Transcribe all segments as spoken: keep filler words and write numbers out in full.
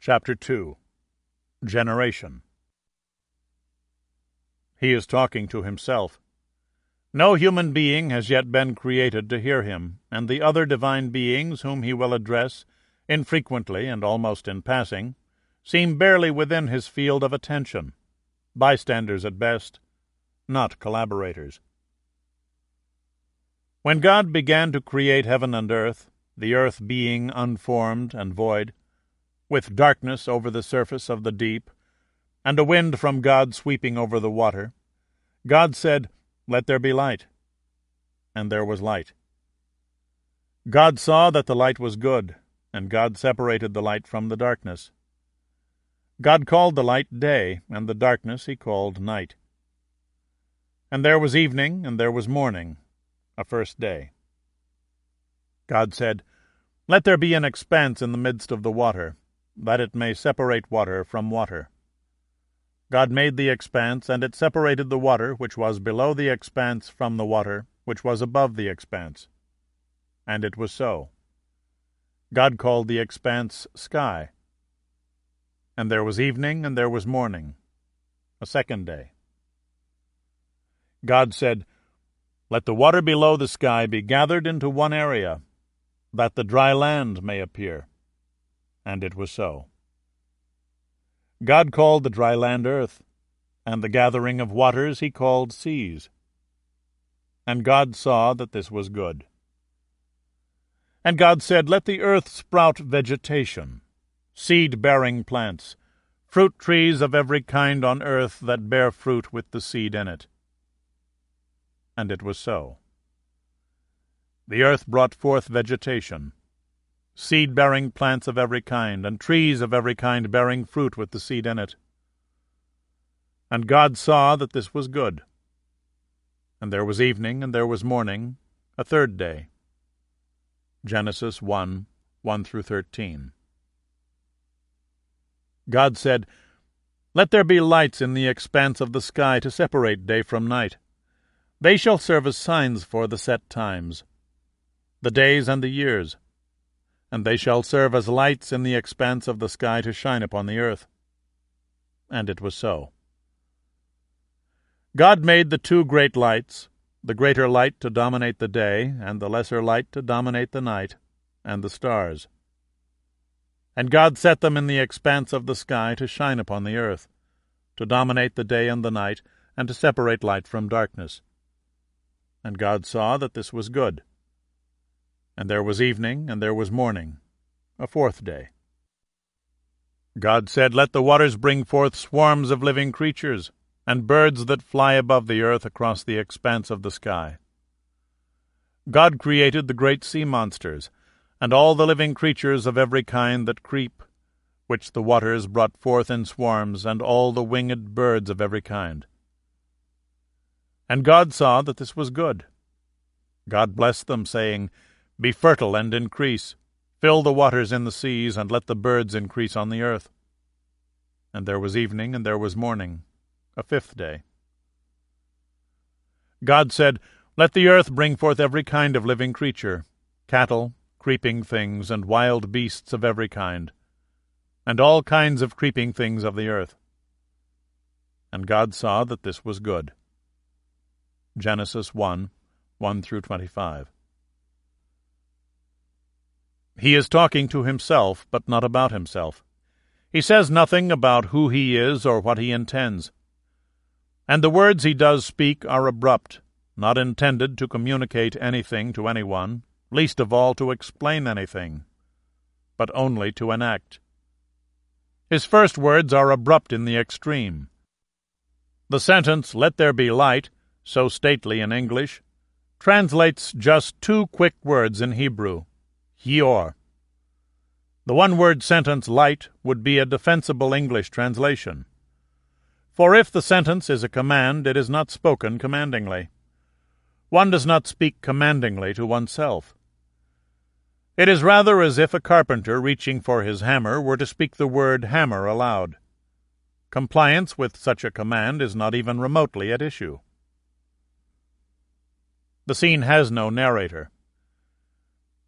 Chapter two. Generation. He is talking to himself. No human being has yet been created to hear him, and the other divine beings whom he will address, infrequently and almost in passing, seem barely within his field of attention, bystanders at best, not collaborators. When God began to create heaven and earth, the earth being unformed and void, with darkness over the surface of the deep, and a wind from God sweeping over the water, God said, "Let there be light." And there was light. God saw that the light was good, and God separated the light from the darkness. God called the light day, and the darkness he called night. And there was evening, and there was morning, a first day. God said, "Let there be an expanse in the midst of the water, that it may separate water from water." God made the expanse, and it separated the water which was below the expanse from the water which was above the expanse. And it was so. God called the expanse sky. And there was evening, and there was morning, a second day. God said, "Let the water below the sky be gathered into one area, that the dry land may appear." And it was so. God called the dry land earth, and the gathering of waters he called seas. And God saw that this was good. And God said, "Let the earth sprout vegetation, seed-bearing plants, fruit trees of every kind on earth that bear fruit with the seed in it." And it was so. The earth brought forth vegetation, seed-bearing plants of every kind, and trees of every kind bearing fruit with the seed in it. And God saw that this was good. And there was evening, and there was morning, a third day. Genesis one, one through thirteen. God said, "Let there be lights in the expanse of the sky to separate day from night. They shall serve as signs for the set times, the days and the years, and they shall serve as lights in the expanse of the sky to shine upon the earth." And it was so. God made the two great lights, the greater light to dominate the day, and the lesser light to dominate the night, and the stars. And God set them in the expanse of the sky to shine upon the earth, to dominate the day and the night, and to separate light from darkness. And God saw that this was good. And there was evening, and there was morning, a fourth day. God said, "Let the waters bring forth swarms of living creatures, and birds that fly above the earth across the expanse of the sky." God created the great sea monsters, and all the living creatures of every kind that creep, which the waters brought forth in swarms, and all the winged birds of every kind. And God saw that this was good. God blessed them, saying, "Be fertile and increase, fill the waters in the seas, and let the birds increase on the earth." And there was evening, and there was morning, a fifth day. God said, "Let the earth bring forth every kind of living creature, cattle, creeping things, and wild beasts of every kind, and all kinds of creeping things of the earth." And God saw that this was good. Genesis one, one through twenty-five. He is talking to himself, but not about himself. He says nothing about who he is or what he intends. And the words he does speak are abrupt, not intended to communicate anything to anyone, least of all to explain anything, but only to enact. His first words are abrupt in the extreme. The sentence, "Let there be light," so stately in English, translates just two quick words in Hebrew, Yor. The one-word sentence light would be a defensible English translation. For if the sentence is a command, it is not spoken commandingly. One does not speak commandingly to oneself. It is rather as if a carpenter reaching for his hammer were to speak the word hammer aloud. Compliance with such a command is not even remotely at issue. The scene has no narrator.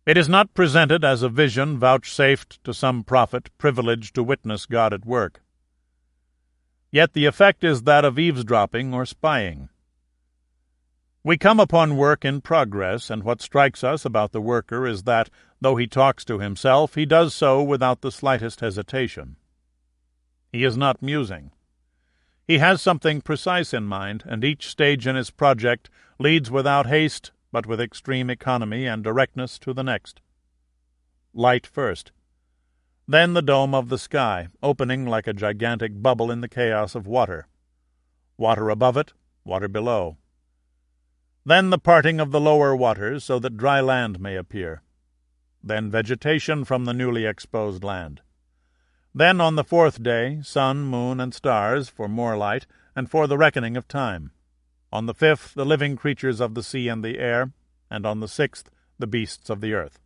It is not presented as a vision vouchsafed to some prophet privileged to witness God at work. Yet the effect is that of eavesdropping or spying. We come upon work in progress, and what strikes us about the worker is that, though he talks to himself, he does so without the slightest hesitation. He is not musing. He has something precise in mind, and each stage in his project leads without haste, but with extreme economy and directness to the next. Light first. Then the dome of the sky, opening like a gigantic bubble in the chaos of water. Water above it, water below. Then the parting of the lower waters so that dry land may appear. Then vegetation from the newly exposed land. Then on the fourth day, sun, moon, and stars for more light, and for the reckoning of time. On the fifth, the living creatures of the sea and the air, and on the sixth, the beasts of the earth.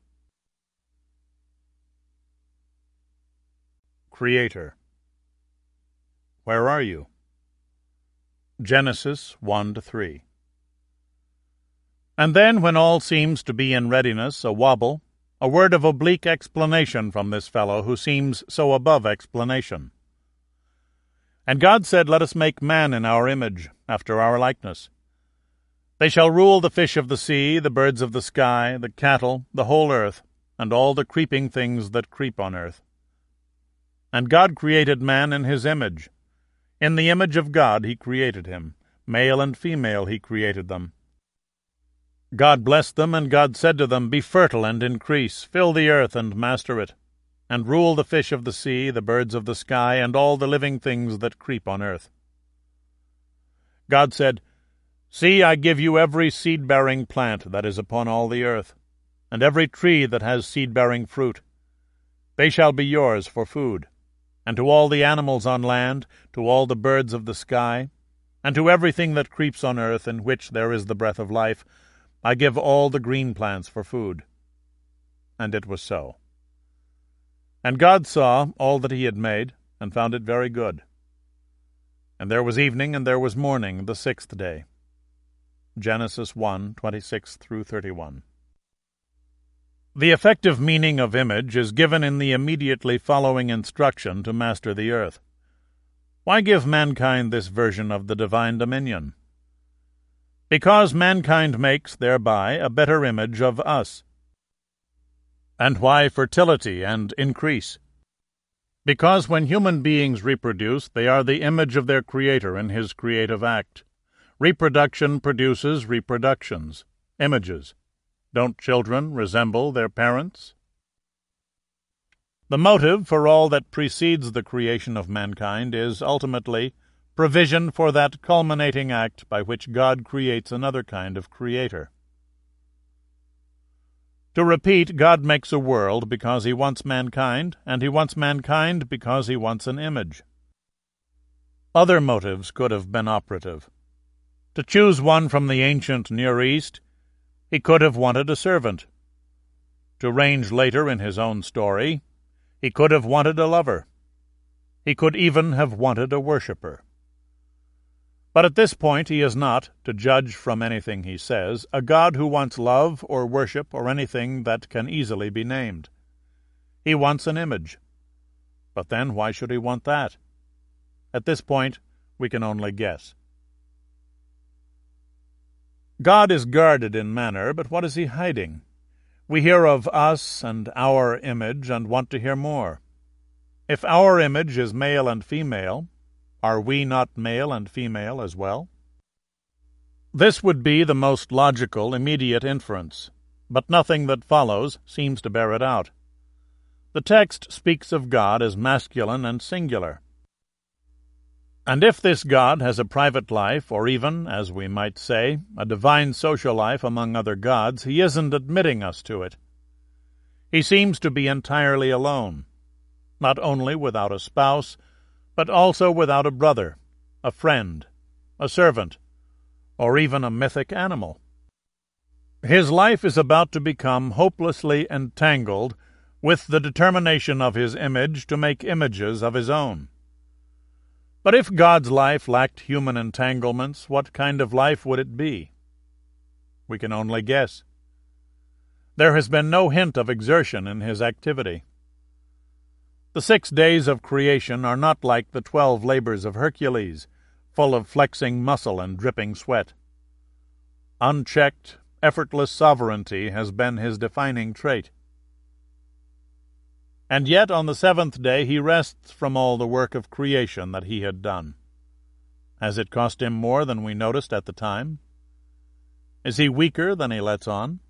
Creator. Where are you? Genesis one to three. And then, when all seems to be in readiness, a wobble, a word of oblique explanation from this fellow who seems so above explanation. And God said, Let us make man in our image, after our likeness. They shall rule the fish of the sea, the birds of the sky, the cattle, the whole earth, and all the creeping things that creep on earth. And God created man in his image. In the image of God he created him. Male and female he created them. God blessed them, and God said to them, Be fertile and increase, fill the earth and master it, and rule the fish of the sea, the birds of the sky, and all the living things that creep on earth. God said, See, I give you every seed-bearing plant that is upon all the earth, and every tree that has seed-bearing fruit. They shall be yours for food, and to all the animals on land, to all the birds of the sky, and to everything that creeps on earth, in which there is the breath of life, I give all the green plants for food. And it was so. And God saw all that he had made, and found it very good. And there was evening, and there was morning, the sixth day. Genesis one, twenty-six through thirty-one. The effective meaning of image is given in the immediately following instruction to master the earth. Why give mankind this version of the divine dominion? Because mankind makes thereby a better image of us. And why fertility and increase? Because when human beings reproduce, they are the image of their Creator in his creative act. Reproduction produces reproductions, images. Don't children resemble their parents? The motive for all that precedes the creation of mankind is, ultimately, provision for that culminating act by which God creates another kind of creator. To repeat, God makes a world because he wants mankind, and he wants mankind because he wants an image. Other motives could have been operative. To choose one from the ancient Near East, he could have wanted a servant. To range later in his own story, he could have wanted a lover. He could even have wanted a worshipper. But at this point he is not, to judge from anything he says, a God who wants love or worship or anything that can easily be named. He wants an image. But then why should he want that? At this point we can only guess. God is guarded in manner, but what is he hiding? We hear of us and our image and want to hear more. If our image is male and female, are we not male and female as well? This would be the most logical, immediate inference, but nothing that follows seems to bear it out. The text speaks of God as masculine and singular. And if this God has a private life, or even, as we might say, a divine social life among other gods, he isn't admitting us to it. He seems to be entirely alone, not only without a spouse, but also without a brother, a friend, a servant, or even a mythic animal. His life is about to become hopelessly entangled with the determination of his image to make images of his own. But if God's life lacked human entanglements, what kind of life would it be? We can only guess. There has been no hint of exertion in his activity. The six days of creation are not like the twelve labors of Hercules, full of flexing muscle and dripping sweat. Unchecked, effortless sovereignty has been his defining trait. And yet on the seventh day he rests from all the work of creation that he had done. Has it cost him more than we noticed at the time? Is he weaker than he lets on?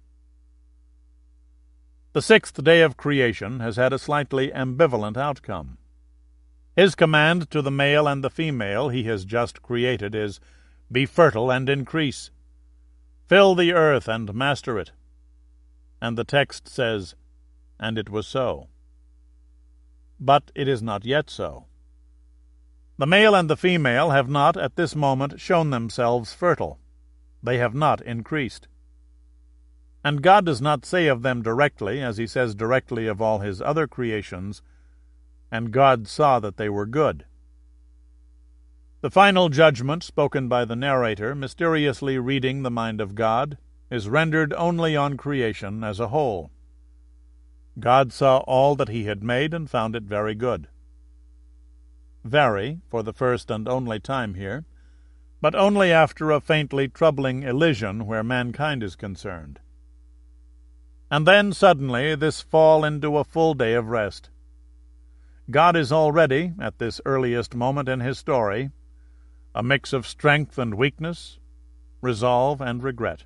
The sixth day of creation has had a slightly ambivalent outcome. His command to the male and the female he has just created is, "Be fertile and increase. Fill the earth and master it." And the text says, "And it was so." But it is not yet so. The male and the female have not at this moment shown themselves fertile. They have not increased. And God does not say of them directly, as he says directly of all his other creations, "And God saw that they were good." The final judgment spoken by the narrator, mysteriously reading the mind of God, is rendered only on creation as a whole. God saw all that he had made and found it very good. Very, for the first and only time here, but only after a faintly troubling elision where mankind is concerned. And then, suddenly, this fall into a full day of rest. God is already, at this earliest moment in his story, a mix of strength and weakness, resolve and regret.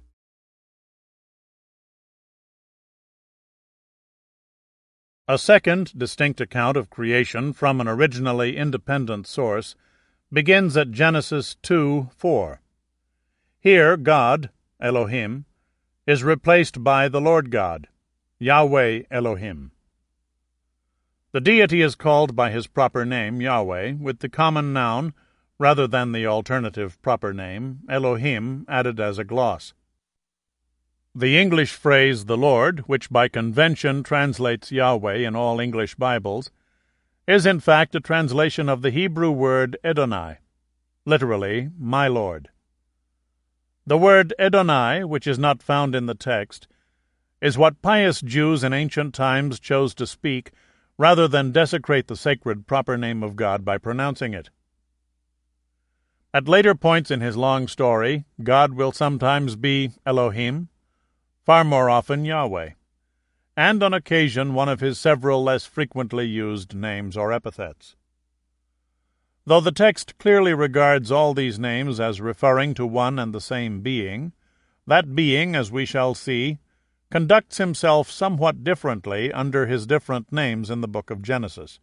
A second distinct account of creation from an originally independent source begins at Genesis two four. Here God, Elohim, is replaced by the Lord God, Yahweh Elohim. The deity is called by his proper name, Yahweh, with the common noun, rather than the alternative proper name, Elohim, added as a gloss. The English phrase the Lord, which by convention translates Yahweh in all English Bibles, is in fact a translation of the Hebrew word Edonai, literally, my Lord. The word Edonai, which is not found in the text, is what pious Jews in ancient times chose to speak rather than desecrate the sacred proper name of God by pronouncing it. At later points in his long story, God will sometimes be Elohim, far more often Yahweh, and on occasion one of his several less frequently used names or epithets. Though the text clearly regards all these names as referring to one and the same being, that being, as we shall see, conducts himself somewhat differently under his different names in the book of Genesis.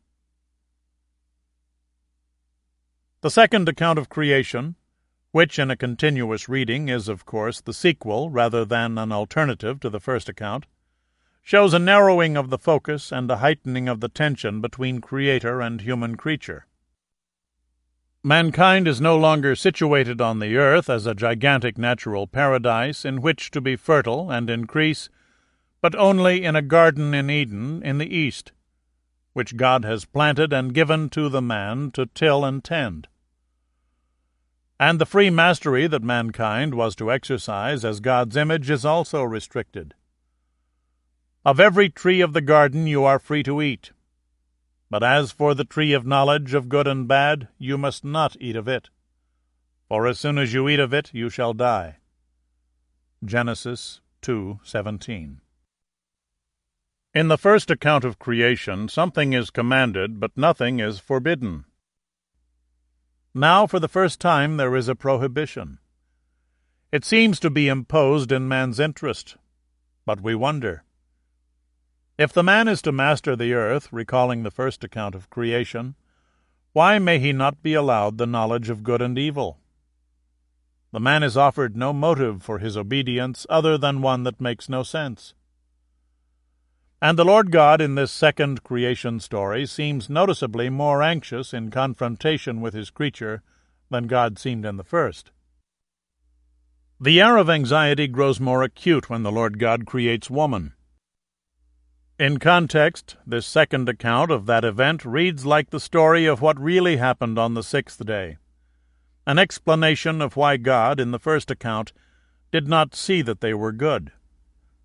The second account of creation, which in a continuous reading is, of course, the sequel rather than an alternative to the first account, shows a narrowing of the focus and a heightening of the tension between creator and human creature. Mankind is no longer situated on the earth as a gigantic natural paradise in which to be fertile and increase, but only in a garden in Eden in the east, which God has planted and given to the man to till and tend. And the free mastery that mankind was to exercise as God's image is also restricted. Of every tree of the garden you are free to eat, but as for the tree of knowledge of good and bad, you must not eat of it, for as soon as you eat of it, you shall die. Genesis two seventeen. In the first account of creation, something is commanded, but nothing is forbidden. Now, for the first time, there is a prohibition. It seems to be imposed in man's interest, but we wonder. If the man is to master the earth, recalling the first account of creation, why may he not be allowed the knowledge of good and evil? The man is offered no motive for his obedience other than one that makes no sense. And the Lord God in this second creation story seems noticeably more anxious in confrontation with his creature than God seemed in the first. The air of anxiety grows more acute when the Lord God creates woman. In context, this second account of that event reads like the story of what really happened on the sixth day, an explanation of why God, in the first account, did not see that they were good.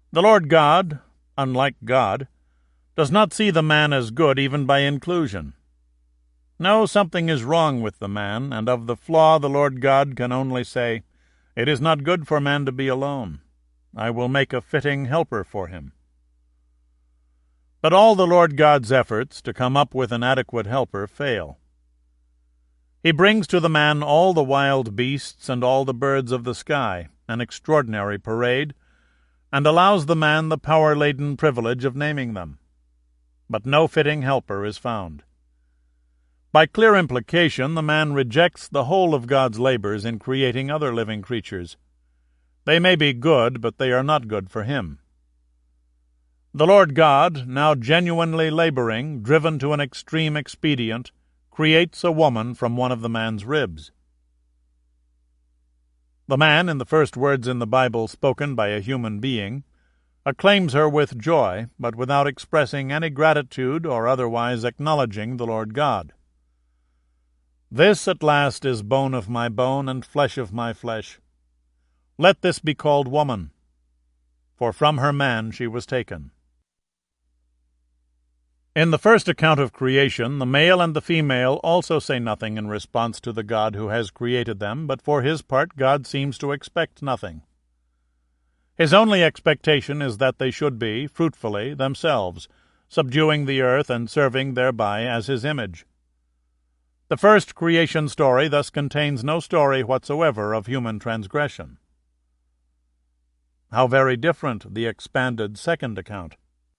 The Lord God, unlike God, does not see the man as good even by inclusion. No, something is wrong with the man, and of the flaw the Lord God can only say, "It is not good for man to be alone. I will make a fitting helper for him." But all the Lord God's efforts to come up with an adequate helper fail. He brings to the man all the wild beasts and all the birds of the sky, an extraordinary parade, and allows the man the power-laden privilege of naming them. But no fitting helper is found. By clear implication, the man rejects the whole of God's labors in creating other living creatures. They may be good, but they are not good for him. The Lord God, now genuinely laboring, driven to an extreme expedient, creates a woman from one of the man's ribs. The man, in the first words in the Bible spoken by a human being, acclaims her with joy, but without expressing any gratitude or otherwise acknowledging the Lord God. "This at last is bone of my bone and flesh of my flesh. Let this be called woman, for from her man she was taken." In the first account of creation, the male and the female also say nothing in response to the God who has created them, but for his part God seems to expect nothing. His only expectation is that they should be, fruitfully, themselves, subduing the earth and serving thereby as his image. The first creation story thus contains no story whatsoever of human transgression. How very different the expanded second account.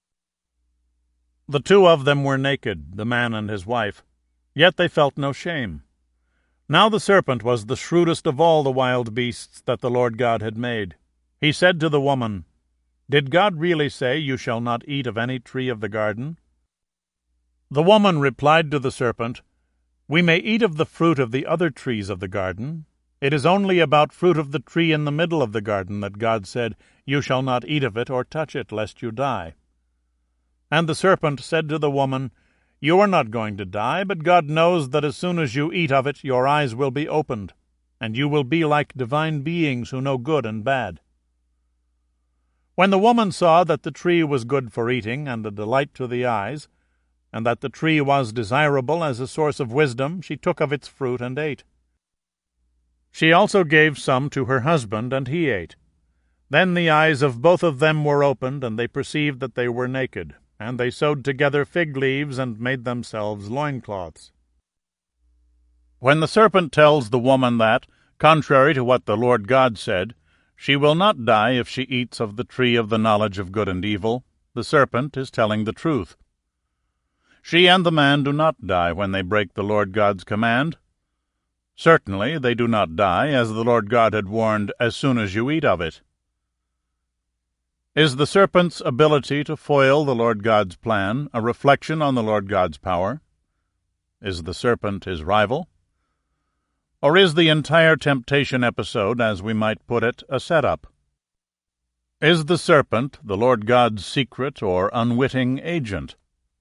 The two of them were naked, the man and his wife, yet they felt no shame. Now the serpent was the shrewdest of all the wild beasts that the Lord God had made. He said to the woman, "Did God really say, 'You shall not eat of any tree of the garden'?" The woman replied to the serpent, "We may eat of the fruit of the other trees of the garden. It is only about fruit of the tree in the middle of the garden that God said, 'You shall not eat of it or touch it, lest you die.' And the serpent said to the woman, 'You are not going to die, but God knows that as soon as you eat of it your eyes will be opened, and you will be like divine beings who know good and bad.' When the woman saw that the tree was good for eating and a delight to the eyes, and that the tree was desirable as a source of wisdom, she took of its fruit and ate. She also gave some to her husband, and he ate. Then the eyes of both of them were opened, and they perceived that they were naked. And they sewed together fig leaves and made themselves loincloths. When the serpent tells the woman that, contrary to what the Lord God said, she will not die if she eats of the tree of the knowledge of good and evil, the serpent is telling the truth. She and the man do not die when they break the Lord God's command. Certainly they do not die, as the Lord God had warned, as soon as you eat of it. Is the serpent's ability to foil the Lord God's plan a reflection on the Lord God's power? Is the serpent his rival? Or is the entire temptation episode, as we might put it, a set-up? Is the serpent the Lord God's secret or unwitting agent?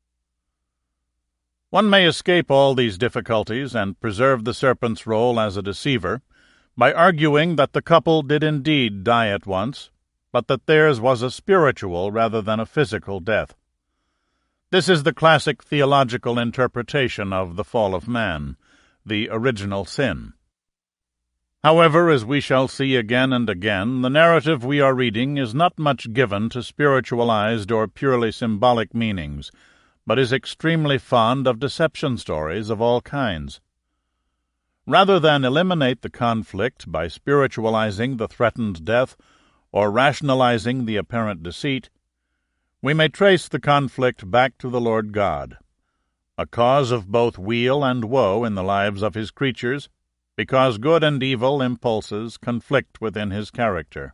One may escape all these difficulties and preserve the serpent's role as a deceiver by arguing that the couple did indeed die at once, but that theirs was a spiritual rather than a physical death. This is the classic theological interpretation of the fall of man, the original sin. However, as we shall see again and again, the narrative we are reading is not much given to spiritualized or purely symbolic meanings, but is extremely fond of deception stories of all kinds. Rather than eliminate the conflict by spiritualizing the threatened death or rationalizing the apparent deceit, we may trace the conflict back to the Lord God, a cause of both weal and woe in the lives of his creatures, because good and evil impulses conflict within his character.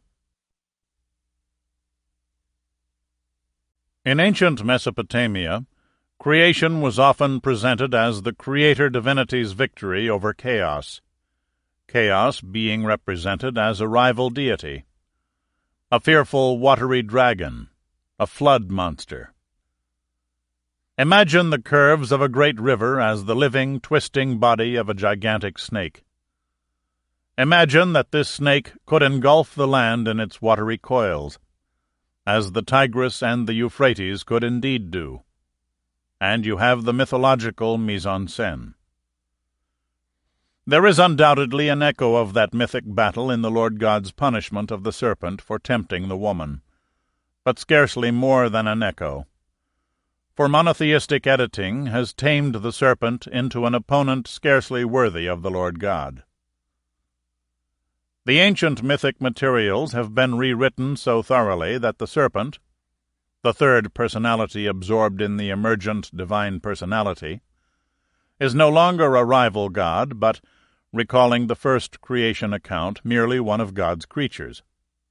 In ancient Mesopotamia, creation was often presented as the creator divinity's victory over chaos, chaos being represented as a rival deity, a fearful watery dragon, a flood monster. Imagine the curves of a great river as the living, twisting body of a gigantic snake. Imagine that this snake could engulf the land in its watery coils. as the Tigris and the Euphrates could indeed do. And you have the mythological mise-en-scène. There is undoubtedly an echo of that mythic battle in the Lord God's punishment of the serpent for tempting the woman, but scarcely more than an echo. For monotheistic editing has tamed the serpent into an opponent scarcely worthy of the Lord God. The ancient mythic materials have been rewritten so thoroughly that the serpent, the third personality absorbed in the emergent divine personality, is no longer a rival god, but, recalling the first creation account, merely one of God's creatures.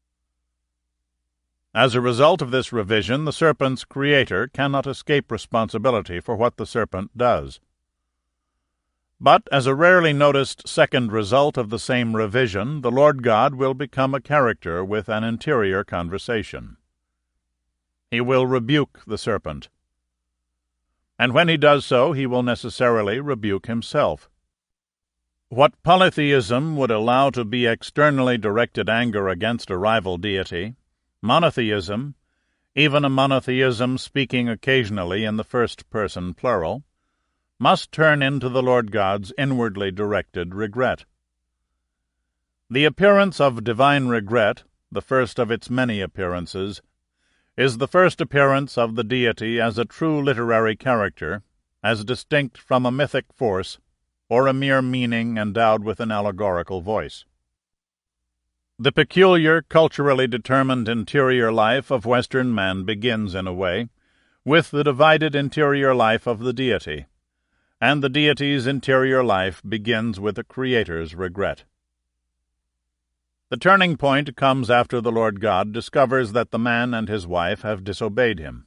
As a result of this revision, the serpent's creator cannot escape responsibility for what the serpent does. But, as a rarely noticed second result of the same revision, the Lord God will become a character with an interior conversation. He will rebuke the serpent. And when he does so, he will necessarily rebuke himself. What polytheism would allow to be externally directed anger against a rival deity, monotheism, even a monotheism speaking occasionally in the first-person plural, must turn into the Lord God's inwardly directed regret. The appearance of divine regret, the first of its many appearances, is the first appearance of the deity as a true literary character, as distinct from a mythic force, or a mere meaning endowed with an allegorical voice. The peculiar, culturally determined interior life of Western man begins, in a way, with the divided interior life of the deity, and the deity's interior life begins with the Creator's regret. The turning point comes after the Lord God discovers that the man and his wife have disobeyed him.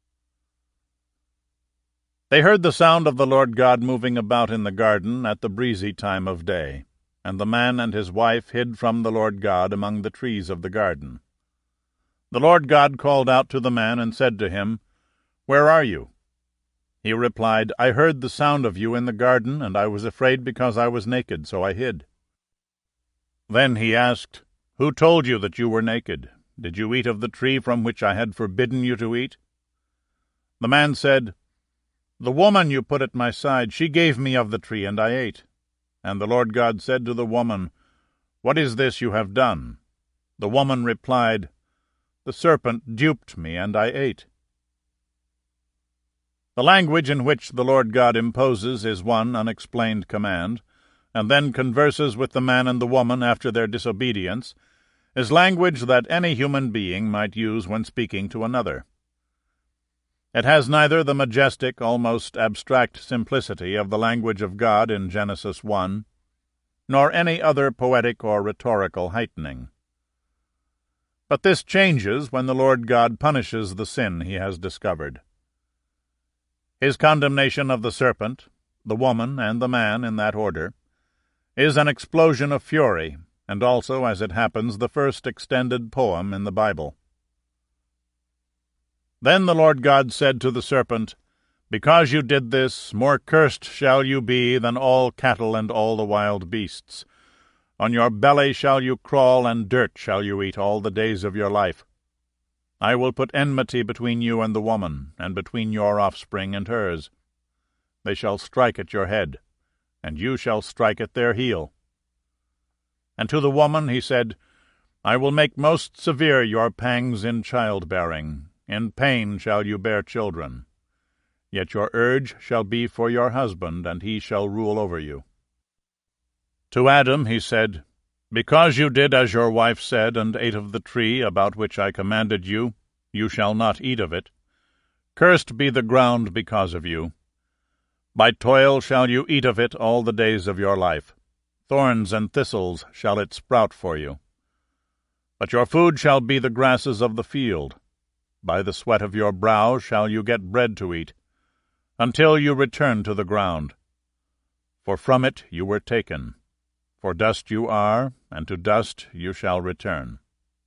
They heard the sound of the Lord God moving about in the garden at the breezy time of day, and the man and his wife hid from the Lord God among the trees of the garden. The Lord God called out to the man and said to him, "Where are you?" He replied, "I heard the sound of you in the garden, and I was afraid because I was naked, so I hid." Then he asked, "Who told you that you were naked? Did you eat of the tree from which I had forbidden you to eat?" The man said, "The woman you put at my side, she gave me of the tree, and I ate." And the Lord God said to the woman, "What is this you have done?" The woman replied, "The serpent duped me, and I ate." The language in which the Lord God imposes is one unexplained command, and then converses with the man and the woman after their disobedience, is language that any human being might use when speaking to another. It has neither the majestic, almost abstract simplicity of the language of God in Genesis one, nor any other poetic or rhetorical heightening. But this changes when the Lord God punishes the sin he has discovered. His condemnation of the serpent, the woman, and the man in that order, is an explosion of fury, and also, as it happens, the first extended poem in the Bible. Then the Lord God said to the serpent, "Because you did this, more cursed shall you be than all cattle and all the wild beasts. On your belly shall you crawl, and dirt shall you eat all the days of your life. I will put enmity between you and the woman, and between your offspring and hers. They shall strike at your head, and you shall strike at their heel." And to the woman he said, "I will make most severe your pangs in childbearing. In pain shall you bear children. Yet your urge shall be for your husband, and he shall rule over you." To Adam he said, "Because you did as your wife said, and ate of the tree about which I commanded you, you shall not eat of it. Cursed be the ground because of you. By toil shall you eat of it all the days of your life. Thorns and thistles shall it sprout for you. But your food shall be the grasses of the field. By the sweat of your brow shall you get bread to eat, until you return to the ground. For from it you were taken. For dust you are, and to dust you shall return."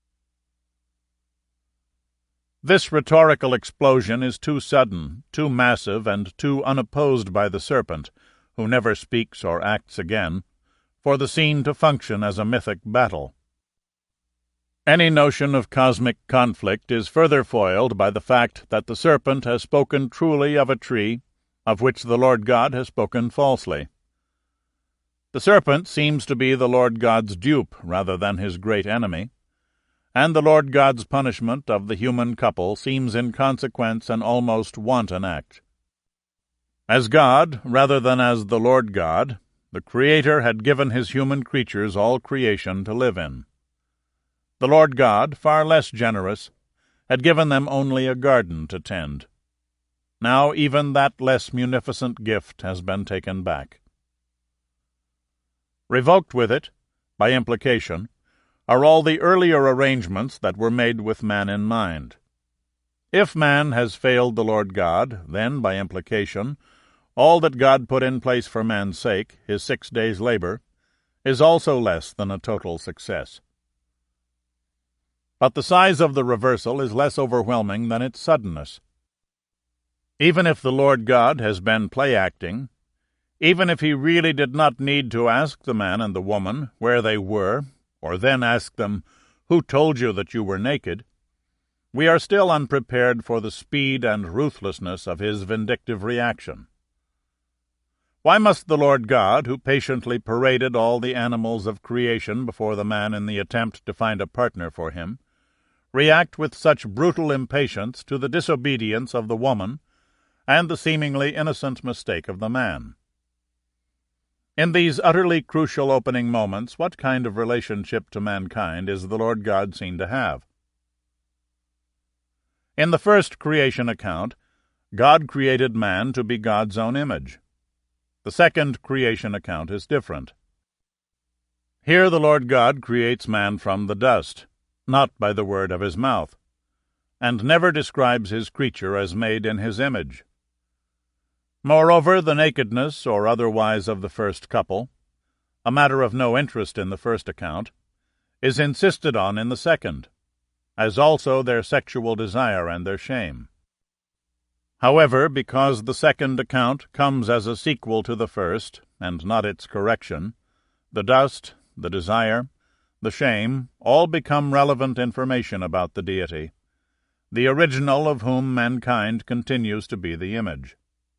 This rhetorical explosion is too sudden, too massive, and too unopposed by the serpent, who never speaks or acts again, for the scene to function as a mythic battle. Any notion of cosmic conflict is further foiled by the fact that the serpent has spoken truly of a tree of which the Lord God has spoken falsely. The serpent seems to be the Lord God's dupe rather than his great enemy, and the Lord God's punishment of the human couple seems in consequence an almost wanton act. As God, rather than as the Lord God, the Creator had given his human creatures all creation to live in. The Lord God, far less generous, had given them only a garden to tend. Now even that less munificent gift has been taken back. Revoked with it, by implication, are all the earlier arrangements that were made with man in mind. If man has failed the Lord God, then, by implication, all that God put in place for man's sake, his six days' labor, is also less than a total success. But the size of the reversal is less overwhelming than its suddenness. Even if the Lord God has been play-acting, even if he really did not need to ask the man and the woman where they were, or then ask them, "Who told you that you were naked?" we are still unprepared for the speed and ruthlessness of his vindictive reaction. Why must the Lord God, who patiently paraded all the animals of creation before the man in the attempt to find a partner for him, react with such brutal impatience to the disobedience of the woman and the seemingly innocent mistake of the man? In these utterly crucial opening moments, what kind of relationship to mankind is the Lord God seen to have? In the first creation account, God created man to be God's own image. The second creation account is different. Here the Lord God creates man from the dust, not by the word of his mouth, and never describes his creature as made in his image. Moreover, the nakedness or otherwise of the first couple, a matter of no interest in the first account, is insisted on in the second, as also their sexual desire and their shame. However, because the second account comes as a sequel to the first, and not its correction, the dust, the desire, the shame, all become relevant information about the deity, the original of whom mankind continues to be the image.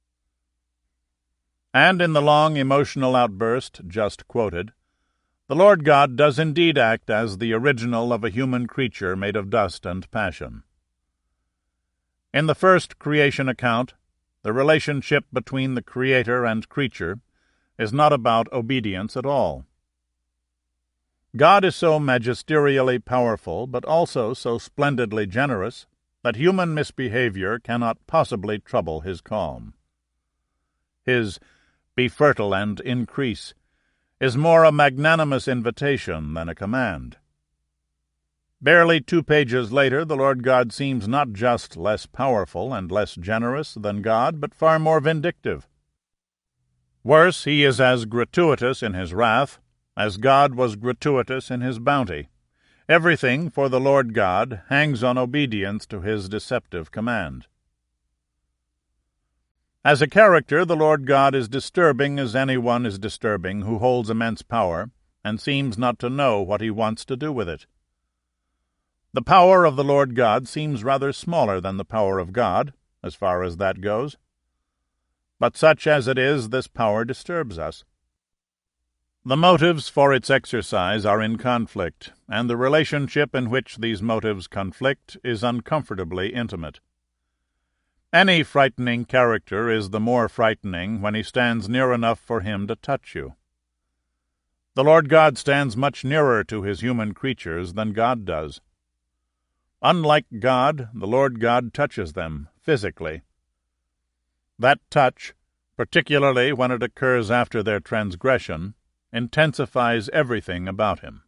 And in the long emotional outburst just quoted, the Lord God does indeed act as the original of a human creature made of dust and passion. In the first creation account, the relationship between the Creator and creature is not about obedience at all. God is so magisterially powerful, but also so splendidly generous, that human misbehavior cannot possibly trouble his calm. His "be fertile and increase" is more a magnanimous invitation than a command. Barely two pages later, the Lord God seems not just less powerful and less generous than God, but far more vindictive. Worse, he is as gratuitous in his wrath as God was gratuitous in his bounty. Everything for the Lord God hangs on obedience to his deceptive command. As a character, the Lord God is disturbing as anyone is disturbing who holds immense power and seems not to know what he wants to do with it. The power of the Lord God seems rather smaller than the power of God, as far as that goes. But such as it is, this power disturbs us. The motives for its exercise are in conflict, and the relationship in which these motives conflict is uncomfortably intimate. Any frightening character is the more frightening when he stands near enough for him to touch you. The Lord God stands much nearer to his human creatures than God does. Unlike God, the Lord God touches them physically. That touch, particularly when it occurs after their transgression, intensifies everything about him.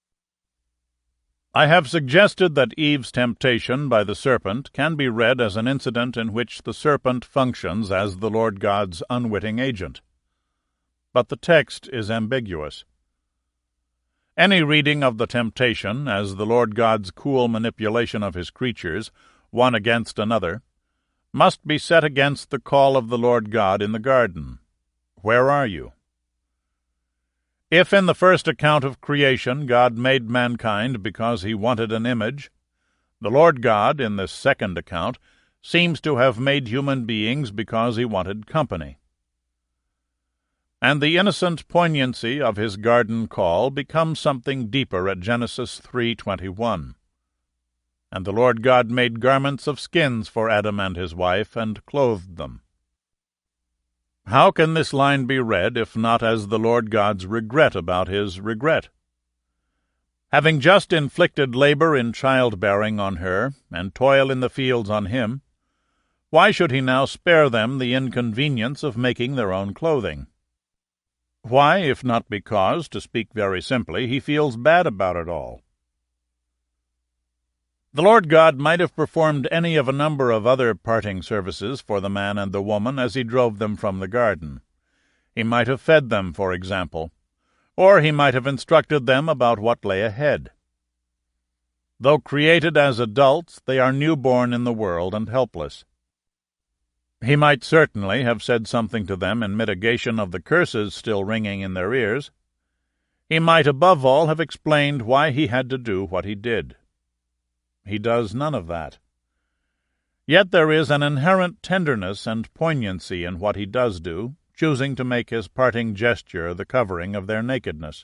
I have suggested that Eve's temptation by the serpent can be read as an incident in which the serpent functions as the Lord God's unwitting agent. But the text is ambiguous. Any reading of the temptation as the Lord God's cool manipulation of his creatures, one against another, must be set against the call of the Lord God in the garden. Where are you? If in the first account of creation God made mankind because he wanted an image, the Lord God, in this second account, seems to have made human beings because he wanted company. And the innocent poignancy of his garden call becomes something deeper at Genesis three twenty-one. And the Lord God made garments of skins for Adam and his wife, and clothed them. How can this line be read if not as the Lord God's regret about his regret? Having just inflicted labor in childbearing on her, and toil in the fields on him, why should he now spare them the inconvenience of making their own clothing? Why, if not because, to speak very simply, he feels bad about it all? The Lord God might have performed any of a number of other parting services for the man and the woman as he drove them from the garden. He might have fed them, for example, or he might have instructed them about what lay ahead. Though created as adults, they are newborn in the world and helpless. He might certainly have said something to them in mitigation of the curses still ringing in their ears. He might above all have explained why he had to do what he did. He does none of that. Yet there is an inherent tenderness and poignancy in what he does do, choosing to make his parting gesture the covering of their nakedness.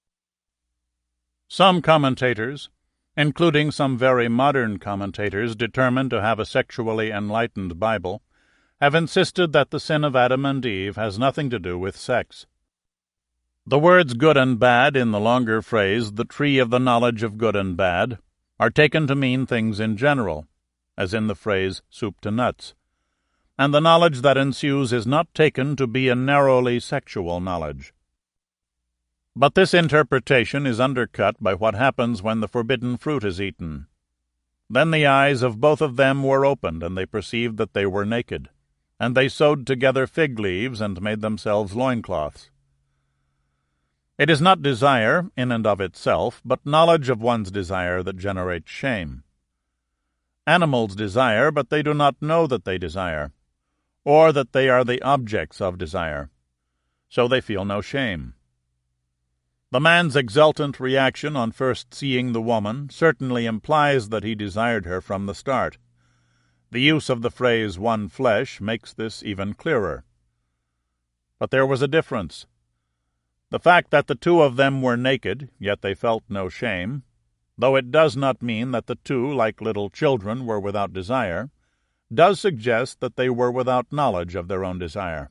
Some commentators, including some very modern commentators determined to have a sexually enlightened Bible, have insisted that the sin of Adam and Eve has nothing to do with sex. The words good and bad in the longer phrase, the tree of the knowledge of good and bad, are taken to mean things in general, as in the phrase soup to nuts, and the knowledge that ensues is not taken to be a narrowly sexual knowledge. But this interpretation is undercut by what happens when the forbidden fruit is eaten. Then the eyes of both of them were opened, and they perceived that they were naked. And they sewed together fig leaves, and made themselves loincloths. It is not desire, in and of itself, but knowledge of one's desire that generates shame. Animals desire, but they do not know that they desire, or that they are the objects of desire. So they feel no shame. The man's exultant reaction on first seeing the woman certainly implies that he desired her from the start. The use of the phrase one flesh makes this even clearer. But there was a difference. The fact that the two of them were naked, yet they felt no shame, though it does not mean that the two, like little children, were without desire, does suggest that they were without knowledge of their own desire.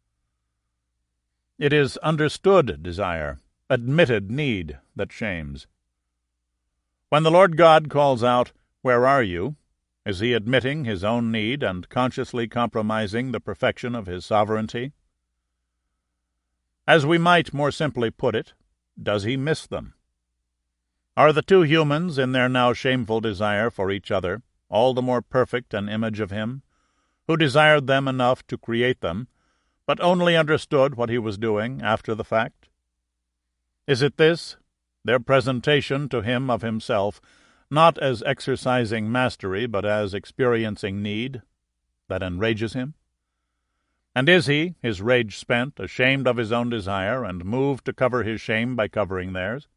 It is understood desire, admitted need, that shames. When the Lord God calls out, "Where are you?" is he admitting his own need and consciously compromising the perfection of his sovereignty? As we might more simply put it, does he miss them? Are the two humans, in their now shameful desire for each other, all the more perfect an image of him, who desired them enough to create them, but only understood what he was doing after the fact? Is it this, their presentation to him of himself, not as exercising mastery, but as experiencing need, that enrages him? And is he, his rage spent, ashamed of his own desire, and moved to cover his shame by covering theirs?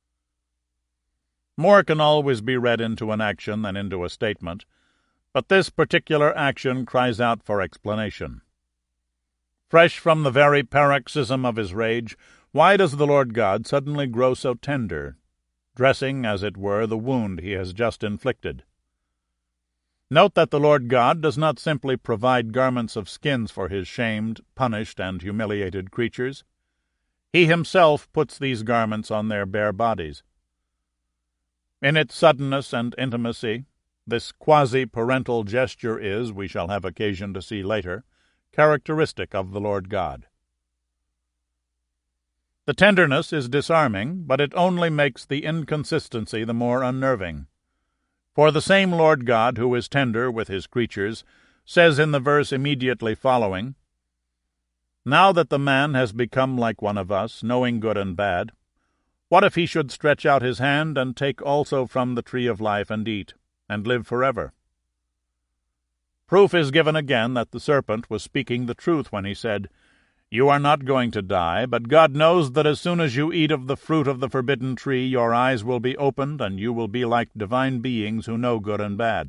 More can always be read into an action than into a statement, but this particular action cries out for explanation. Fresh from the very paroxysm of his rage, why does the Lord God suddenly grow so tender, dressing, as it were, the wound he has just inflicted? Note that the Lord God does not simply provide garments of skins for his shamed, punished, and humiliated creatures. He himself puts these garments on their bare bodies. In its suddenness and intimacy, this quasi-parental gesture is, we shall have occasion to see later, characteristic of the Lord God. The tenderness is disarming, but it only makes the inconsistency the more unnerving. For the same Lord God who is tender with his creatures says in the verse immediately following, "Now that the man has become like one of us, knowing good and bad, what if he should stretch out his hand and take also from the tree of life and eat, and live forever?" Proof is given again that the serpent was speaking the truth when he said, You are not going to die, but God knows that as soon as you eat of the fruit of the forbidden tree, your eyes will be opened, and you will be like divine beings who know good and bad.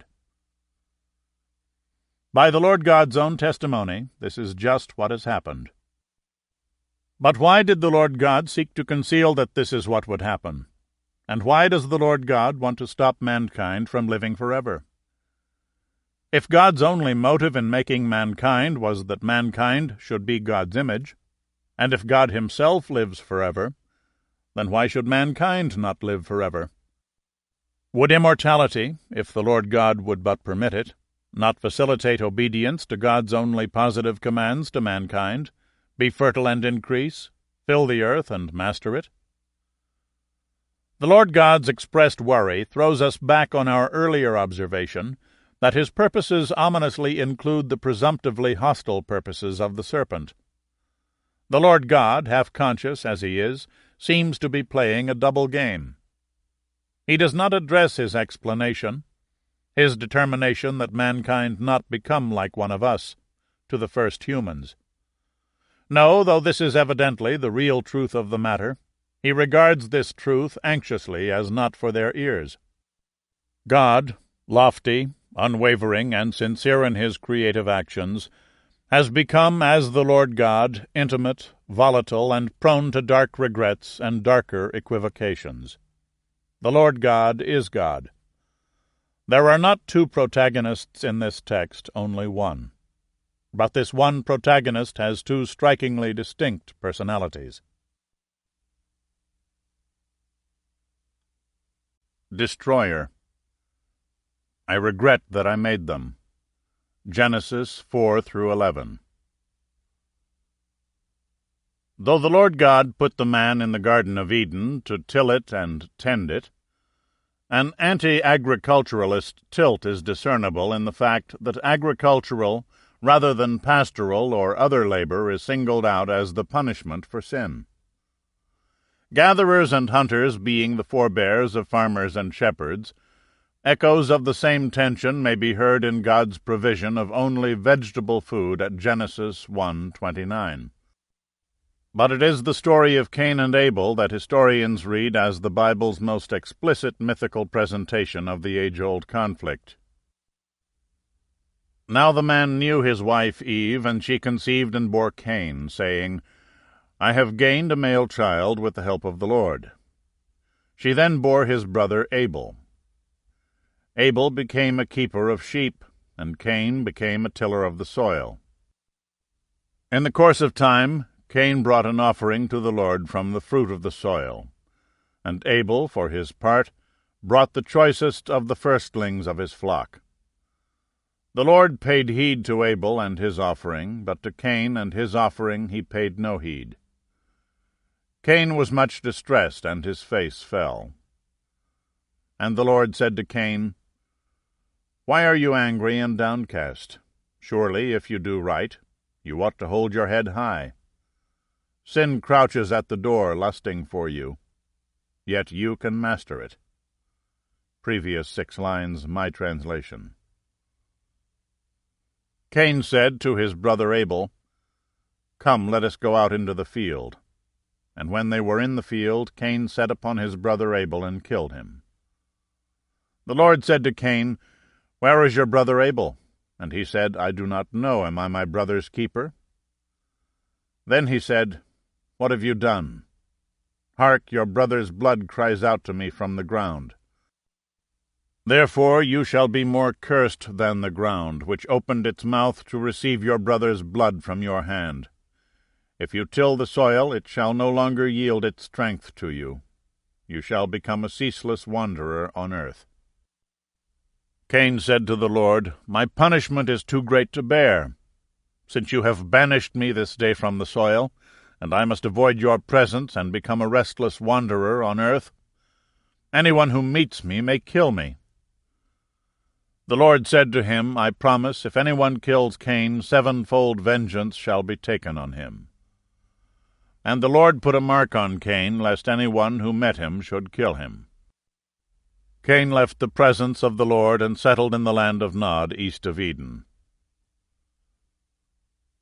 By the Lord God's own testimony, this is just what has happened. But why did the Lord God seek to conceal that this is what would happen? And why does the Lord God want to stop mankind from living forever? If God's only motive in making mankind was that mankind should be God's image, and if God himself lives forever, then why should mankind not live forever? Would immortality, if the Lord God would but permit it, not facilitate obedience to God's only positive commands to mankind, be fertile and increase, fill the earth and master it? The Lord God's expressed worry throws us back on our earlier observation that his purposes ominously include the presumptively hostile purposes of the serpent. The Lord God, half-conscious as he is, seems to be playing a double game. He does not address his explanation, his determination that mankind not become like one of us, to the first humans. No, though this is evidently the real truth of the matter, he regards this truth anxiously as not for their ears. God, lofty, unwavering, and sincere in his creative actions, has become, as the Lord God, intimate, volatile, and prone to dark regrets and darker equivocations. The Lord God is God. There are not two protagonists in this text, only one. But this one protagonist has two strikingly distinct personalities. Destroyer. I regret that I made them. Genesis four through eleven. Though the Lord God put the man in the Garden of Eden to till it and tend it, an anti-agriculturalist tilt is discernible in the fact that agricultural, rather than pastoral or other labor, is singled out as the punishment for sin. Gatherers and hunters being the forebears of farmers and shepherds, echoes of the same tension may be heard in God's provision of only vegetable food at Genesis one twenty-nine. But it is the story of Cain and Abel that historians read as the Bible's most explicit mythical presentation of the age-old conflict. Now the man knew his wife Eve, and she conceived and bore Cain, saying, I have gained a male child with the help of the Lord. She then bore his brother Abel. Abel became a keeper of sheep, and Cain became a tiller of the soil. In the course of time, Cain brought an offering to the Lord from the fruit of the soil, and Abel, for his part, brought the choicest of the firstlings of his flock. The Lord paid heed to Abel and his offering, but to Cain and his offering he paid no heed. Cain was much distressed, and his face fell. And the Lord said to Cain, Why are you angry and downcast? Surely, if you do right, you ought to hold your head high. Sin crouches at the door, lusting for you, yet you can master it. Previous six lines, my translation. Cain said to his brother Abel, Come, let us go out into the field. And when they were in the field, Cain set upon his brother Abel and killed him. The Lord said to Cain, Where is your brother Abel? And he said, I do not know. Am I my brother's keeper? Then he said, What have you done? Hark, your brother's blood cries out to me from the ground. Therefore you shall be more cursed than the ground, which opened its mouth to receive your brother's blood from your hand. If you till the soil, it shall no longer yield its strength to you. You shall become a ceaseless wanderer on earth. Cain said to the Lord, My punishment is too great to bear. Since you have banished me this day from the soil, and I must avoid your presence and become a restless wanderer on earth, anyone who meets me may kill me. The Lord said to him, I promise, if anyone kills Cain, sevenfold vengeance shall be taken on him. And the Lord put a mark on Cain, lest anyone who met him should kill him. Cain left the presence of the Lord and settled in the land of Nod, east of Eden.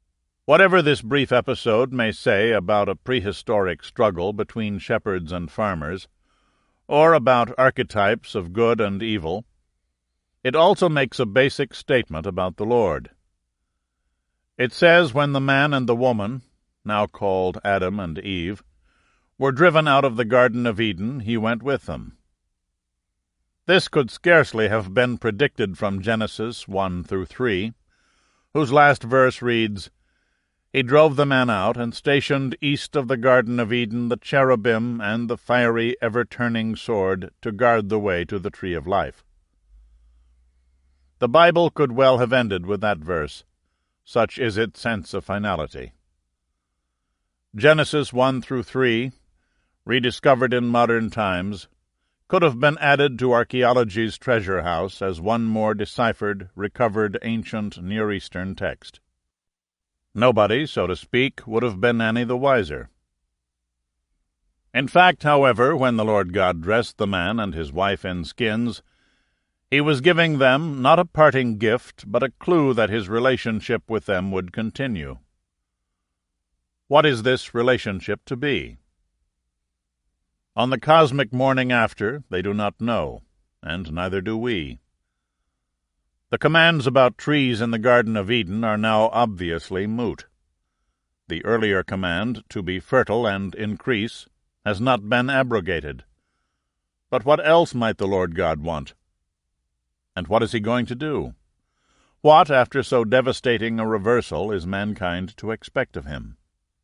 Whatever this brief episode may say about a prehistoric struggle between shepherds and farmers, or about archetypes of good and evil, it also makes a basic statement about the Lord. It says when the man and the woman, now called Adam and Eve, were driven out of the Garden of Eden, he went with them. This could scarcely have been predicted from Genesis one through three, whose last verse reads, "He drove the man out, and stationed east of the Garden of Eden the cherubim and the fiery, ever-turning sword to guard the way to the tree of life." The Bible could well have ended with that verse. Such is its sense of finality. Genesis one through three, rediscovered in modern times, could have been added to archaeology's treasure house as one more deciphered, recovered ancient Near Eastern text. Nobody, so to speak, would have been any the wiser. In fact, however, when the Lord God dressed the man and his wife in skins, he was giving them not a parting gift, but a clue that his relationship with them would continue. What is this relationship to be? On the cosmic morning after, they do not know, and neither do we. The commands about trees in the Garden of Eden are now obviously moot. The earlier command, to be fertile and increase, has not been abrogated. But what else might the Lord God want? And what is he going to do? What, after so devastating a reversal, is mankind to expect of him?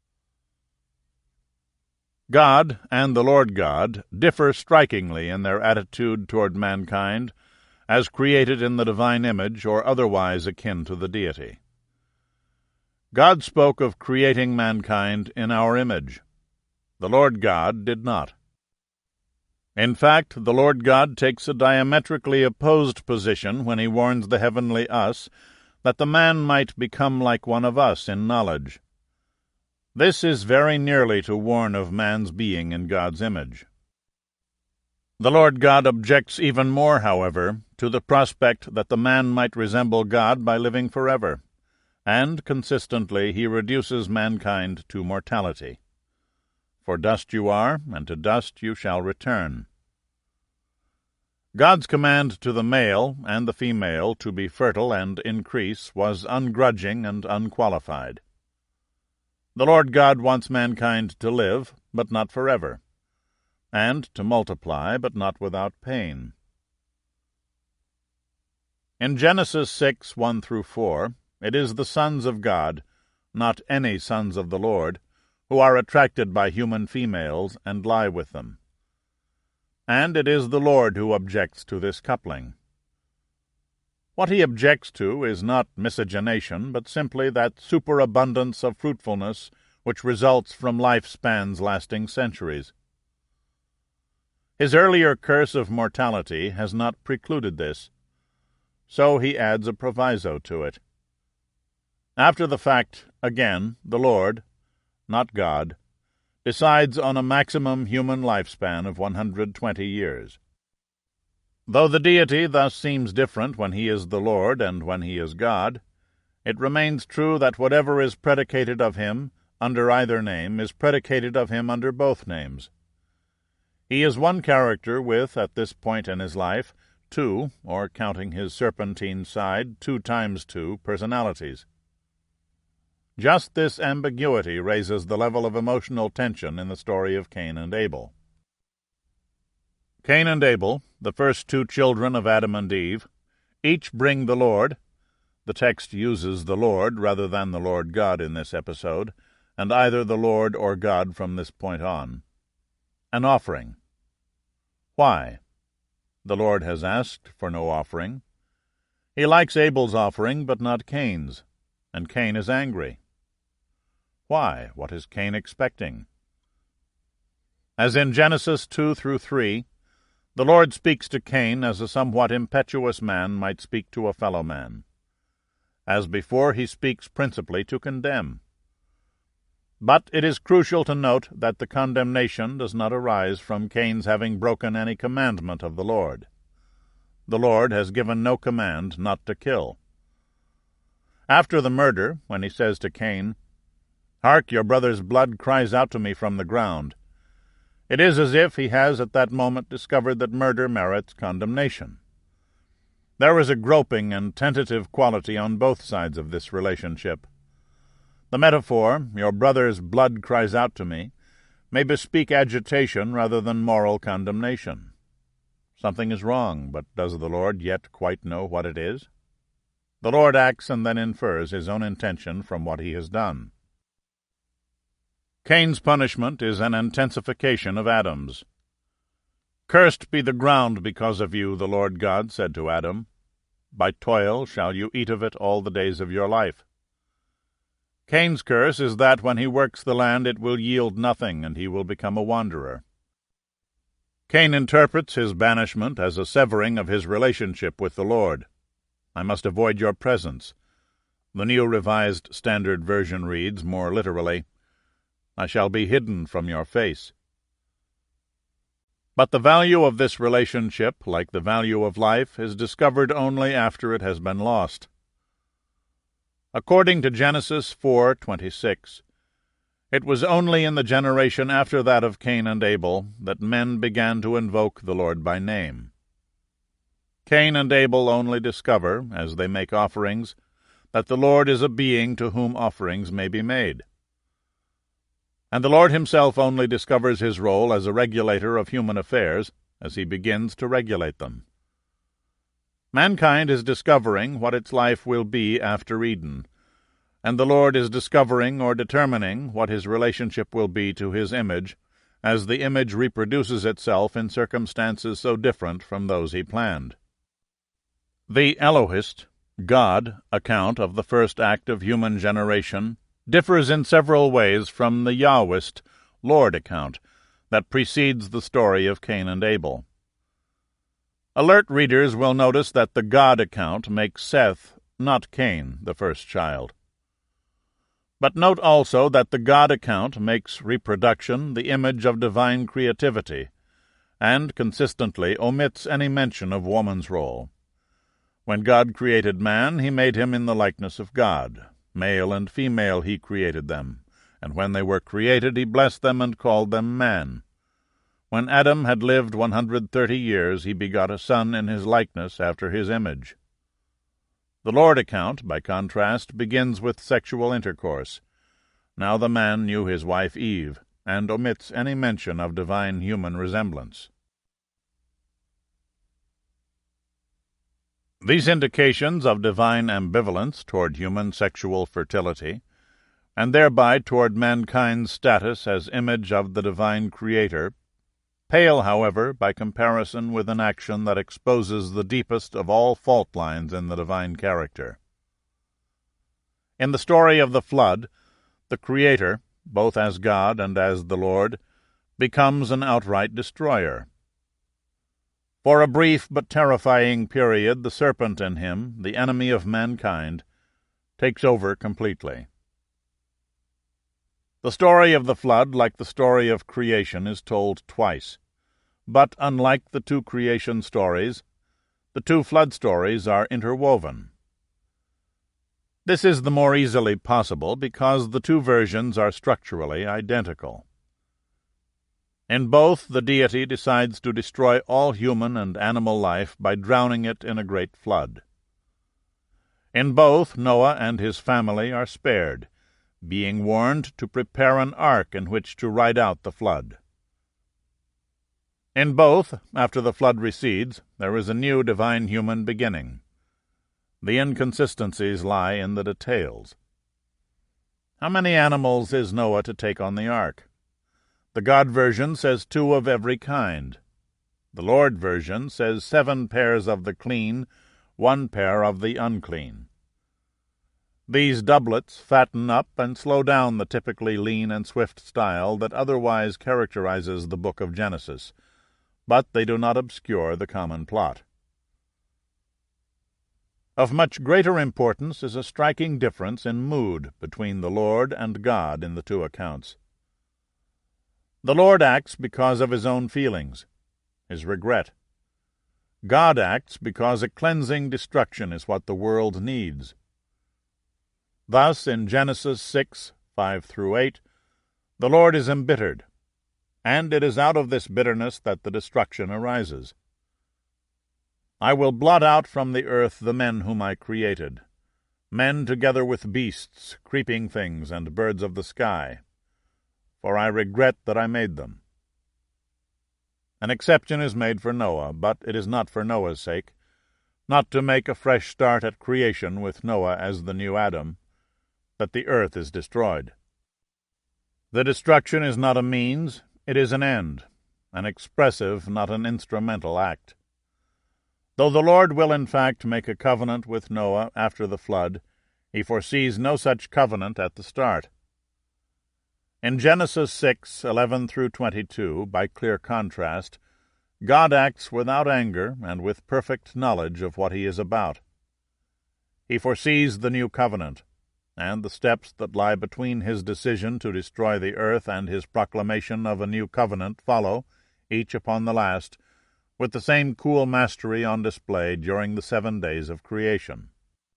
God and the Lord God differ strikingly in their attitude toward mankind, as created in the divine image or otherwise akin to the deity. God spoke of creating mankind in our image. The Lord God did not. In fact, the Lord God takes a diametrically opposed position when he warns the heavenly us that the man might become like one of us in knowledge. This is very nearly to warn of man's being in God's image. The Lord God objects even more, however, to the prospect that the man might resemble God by living forever, and, consistently, he reduces mankind to mortality. For dust you are, and to dust you shall return. God's command to the male and the female to be fertile and increase was ungrudging and unqualified. The Lord God wants mankind to live, but not forever, and to multiply, but not without pain. In Genesis six, one through four, it is the sons of God, not any sons of the Lord, who are attracted by human females and lie with them. And it is the Lord who objects to this coupling. What he objects to is not miscegenation, but simply that superabundance of fruitfulness which results from lifespans lasting centuries. His earlier curse of mortality has not precluded this, so he adds a proviso to it. After the fact, again, the Lord, not God, decides on a maximum human lifespan of one hundred twenty years. Though the deity thus seems different when he is the Lord and when he is God, it remains true that whatever is predicated of him under either name is predicated of him under both names. He is one character with, at this point in his life, two, or counting his serpentine side, two times two, personalities. Just this ambiguity raises the level of emotional tension in the story of Cain and Abel. Cain and Abel, the first two children of Adam and Eve, each bring the Lord — the text uses the Lord rather than the Lord God in this episode, and either the Lord or God from this point on — an offering. Why? The Lord has asked for no offering. He likes Abel's offering, but not Cain's, and Cain is angry. Why? What is Cain expecting? As in Genesis two through three, the Lord speaks to Cain as a somewhat impetuous man might speak to a fellow man. As before, he speaks principally to condemn. But it is crucial to note that the condemnation does not arise from Cain's having broken any commandment of the Lord. The Lord has given no command not to kill. After the murder, when he says to Cain, Hark, your brother's blood cries out to me from the ground. It is as if he has at that moment discovered that murder merits condemnation. There is a groping and tentative quality on both sides of this relationship. The metaphor, your brother's blood cries out to me, may bespeak agitation rather than moral condemnation. Something is wrong, but does the Lord yet quite know what it is? The Lord acts and then infers his own intention from what he has done. Cain's punishment is an intensification of Adam's. Cursed be the ground because of you, the Lord God said to Adam. By toil shall you eat of it all the days of your life. Cain's curse is that when he works the land it will yield nothing, and he will become a wanderer. Cain interprets his banishment as a severing of his relationship with the Lord. I must avoid your presence. The New Revised Standard Version reads, more literally, I shall be hidden from your face. But the value of this relationship, like the value of life, is discovered only after it has been lost. According to Genesis four twenty-six, it was only in the generation after that of Cain and Abel that men began to invoke the Lord by name. Cain and Abel only discover, as they make offerings, that the Lord is a being to whom offerings may be made. And the Lord himself only discovers his role as a regulator of human affairs as he begins to regulate them. Mankind is discovering what its life will be after Eden, and the Lord is discovering or determining what his relationship will be to his image, as the image reproduces itself in circumstances so different from those he planned. The Elohist, God, account of the first act of human generation differs in several ways from the Yahwist, Lord account, that precedes the story of Cain and Abel. Alert readers will notice that the God account makes Seth, not Cain, the first child. But note also that the God account makes reproduction the image of divine creativity, and consistently omits any mention of woman's role. When God created man, he made him in the likeness of God. Male and female he created them, and when they were created he blessed them and called them man. When Adam had lived one hundred thirty years, he begot a son in his likeness after his image. The Lord account, by contrast, begins with sexual intercourse. Now the man knew his wife Eve, and omits any mention of divine human resemblance. These indications of divine ambivalence toward human sexual fertility, and thereby toward mankind's status as image of the divine Creator, pale, however, by comparison with an action that exposes the deepest of all fault lines in the divine character. In the story of the flood, the Creator, both as God and as the Lord, becomes an outright destroyer. For a brief but terrifying period, the serpent in him, the enemy of mankind, takes over completely. The story of the flood, like the story of creation, is told twice. But unlike the two creation stories, the two flood stories are interwoven. This is the more easily possible because the two versions are structurally identical. In both, the deity decides to destroy all human and animal life by drowning it in a great flood. In both, Noah and his family are spared, being warned to prepare an ark in which to ride out the flood. In both, after the flood recedes, there is a new divine human beginning. The inconsistencies lie in the details. How many animals is Noah to take on the ark? The God version says two of every kind. The Lord version says seven pairs of the clean, one pair of the unclean. These doublets fatten up and slow down the typically lean and swift style that otherwise characterizes the book of Genesis, but they do not obscure the common plot. Of much greater importance is a striking difference in mood between the Lord and God in the two accounts. The Lord acts because of his own feelings, his regret. God acts because a cleansing destruction is what the world needs. Thus, in Genesis six five through eight, the Lord is embittered, and it is out of this bitterness that the destruction arises. I will blot out from the earth the men whom I created, men together with beasts, creeping things, and birds of the sky, for I regret that I made them. An exception is made for Noah, but it is not for Noah's sake, not to make a fresh start at creation with Noah as the new Adam, that the earth is destroyed. The destruction is not a means, it is an end, an expressive, not an instrumental act. Though the Lord will in fact make a covenant with Noah after the flood, he foresees no such covenant at the start. In Genesis six, eleven through twenty-two, by clear contrast, God acts without anger and with perfect knowledge of what he is about. He foresees the new covenant, and the steps that lie between his decision to destroy the earth and his proclamation of a new covenant follow, each upon the last, with the same cool mastery on display during the seven days of creation.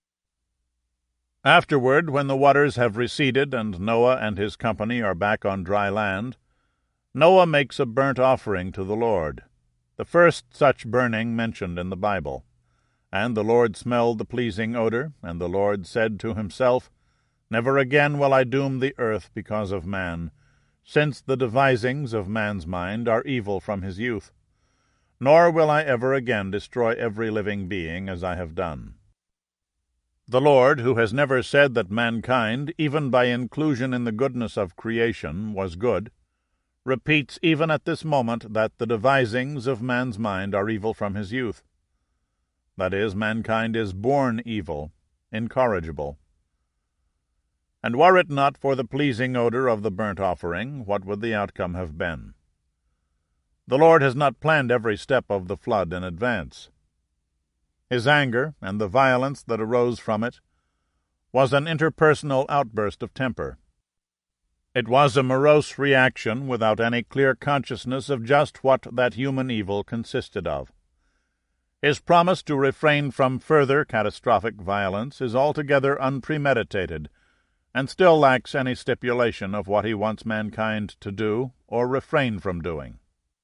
Afterward, when the waters have receded and Noah and his company are back on dry land, Noah makes a burnt offering to the Lord, the first such burning mentioned in the Bible. And the Lord smelled the pleasing odor, and the Lord said to himself, Never again will I doom the earth because of man, since the devisings of man's mind are evil from his youth. Nor will I ever again destroy every living being as I have done. The Lord, who has never said that mankind, even by inclusion in the goodness of creation, was good, repeats even at this moment that the devisings of man's mind are evil from his youth. That is, mankind is born evil, incorrigible. And were it not for the pleasing odor of the burnt offering, what would the outcome have been? The Lord has not planned every step of the flood in advance. His anger, and the violence that arose from it, was an interpersonal outburst of temper. It was a morose reaction without any clear consciousness of just what that human evil consisted of. His promise to refrain from further catastrophic violence is altogether unpremeditated, and still lacks any stipulation of what he wants mankind to do or refrain from doing.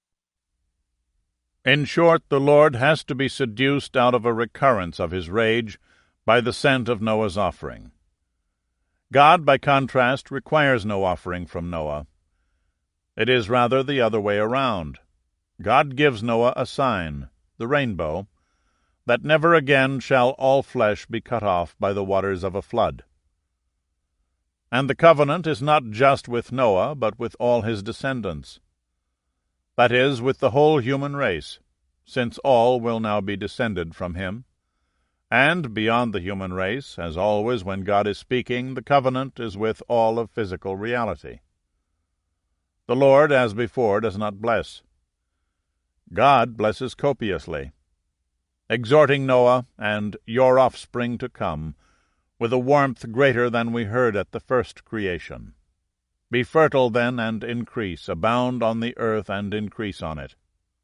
In short, the Lord has to be seduced out of a recurrence of his rage by the scent of Noah's offering. God, by contrast, requires no offering from Noah. It is rather the other way around. God gives Noah a sign, the rainbow, that never again shall all flesh be cut off by the waters of a flood. And the covenant is not just with Noah, but with all his descendants. That is, with the whole human race, since all will now be descended from him. And beyond the human race, as always when God is speaking, the covenant is with all of physical reality. The Lord, as before, does not bless. God blesses copiously, exhorting Noah and your offspring to come, with a warmth greater than we heard at the first creation. Be fertile, then, and increase, abound on the earth and increase on it.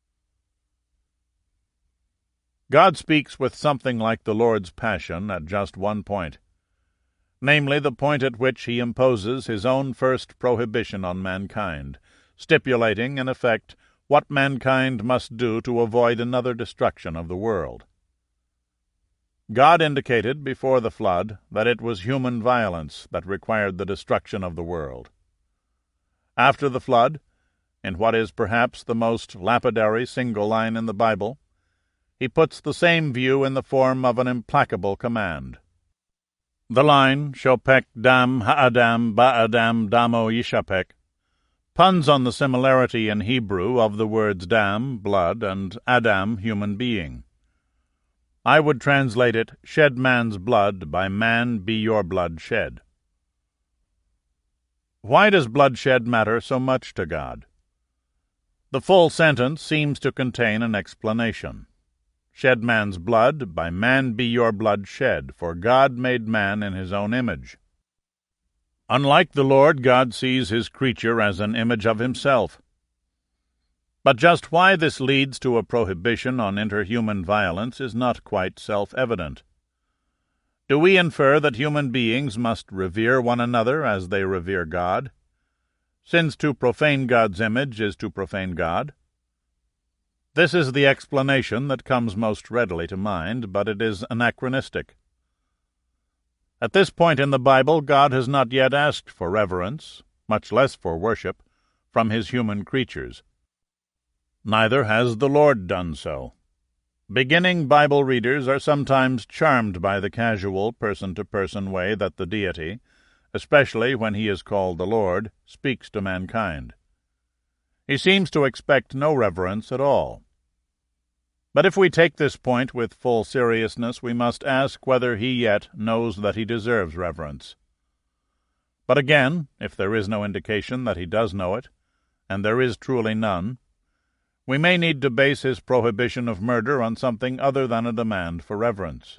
God speaks with something like the Lord's passion at just one point, namely the point at which he imposes his own first prohibition on mankind, stipulating, in effect, what mankind must do to avoid another destruction of the world. God indicated before the flood that it was human violence that required the destruction of the world. After the flood, in what is perhaps the most lapidary single line in the Bible, he puts the same view in the form of an implacable command. The line, Shopek dam ha'adam ba'adam damo yishapek, puns on the similarity in Hebrew of the words dam, blood, and Adam, human being. I would translate it, shed man's blood, by man be your blood shed. Why does bloodshed matter so much to God? The full sentence seems to contain an explanation. Shed man's blood, by man be your blood shed, for God made man in his own image. Unlike the Lord, God sees his creature as an image of himself. But just why this leads to a prohibition on interhuman violence is not quite self-evident. Do we infer that human beings must revere one another as they revere God, since to profane God's image is to profane God? This is the explanation that comes most readily to mind, but it is anachronistic. At this point in the Bible, God has not yet asked for reverence, much less for worship, from his human creatures. Neither has the Lord done so. Beginning Bible readers are sometimes charmed by the casual, person-to-person way that the deity, especially when he is called the Lord, speaks to mankind. He seems to expect no reverence at all. But if we take this point with full seriousness, we must ask whether he yet knows that he deserves reverence. But again, if there is no indication that he does know it, and there is truly none, we may need to base his prohibition of murder on something other than a demand for reverence.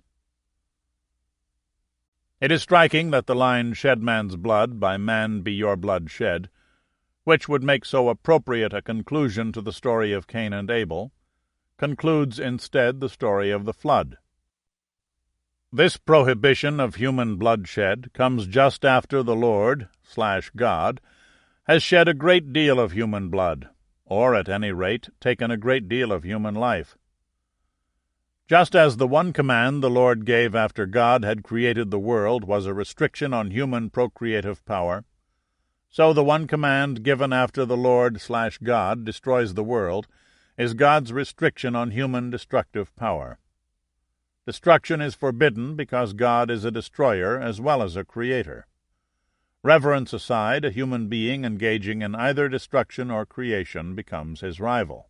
It is striking that the line, "Shed man's blood, by man be your blood shed," which would make so appropriate a conclusion to the story of Cain and Abel, concludes instead the story of the flood. This prohibition of human bloodshed comes just after the Lord slash God has shed a great deal of human blood, or at any rate taken a great deal of human life. Just as the one command the Lord gave after God had created the world was a restriction on human procreative power, so the one command given after the Lord slash God destroys the world is God's restriction on human destructive power. Destruction is forbidden because God is a destroyer as well as a creator. Reverence aside, a human being engaging in either destruction or creation becomes his rival.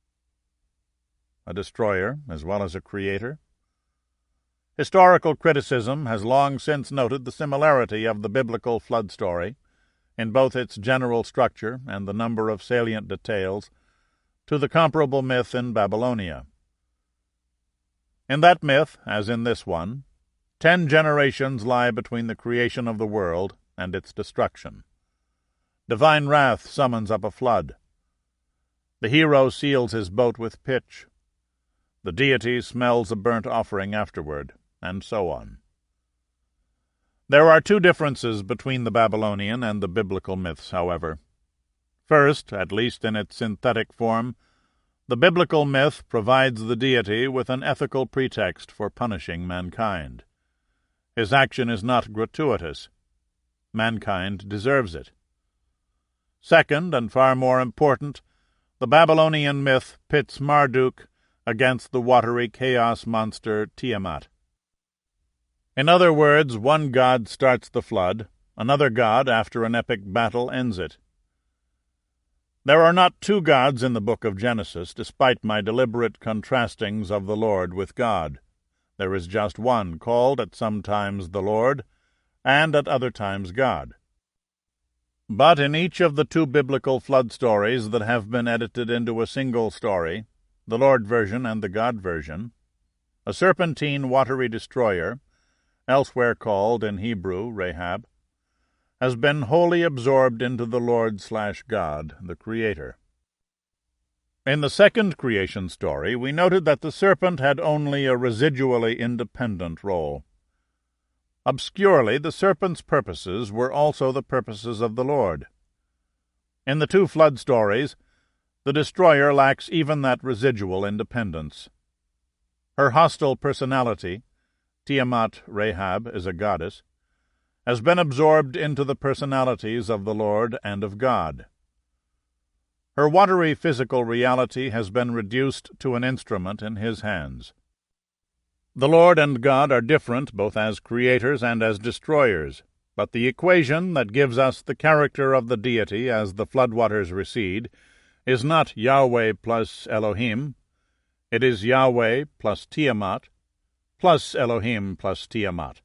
A destroyer as well as a creator? Historical criticism has long since noted the similarity of the biblical flood story, in both its general structure and the number of salient details, to the comparable myth in Babylonia. In that myth, as in this one, ten generations lie between the creation of the world and its destruction. Divine wrath summons up a flood. The hero seals his boat with pitch. The deity smells a burnt offering afterward, and so on. There are two differences between the Babylonian and the biblical myths, however. First, at least in its synthetic form, the biblical myth provides the deity with an ethical pretext for punishing mankind. His action is not gratuitous. Mankind deserves it. Second, and far more important, the Babylonian myth pits Marduk against the watery chaos monster Tiamat. In other words, one god starts the flood, another god, after an epic battle, ends it. There are not two gods in the book of Genesis, despite my deliberate contrastings of the Lord with God. There is just one, called at some times the Lord, and at other times God. But in each of the two biblical flood stories that have been edited into a single story, the Lord version and the God version, a serpentine watery destroyer, elsewhere called in Hebrew Rahab, has been wholly absorbed into the Lord slash God, the Creator. In the second creation story, we noted that the serpent had only a residually independent role. Obscurely, the serpent's purposes were also the purposes of the Lord. In the two flood stories, the destroyer lacks even that residual independence. Her hostile personality, Tiamat Rahab is a goddess, has been absorbed into the personalities of the Lord and of God. Her watery physical reality has been reduced to an instrument in his hands. The Lord and God are different both as creators and as destroyers, but the equation that gives us the character of the deity as the floodwaters recede is not Yahweh plus Elohim. It is Yahweh plus Tiamat plus Elohim plus Tiamat.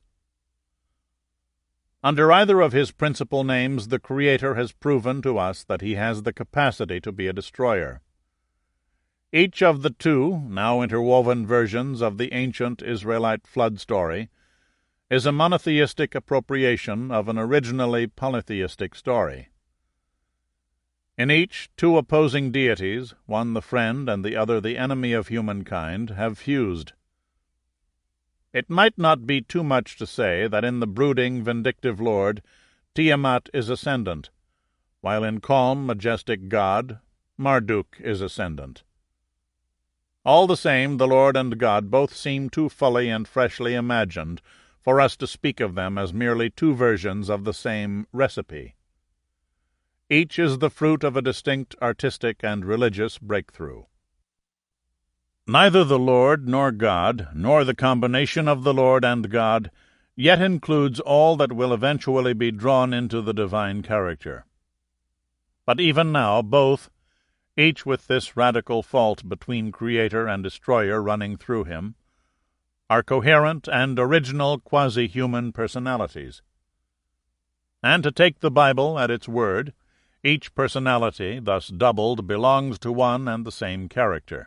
Under either of his principal names, the Creator has proven to us that he has the capacity to be a destroyer. Each of the two, now interwoven versions of the ancient Israelite flood story is a monotheistic appropriation of an originally polytheistic story. In each, two opposing deities, one the friend and the other the enemy of humankind, have fused. It might not be too much to say that in the brooding, vindictive Lord, Tiamat is ascendant, while in calm, majestic God, Marduk is ascendant. All the same, the Lord and God both seem too fully and freshly imagined for us to speak of them as merely two versions of the same recipe. Each is the fruit of a distinct artistic and religious breakthrough. Neither the Lord nor God, nor the combination of the Lord and God, yet includes all that will eventually be drawn into the divine character. But even now both, each with this radical fault between Creator and Destroyer running through him, are coherent and original quasi-human personalities. And to take the Bible at its word, each personality, thus doubled, belongs to one and the same character.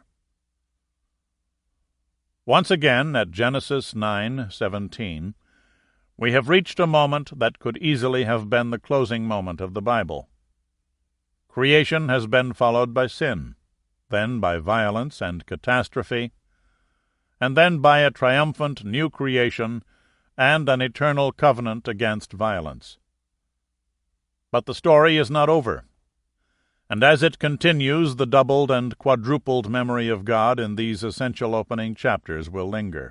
Once again, at Genesis nine seventeen, we have reached a moment that could easily have been the closing moment of the Bible. Creation has been followed by sin, then by violence and catastrophe, and then by a triumphant new creation and an eternal covenant against violence. But the story is not over, and as it continues, the doubled and quadrupled memory of God in these essential opening chapters will linger.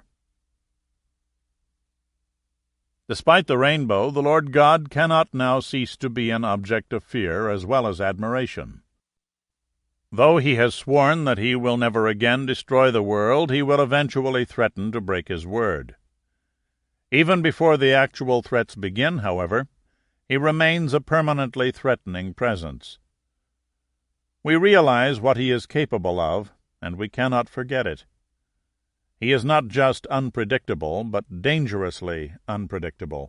Despite the rainbow, the Lord God cannot now cease to be an object of fear as well as admiration. Though he has sworn that he will never again destroy the world, he will eventually threaten to break his word. Even before the actual threats begin, however, he remains a permanently threatening presence. We realize what he is capable of, and we cannot forget it. He is not just unpredictable, but dangerously unpredictable.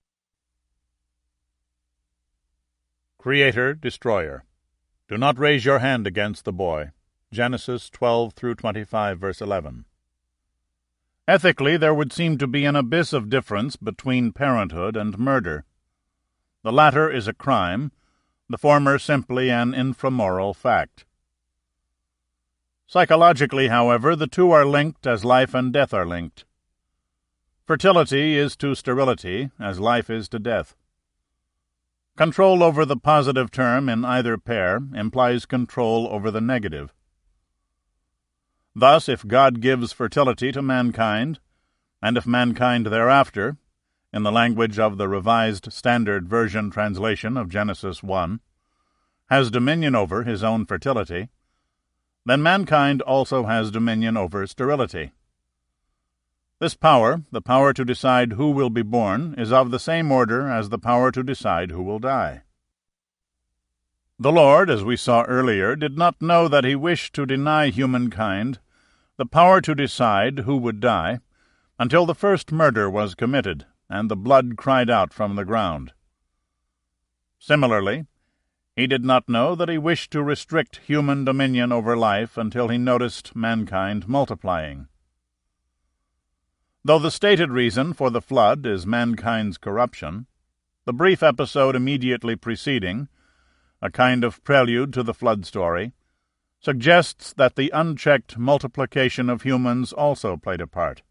Creator, Destroyer. Do not raise your hand against the boy. Genesis twelve through twenty-five, verse eleven. Ethically, there would seem to be an abyss of difference between parenthood and murder. The latter is a crime, the former simply an inframoral fact. Psychologically, however, the two are linked as life and death are linked. Fertility is to sterility as life is to death. Control over the positive term in either pair implies control over the negative. Thus, if God gives fertility to mankind, and if mankind thereafter, in the language of the Revised Standard Version translation of Genesis one, has dominion over his own fertility, then mankind also has dominion over sterility. This power, the power to decide who will be born, is of the same order as the power to decide who will die. The Lord, as we saw earlier, did not know that he wished to deny humankind the power to decide who would die until the first murder was committed and the blood cried out from the ground. Similarly, he did not know that he wished to restrict human dominion over life until he noticed mankind multiplying. Though the stated reason for the flood is mankind's corruption, the brief episode immediately preceding, a kind of prelude to the flood story, suggests that the unchecked multiplication of humans also played a part.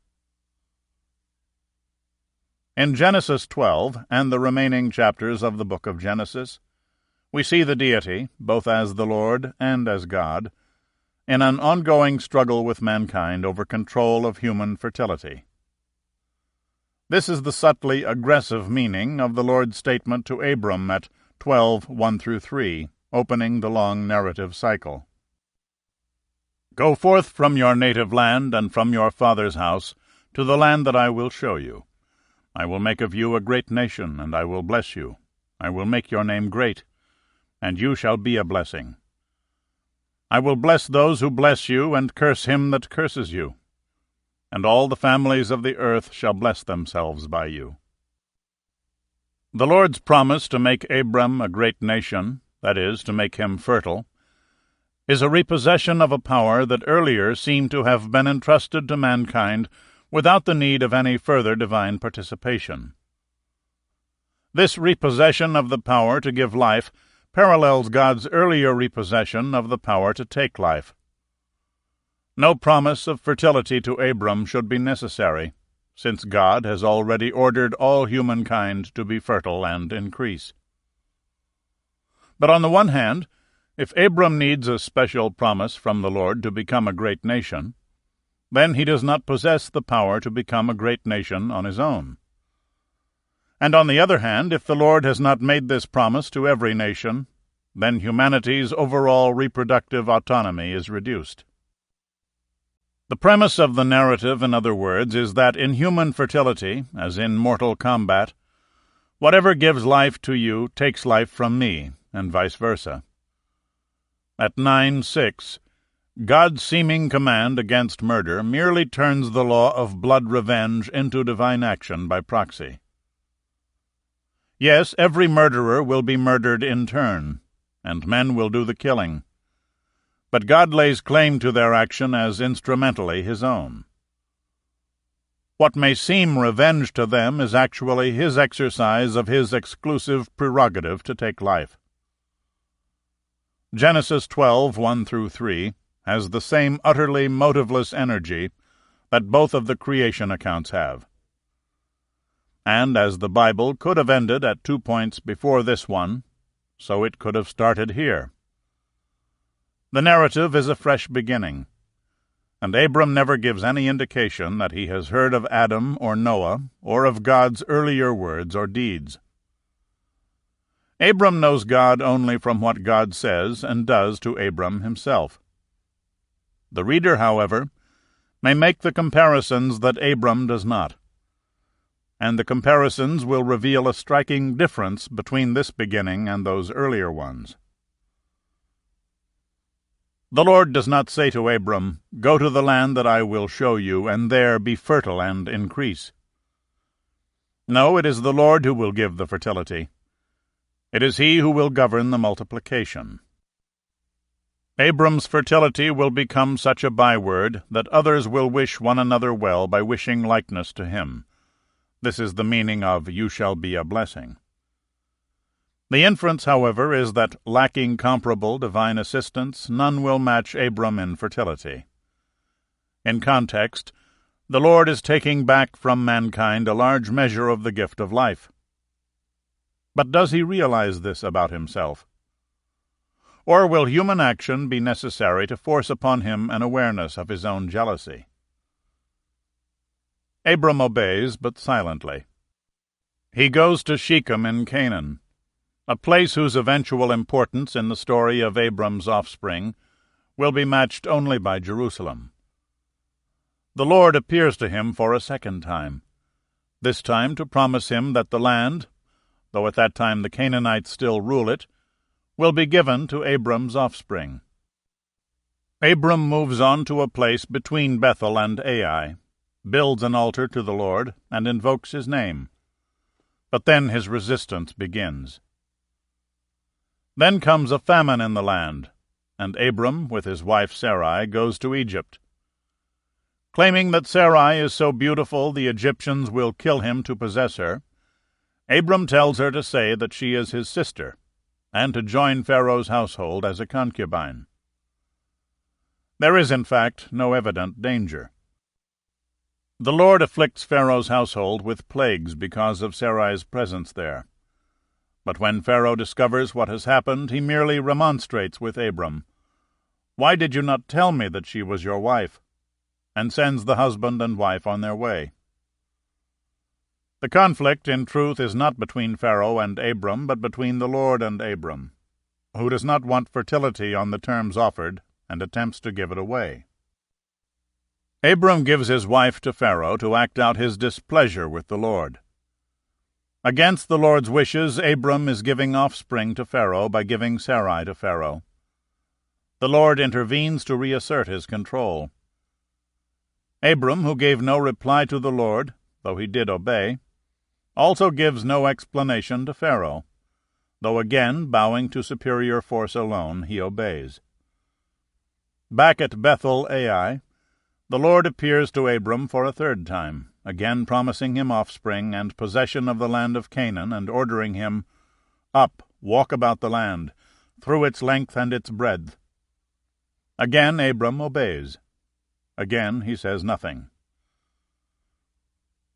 In Genesis twelve and the remaining chapters of the book of Genesis, we see the deity, both as the Lord and as God, in an ongoing struggle with mankind over control of human fertility. This is the subtly aggressive meaning of the Lord's statement to Abram at twelve one through three, opening the long narrative cycle. Go forth from your native land and from your father's house to the land that I will show you. I will make of you a great nation, and I will bless you. I will make your name great, and you shall be a blessing. I will bless those who bless you, and curse him that curses you. And all the families of the earth shall bless themselves by you. The Lord's promise to make Abram a great nation, that is, to make him fertile, is a repossession of a power that earlier seemed to have been entrusted to mankind without the need of any further divine participation. This repossession of the power to give life parallels God's earlier repossession of the power to take life. No promise of fertility to Abram should be necessary, since God has already ordered all humankind to be fertile and increase. But on the one hand, if Abram needs a special promise from the Lord to become a great nation, then he does not possess the power to become a great nation on his own. And on the other hand, if the Lord has not made this promise to every nation, then humanity's overall reproductive autonomy is reduced. The premise of the narrative, in other words, is that in human fertility, as in mortal combat, whatever gives life to you takes life from me, and vice versa. At nine six, God's seeming command against murder merely turns the law of blood revenge into divine action by proxy. Yes, every murderer will be murdered in turn, and men will do the killing. But God lays claim to their action as instrumentally his own. What may seem revenge to them is actually his exercise of his exclusive prerogative to take life. Genesis twelve, one through three, has the same utterly motiveless energy that both of the creation accounts have. And as the Bible could have ended at two points before this one, so it could have started here. The narrative is a fresh beginning, and Abram never gives any indication that he has heard of Adam or Noah or of God's earlier words or deeds. Abram knows God only from what God says and does to Abram himself. The reader, however, may make the comparisons that Abram does not, and the comparisons will reveal a striking difference between this beginning and those earlier ones. The Lord does not say to Abram, "Go to the land that I will show you, and there be fertile and increase." No, it is the Lord who will give the fertility. It is he who will govern the multiplication. Abram's fertility will become such a byword that others will wish one another well by wishing likeness to him. This is the meaning of "you shall be a blessing." The inference, however, is that, lacking comparable divine assistance, none will match Abram in fertility. In context, the Lord is taking back from mankind a large measure of the gift of life. But does he realize this about himself? Or will human action be necessary to force upon him an awareness of his own jealousy? Abram obeys, but silently. He goes to Shechem in Canaan, a place whose eventual importance in the story of Abram's offspring will be matched only by Jerusalem. The Lord appears to him for a second time, this time to promise him that the land, though at that time the Canaanites still rule it, will be given to Abram's offspring. Abram moves on to a place between Bethel and Ai, builds an altar to the Lord, and invokes his name. But then his resistance begins. Then comes a famine in the land, and Abram, with his wife Sarai, goes to Egypt. Claiming that Sarai is so beautiful the Egyptians will kill him to possess her, Abram tells her to say that she is his sister, and to join Pharaoh's household as a concubine. There is, in fact, no evident danger. The Lord afflicts Pharaoh's household with plagues because of Sarai's presence there. But when Pharaoh discovers what has happened, he merely remonstrates with Abram. "Why did you not tell me that she was your wife?" and sends the husband and wife on their way. The conflict, in truth, is not between Pharaoh and Abram, but between the Lord and Abram, who does not want fertility on the terms offered, and attempts to give it away. Abram gives his wife to Pharaoh to act out his displeasure with the Lord. Against the Lord's wishes, Abram is giving offspring to Pharaoh by giving Sarai to Pharaoh. The Lord intervenes to reassert his control. Abram, who gave no reply to the Lord, though he did obey, also gives no explanation to Pharaoh, though again, bowing to superior force alone, he obeys. Back at Bethel Ai, the Lord appears to Abram for a third time, again promising him offspring and possession of the land of Canaan, and ordering him, "Up, walk about the land, through its length and its breadth." Again Abram obeys. Again he says nothing.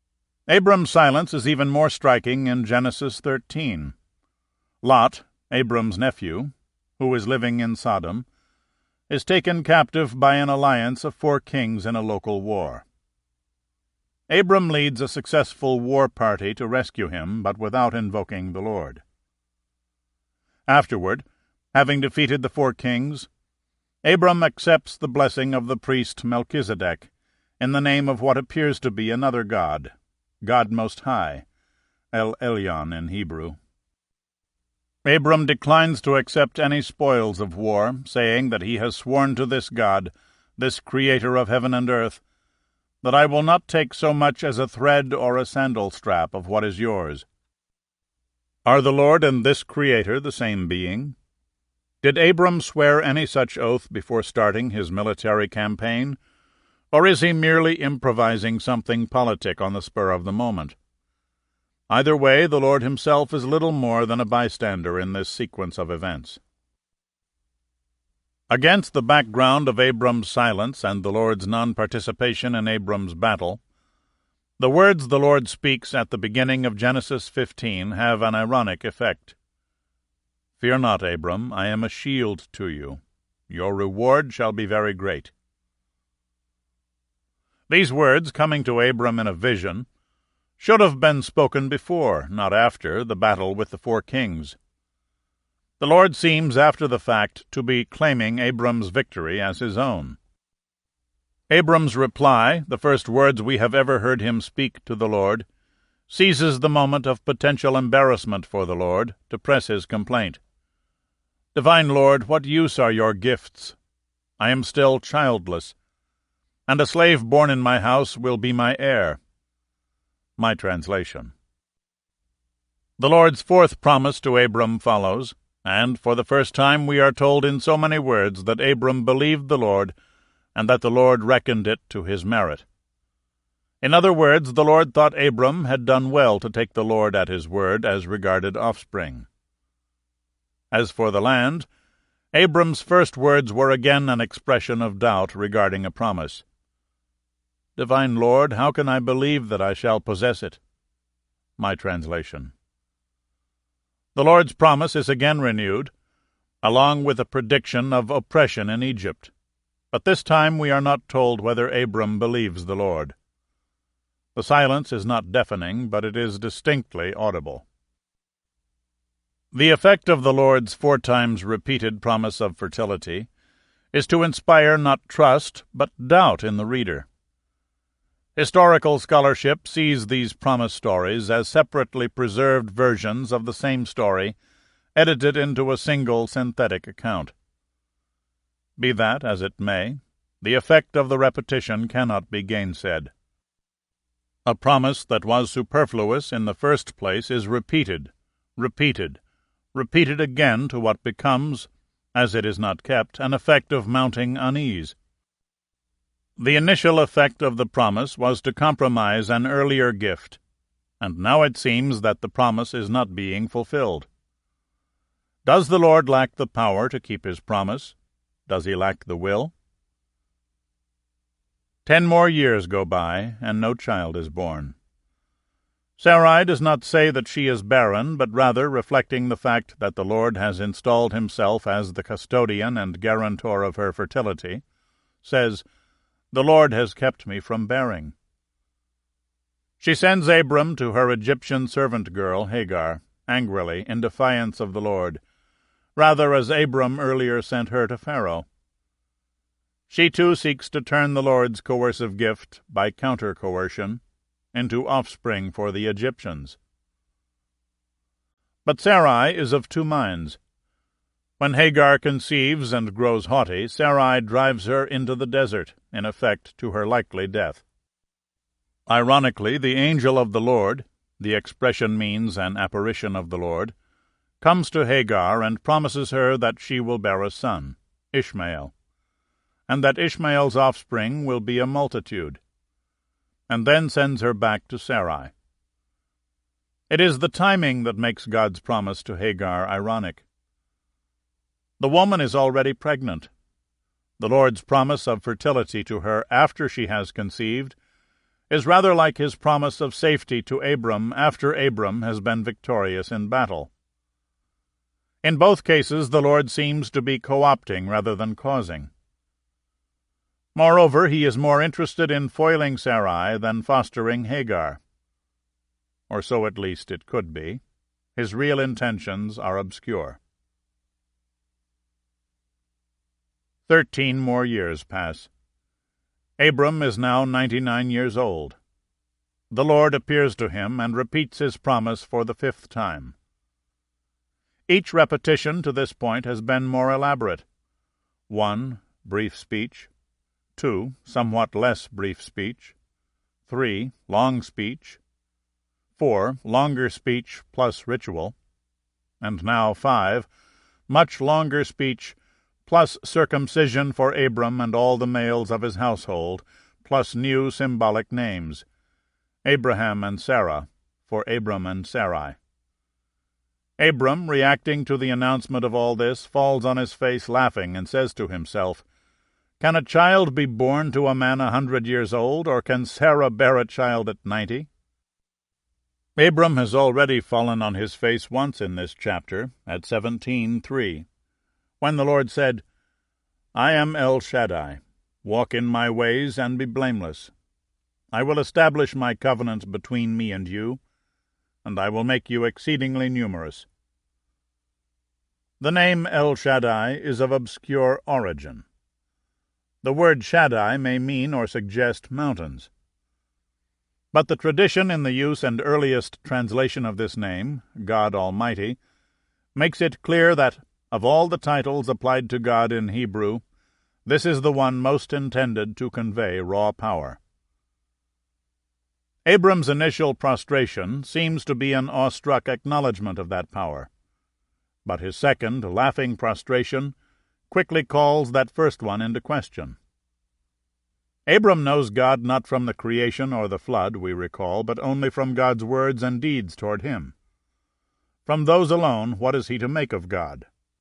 Abram's silence is even more striking in Genesis thirteen. Lot, Abram's nephew, who is living in Sodom, is taken captive by an alliance of four kings in a local war. Abram leads a successful war party to rescue him, but without invoking the Lord. Afterward, having defeated the four kings, Abram accepts the blessing of the priest Melchizedek in the name of what appears to be another god, God Most High, El Elyon in Hebrew. Abram declines to accept any spoils of war, saying that he has sworn to this God, this Creator of heaven and earth, that I will not take so much as a thread or a sandal strap of what is yours. Are the Lord and this Creator the same being? Did Abram swear any such oath before starting his military campaign, or is he merely improvising something politic on the spur of the moment? Either way, the Lord himself is little more than a bystander in this sequence of events. Against the background of Abram's silence and the Lord's non-participation in Abram's battle, the words the Lord speaks at the beginning of Genesis fifteen have an ironic effect. Fear not, Abram, I am a shield to you. Your reward shall be very great. These words, coming to Abram in a vision, should have been spoken before, not after, the battle with the four kings. The Lord seems, after the fact, to be claiming Abram's victory as his own. Abram's reply, the first words we have ever heard him speak to the Lord, seizes the moment of potential embarrassment for the Lord to press his complaint. Divine Lord, what use are your gifts? I am still childless, and a slave born in my house will be my heir. My translation. The Lord's fourth promise to Abram follows, and for the first time we are told in so many words that Abram believed the Lord, and that the Lord reckoned it to his merit. In other words, the Lord thought Abram had done well to take the Lord at his word as regarded offspring. As for the land, Abram's first words were again an expression of doubt regarding a promise. Divine Lord, how can I believe that I shall possess it? My translation. The Lord's promise is again renewed, along with a prediction of oppression in Egypt. But this time we are not told whether Abram believes the Lord. The silence is not deafening, but it is distinctly audible. The effect of the Lord's four times repeated promise of fertility is to inspire not trust, but doubt in the reader. Historical scholarship sees these promise stories as separately preserved versions of the same story, edited into a single synthetic account. Be that as it may, the effect of the repetition cannot be gainsaid. A promise that was superfluous in the first place is repeated, repeated, repeated again to what becomes, as it is not kept, an effect of mounting unease. The initial effect of the promise was to compromise an earlier gift, and now it seems that the promise is not being fulfilled. Does the Lord lack the power to keep his promise? Does he lack the will? Ten more years go by, and no child is born. Sarai does not say that she is barren, but rather, reflecting the fact that the Lord has installed himself as the custodian and guarantor of her fertility, says, The Lord has kept me from bearing. She sends Abram to her Egyptian servant girl, Hagar, angrily, in defiance of the Lord, rather as Abram earlier sent her to Pharaoh. She too seeks to turn the Lord's coercive gift, by counter-coercion, into offspring for the Egyptians. But Sarai is of two minds. When Hagar conceives and grows haughty, Sarai drives her into the desert, in effect to her likely death. Ironically, the angel of the Lord, the expression means an apparition of the Lord, comes to Hagar and promises her that she will bear a son, Ishmael, and that Ishmael's offspring will be a multitude, and then sends her back to Sarai. It is the timing that makes God's promise to Hagar ironic. The woman is already pregnant. The Lord's promise of fertility to her after she has conceived is rather like his promise of safety to Abram after Abram has been victorious in battle. In both cases, the Lord seems to be co-opting rather than causing. Moreover, he is more interested in foiling Sarai than fostering Hagar. Or so at least it could be. His real intentions are obscure. Thirteen more years pass. Abram is now ninety-nine years old. The Lord appears to him and repeats his promise for the fifth time. Each repetition to this point has been more elaborate. One, brief speech. Two, somewhat less brief speech. Three, long speech. Four, longer speech plus ritual. And now five, much longer speech plus circumcision for Abram and all the males of his household, plus new symbolic names, Abraham and Sarah, for Abram and Sarai. Abram, reacting to the announcement of all this, falls on his face laughing and says to himself, "Can a child be born to a man a hundred years old, or can Sarah bear a child at ninety?" Abram has already fallen on his face once in this chapter, at seventeen three, when the Lord said, "I am El Shaddai. Walk in my ways and be blameless. I will establish my covenant between me and you, and I will make you exceedingly numerous." The name El Shaddai is of obscure origin. The word Shaddai may mean or suggest mountains. But the tradition in the use and earliest translation of this name, God Almighty, makes it clear that, of all the titles applied to God in Hebrew, this is the one most intended to convey raw power. Abram's initial prostration seems to be an awestruck acknowledgment of that power, but his second, laughing prostration quickly calls that first one into question. Abram knows God not from the creation or the flood, we recall, but only from God's words and deeds toward him. From those alone, what is he to make of God?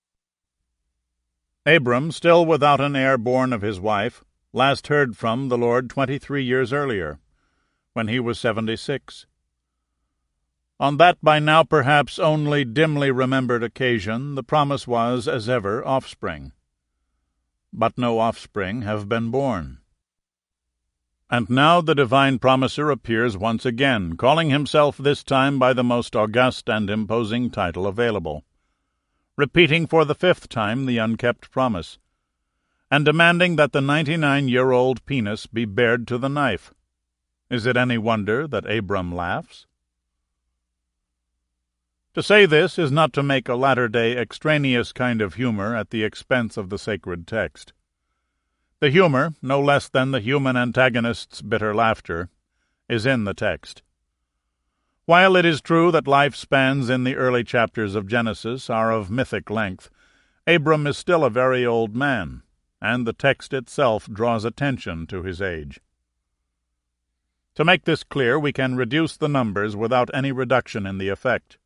Abram, still without an heir born of his wife, last heard from the Lord twenty-three years earlier, when he was seventy-six. On that by now perhaps only dimly remembered occasion, the promise was, as ever, offspring. But no offspring have been born. And now the divine promiser appears once again, calling himself this time by the most august and imposing title available, repeating for the fifth time the unkept promise, and demanding that the ninety-nine-year-old penis be bared to the knife. Is it any wonder that Abram laughs? To say this is not to make a latter-day extraneous kind of humor at the expense of the sacred text. The humor, no less than the human antagonist's bitter laughter, is in the text. While it is true that life spans in the early chapters of Genesis are of mythic length, Abram is still a very old man, and the text itself draws attention to his age. To make this clear, we can reduce the numbers without any reduction in the effect.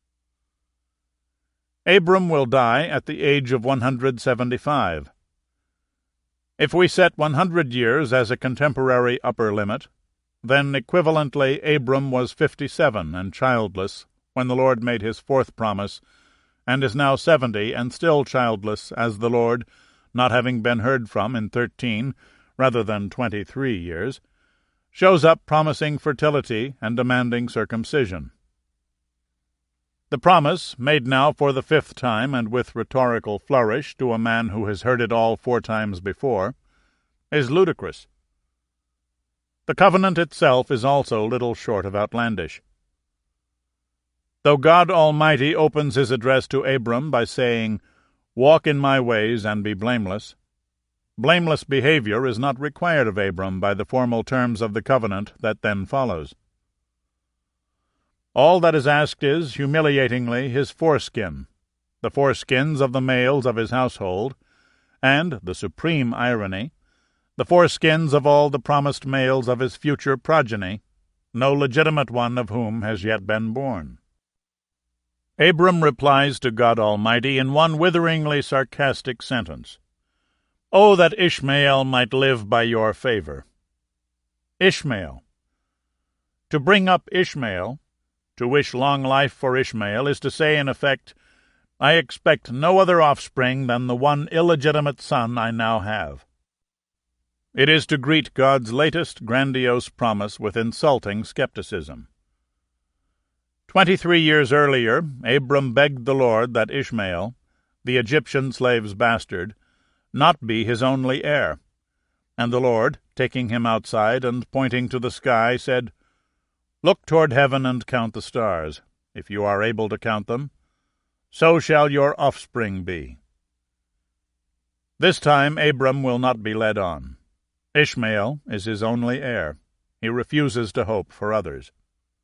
Abram will die at the age of one hundred seventy-five. If we set one hundred years as a contemporary upper limit, then equivalently Abram was fifty-seven and childless when the Lord made his fourth promise, and is now seventy and still childless, as the Lord, not having been heard from in thirteen rather than twenty-three years, shows up promising fertility and demanding circumcision. The promise, made now for the fifth time and with rhetorical flourish to a man who has heard it all four times before, is ludicrous. The covenant itself is also little short of outlandish. Though God Almighty opens his address to Abram by saying, "Walk in my ways and be blameless," blameless behavior is not required of Abram by the formal terms of the covenant that then follows. All that is asked is, humiliatingly, his foreskin, the foreskins of the males of his household, and, the supreme irony, the foreskins of all the promised males of his future progeny, no legitimate one of whom has yet been born. Abram replies to God Almighty in one witheringly sarcastic sentence, "Oh, that Ishmael might live by your favor." Ishmael, To bring up Ishmael, to wish long life for Ishmael, is to say, in effect, I expect no other offspring than the one illegitimate son I now have. It is to greet God's latest grandiose promise with insulting skepticism. Twenty-three years earlier, Abram begged the Lord that Ishmael, the Egyptian slave's bastard, not be his only heir. And the Lord, taking him outside and pointing to the sky, said, Look toward heaven and count the stars, if you are able to count them. So shall your offspring be. This time Abram will not be led on. Ishmael is his only heir. He refuses to hope for others.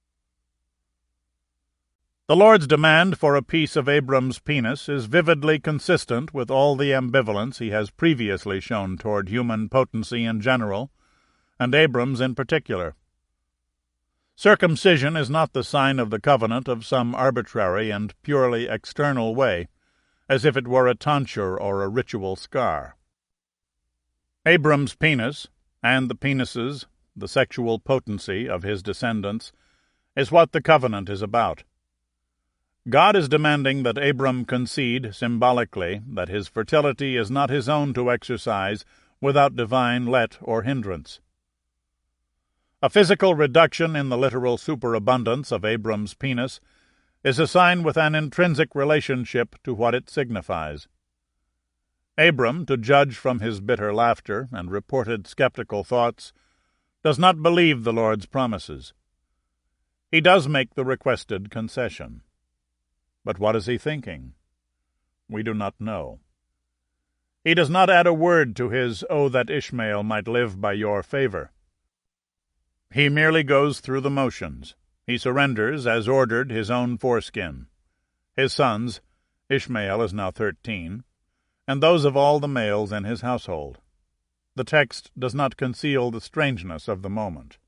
The Lord's demand for a piece of Abram's penis is vividly consistent with all the ambivalence he has previously shown toward human potency in general, and Abram's in particular. Circumcision is not the sign of the covenant of some arbitrary and purely external way, as if it were a tonsure or a ritual scar. Abram's penis, and the penises, the sexual potency of his descendants, is what the covenant is about. God is demanding that Abram concede, symbolically, that his fertility is not his own to exercise without divine let or hindrance. A physical reduction in the literal superabundance of Abram's penis is a sign with an intrinsic relationship to what it signifies. Abram, to judge from his bitter laughter and reported skeptical thoughts, does not believe the Lord's promises. He does make the requested concession. But what is he thinking? We do not know. He does not add a word to his, "Oh, that Ishmael might live by your favor." He merely goes through the motions. He surrenders, as ordered, his own foreskin. His sons, Ishmael is now thirteen, and those of all the males in his household. The text does not conceal the strangeness of the moment.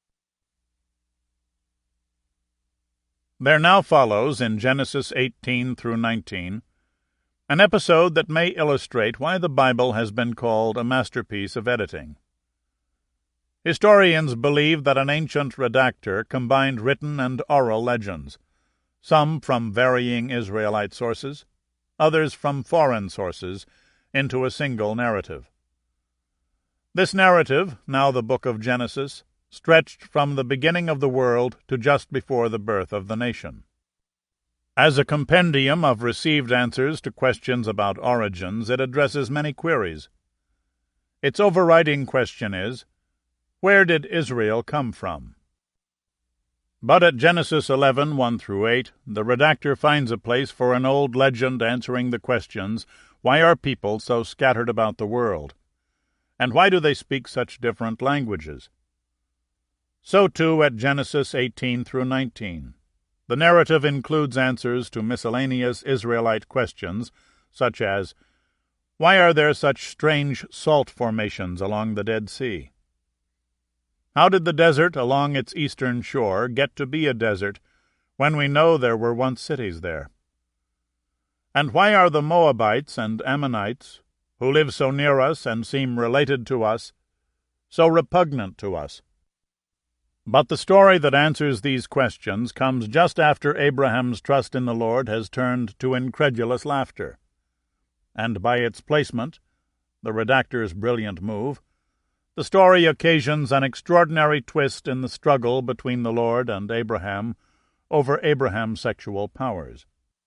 There now follows, in Genesis eighteen through nineteen, an episode that may illustrate why the Bible has been called a masterpiece of editing. Historians believe that an ancient redactor combined written and oral legends, some from varying Israelite sources, others from foreign sources, into a single narrative. This narrative, now the book of Genesis, stretched from the beginning of the world to just before the birth of the nation. As a compendium of received answers to questions about origins, it addresses many queries. Its overriding question is, where did Israel come from? But at Genesis eleven, one through eight, the redactor finds a place for an old legend answering the questions, why are people so scattered about the world? And why do they speak such different languages? So too at Genesis eighteen through nineteen. The narrative includes answers to miscellaneous Israelite questions, such as, why are there such strange salt formations along the Dead Sea? How did the desert along its eastern shore get to be a desert when we know there were once cities there? And why are the Moabites and Ammonites, who live so near us and seem related to us, so repugnant to us? But the story that answers these questions comes just after Abraham's trust in the Lord has turned to incredulous laughter. And by its placement, the redactor's brilliant move, the story occasions an extraordinary twist in the struggle between the Lord and Abraham over Abraham's sexual powers.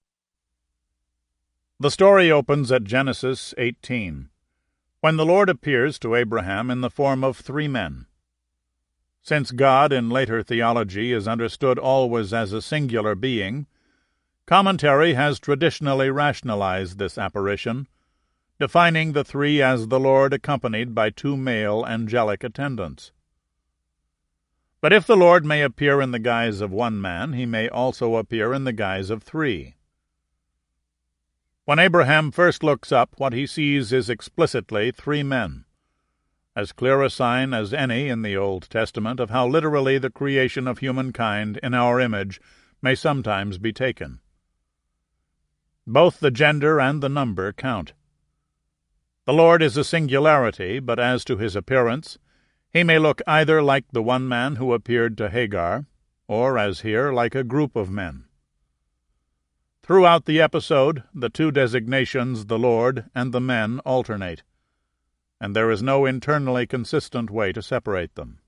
The story opens at Genesis eighteen, when the Lord appears to Abraham in the form of three men. Since God in later theology is understood always as a singular being, commentary has traditionally rationalized this apparition, defining the three as the Lord accompanied by two male angelic attendants. But if the Lord may appear in the guise of one man, he may also appear in the guise of three. When Abraham first looks up, what he sees is explicitly three men, as clear a sign as any in the Old Testament of how literally the creation of humankind in our image may sometimes be taken. Both the gender and the number count. The Lord is a singularity, but as to his appearance, He may look either like the one man who appeared to Hagar, or, as here, like a group of men. Throughout the episode, the two designations, the Lord and the men, alternate, and there is no internally consistent way to separate them.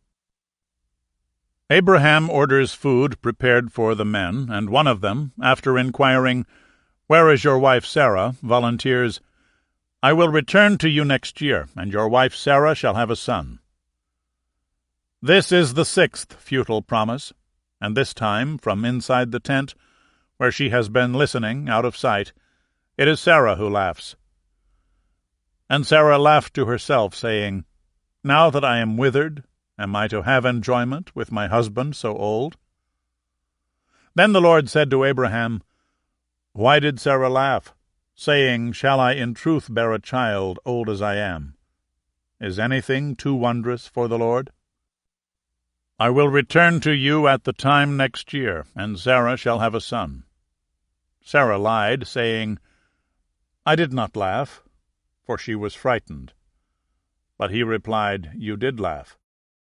Abraham orders food prepared for the men, and one of them, after inquiring, "Where is your wife Sarah?" volunteers, "I will return to you next year, and your wife Sarah shall have a son." This is the sixth futile promise, and this time, from inside the tent, where she has been listening, out of sight, it is Sarah who laughs. And Sarah laughed to herself, saying, "Now that I am withered, am I to have enjoyment with my husband so old?" Then the Lord said to Abraham, "Why did Sarah laugh, saying, Shall I in truth bear a child, old as I am? Is anything too wondrous for the Lord? I will return to you at the time next year, and Sarah shall have a son." Sarah lied, saying, "I did not laugh," for she was frightened. But he replied, "You did laugh."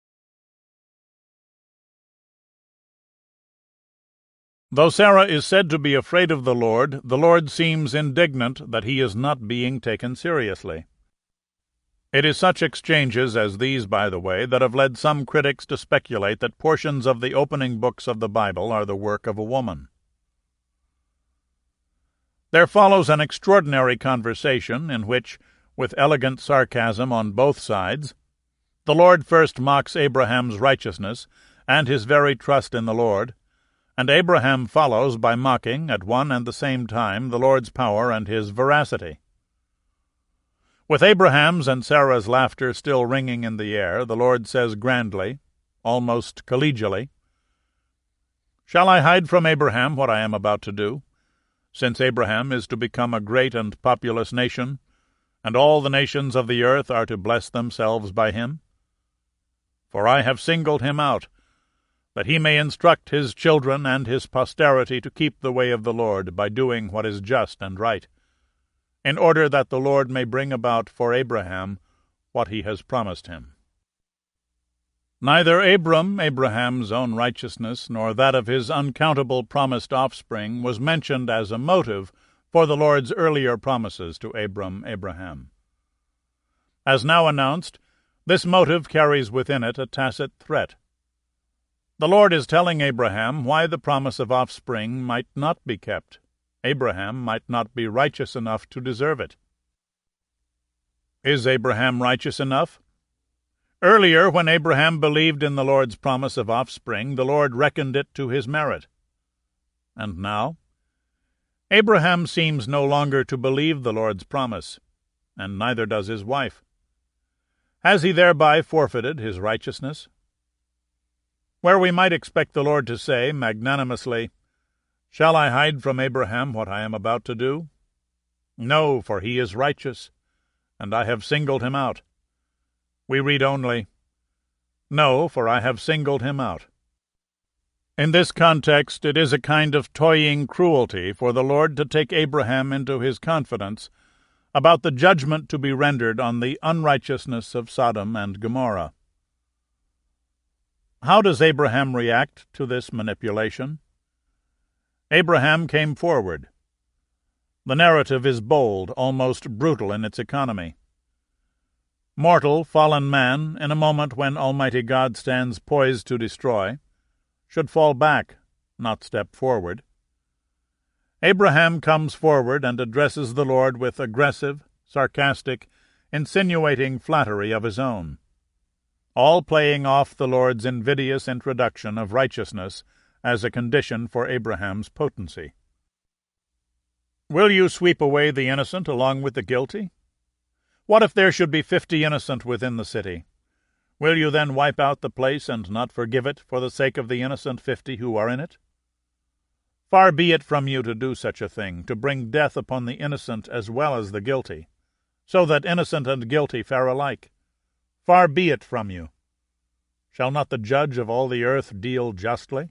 Though Sarah is said to be afraid of the Lord, the Lord seems indignant that he is not being taken seriously. It is such exchanges as these, by the way, that have led some critics to speculate that portions of the opening books of the Bible are the work of a woman. There follows an extraordinary conversation in which, with elegant sarcasm on both sides, the Lord first mocks Abraham's righteousness and his very trust in the Lord, and Abraham follows by mocking, at one and the same time, the Lord's power and his veracity. With Abraham's and Sarah's laughter still ringing in the air, the Lord says grandly, almost collegially, "Shall I hide from Abraham what I am about to do, since Abraham is to become a great and populous nation, and all the nations of the earth are to bless themselves by him? For I have singled him out, that he may instruct his children and his posterity to keep the way of the Lord by doing what is just and right, in order that the Lord may bring about for Abraham what he has promised him." Neither Abram, Abraham's own righteousness, nor that of his uncountable promised offspring was mentioned as a motive for the Lord's earlier promises to Abram, Abraham. As now announced, this motive carries within it a tacit threat. The Lord is telling Abraham why the promise of offspring might not be kept. Abraham might not be righteous enough to deserve it. Is Abraham righteous enough? Earlier, when Abraham believed in the Lord's promise of offspring, the Lord reckoned it to his merit. And now? Abraham seems no longer to believe the Lord's promise, and neither does his wife. Has he thereby forfeited his righteousness? Where we might expect the Lord to say, magnanimously, "Shall I hide from Abraham what I am about to do? No, for he is righteous, and I have singled him out," we read only, "No, for I have singled him out." In this context, it is a kind of toying cruelty for the Lord to take Abraham into his confidence about the judgment to be rendered on the unrighteousness of Sodom and Gomorrah. How does Abraham react to this manipulation? Abraham came forward. The narrative is bold, almost brutal in its economy. Mortal, fallen man, in a moment when Almighty God stands poised to destroy, should fall back, not step forward. Abraham comes forward and addresses the Lord with aggressive, sarcastic, insinuating flattery of his own, all playing off the Lord's invidious introduction of righteousness as a condition for Abraham's potency. Will you sweep away the innocent along with the guilty? What if there should be fifty innocent within the city? Will you then wipe out the place and not forgive it for the sake of the innocent fifty who are in it? Far be it from you to do such a thing, to bring death upon the innocent as well as the guilty, so that innocent and guilty fare alike. Far be it from you. Shall not the judge of all the earth deal justly?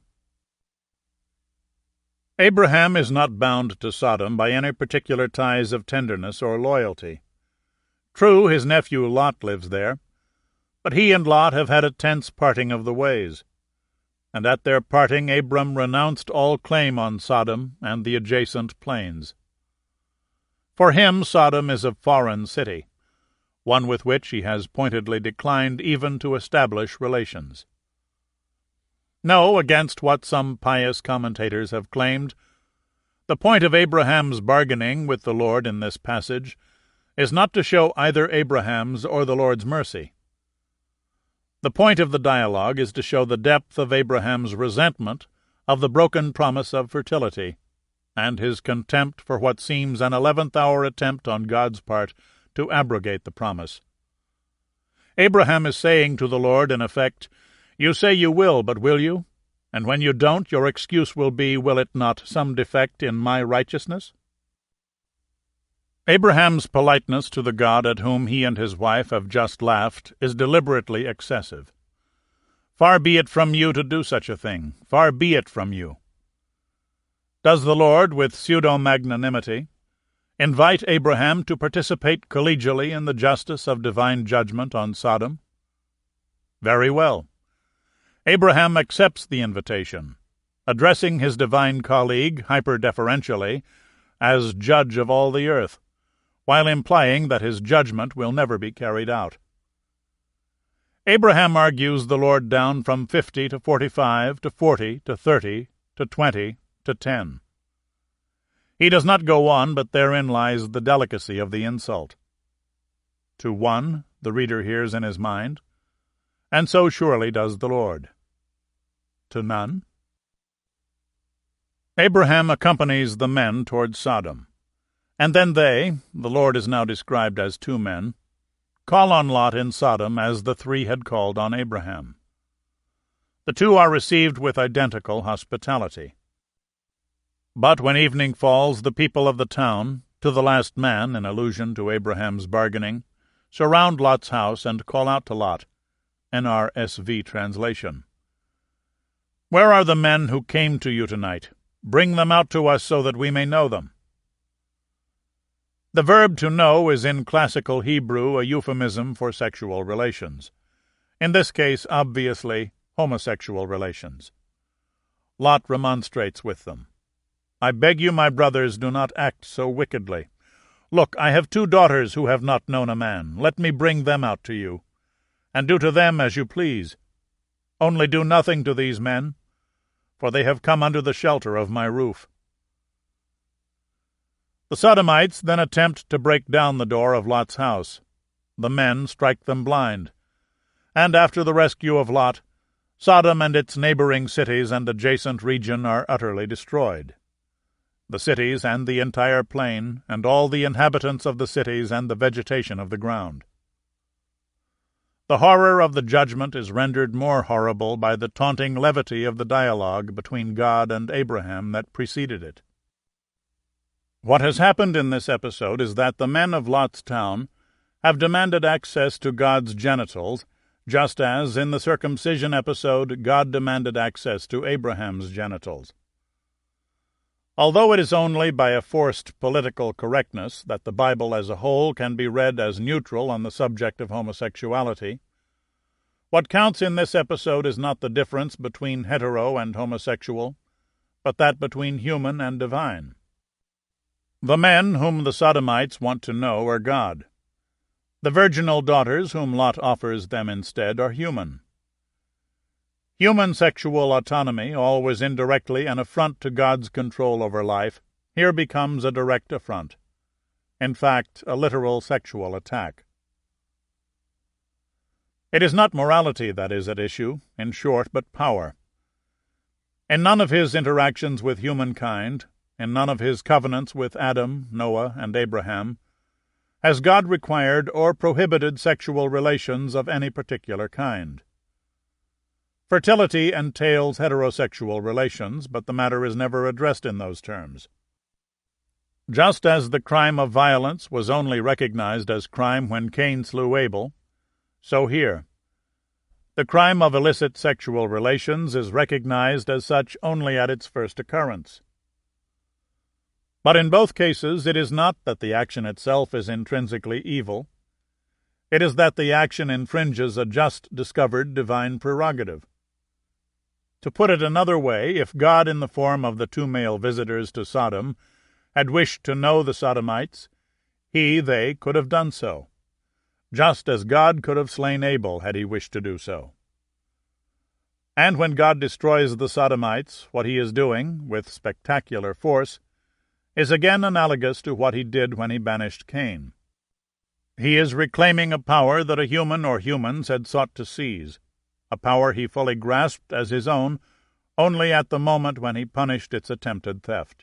Abraham is not bound to Sodom by any particular ties of tenderness or loyalty. True, his nephew Lot lives there, But he and Lot have had a tense parting of the ways, and at their parting Abram renounced all claim on Sodom and the adjacent plains. For him Sodom is a foreign city, one with which he has pointedly declined even to establish relations. No, against what some pious commentators have claimed, the point of Abraham's bargaining with the Lord in this passage is not to show either Abraham's or the Lord's mercy. The point of the dialogue is to show the depth of Abraham's resentment of the broken promise of fertility, and his contempt for what seems an eleventh-hour attempt on God's part to abrogate the promise. Abraham is saying to the Lord, in effect, "You say you will, but will you? And when you don't, your excuse will be, will it not, some defect in my righteousness?" Abraham's politeness to the God at whom he and his wife have just laughed is deliberately excessive. Far be it from you to do such a thing. Far be it from you. Does the Lord, with pseudo-magnanimity, invite Abraham to participate collegially in the justice of divine judgment on Sodom? Very well. Abraham accepts the invitation, addressing his divine colleague hyper-deferentially as judge of all the earth, while implying that his judgment will never be carried out. Abraham argues the Lord down from fifty to forty-five to forty to thirty to twenty to ten. He does not go on, but therein lies the delicacy of the insult. To one, the reader hears in his mind, and so surely does the Lord. To none? Abraham accompanies the men toward Sodom, and then they, the Lord is now described as two men, call on Lot in Sodom as the three had called on Abraham. The two are received with identical hospitality. But when evening falls, the people of the town, to the last man in allusion to Abraham's bargaining, surround Lot's house and call out to Lot, N R S V translation. "Where are the men who came to you tonight? Bring them out to us so that we may know them." The verb to know is in classical Hebrew a euphemism for sexual relations. In this case, obviously, homosexual relations. Lot remonstrates with them. "I beg you, my brothers, do not act so wickedly. Look, I have two daughters who have not known a man. Let me bring them out to you, and do to them as you please. Only do nothing to these men, for they have come under the shelter of my roof." The Sodomites then attempt to break down the door of Lot's house. The men strike them blind, and after the rescue of Lot, Sodom and its neighboring cities and adjacent region are utterly destroyed. The cities and the entire plain, and all the inhabitants of the cities and the vegetation of the ground. The horror of the judgment is rendered more horrible by the taunting levity of the dialogue between God and Abraham that preceded it. What has happened in this episode is that the men of Lot's town have demanded access to God's genitals, just as, in the circumcision episode, God demanded access to Abraham's genitals. Although it is only by a forced political correctness that the Bible as a whole can be read as neutral on the subject of homosexuality, what counts in this episode is not the difference between hetero and homosexual, but that between human and divine. The men whom the Sodomites want to know are God. The virginal daughters whom Lot offers them instead are human. Human sexual autonomy, always indirectly an affront to God's control over life, here becomes a direct affront. In fact, a literal sexual attack. It is not morality that is at issue, in short, but power. In none of his interactions with humankind, in none of his covenants with Adam, Noah, and Abraham, has God required or prohibited sexual relations of any particular kind. Fertility entails heterosexual relations, but the matter is never addressed in those terms. Just as the crime of violence was only recognized as crime when Cain slew Abel, so here. The crime of illicit sexual relations is recognized as such only at its first occurrence. But in both cases it is not that the action itself is intrinsically evil. It is that the action infringes a just discovered divine prerogative. To put it another way, if God, in the form of the two male visitors to Sodom, had wished to know the Sodomites, he, they, could have done so, just as God could have slain Abel had he wished to do so. And when God destroys the Sodomites, what he is doing, with spectacular force, is again analogous to what he did when he banished Cain. He is reclaiming a power that a human or humans had sought to seize, a power he fully grasped as his own only at the moment when he punished its attempted theft.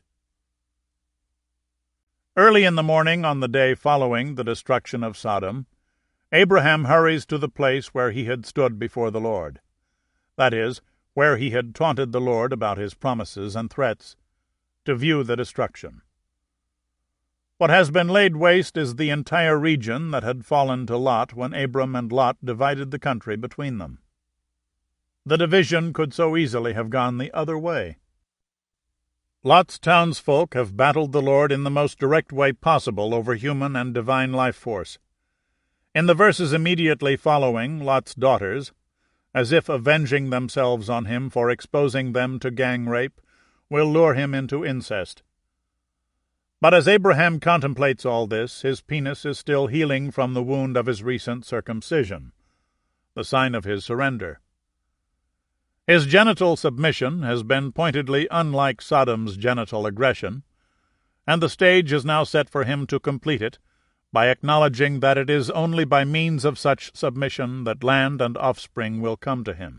Early in the morning on the day following the destruction of Sodom, Abraham hurries to the place where he had stood before the Lord, that is, where he had taunted the Lord about his promises and threats, to view the destruction. What has been laid waste is the entire region that had fallen to Lot when Abram and Lot divided the country between them. The division could so easily have gone the other way. Lot's townsfolk have battled the Lord in the most direct way possible over human and divine life force. In the verses immediately following, Lot's daughters, as if avenging themselves on him for exposing them to gang rape, will lure him into incest. But as Abraham contemplates all this, his penis is still healing from the wound of his recent circumcision, the sign of his surrender. His genital submission has been pointedly unlike Sodom's genital aggression, and the stage is now set for him to complete it by acknowledging that it is only by means of such submission that land and offspring will come to him.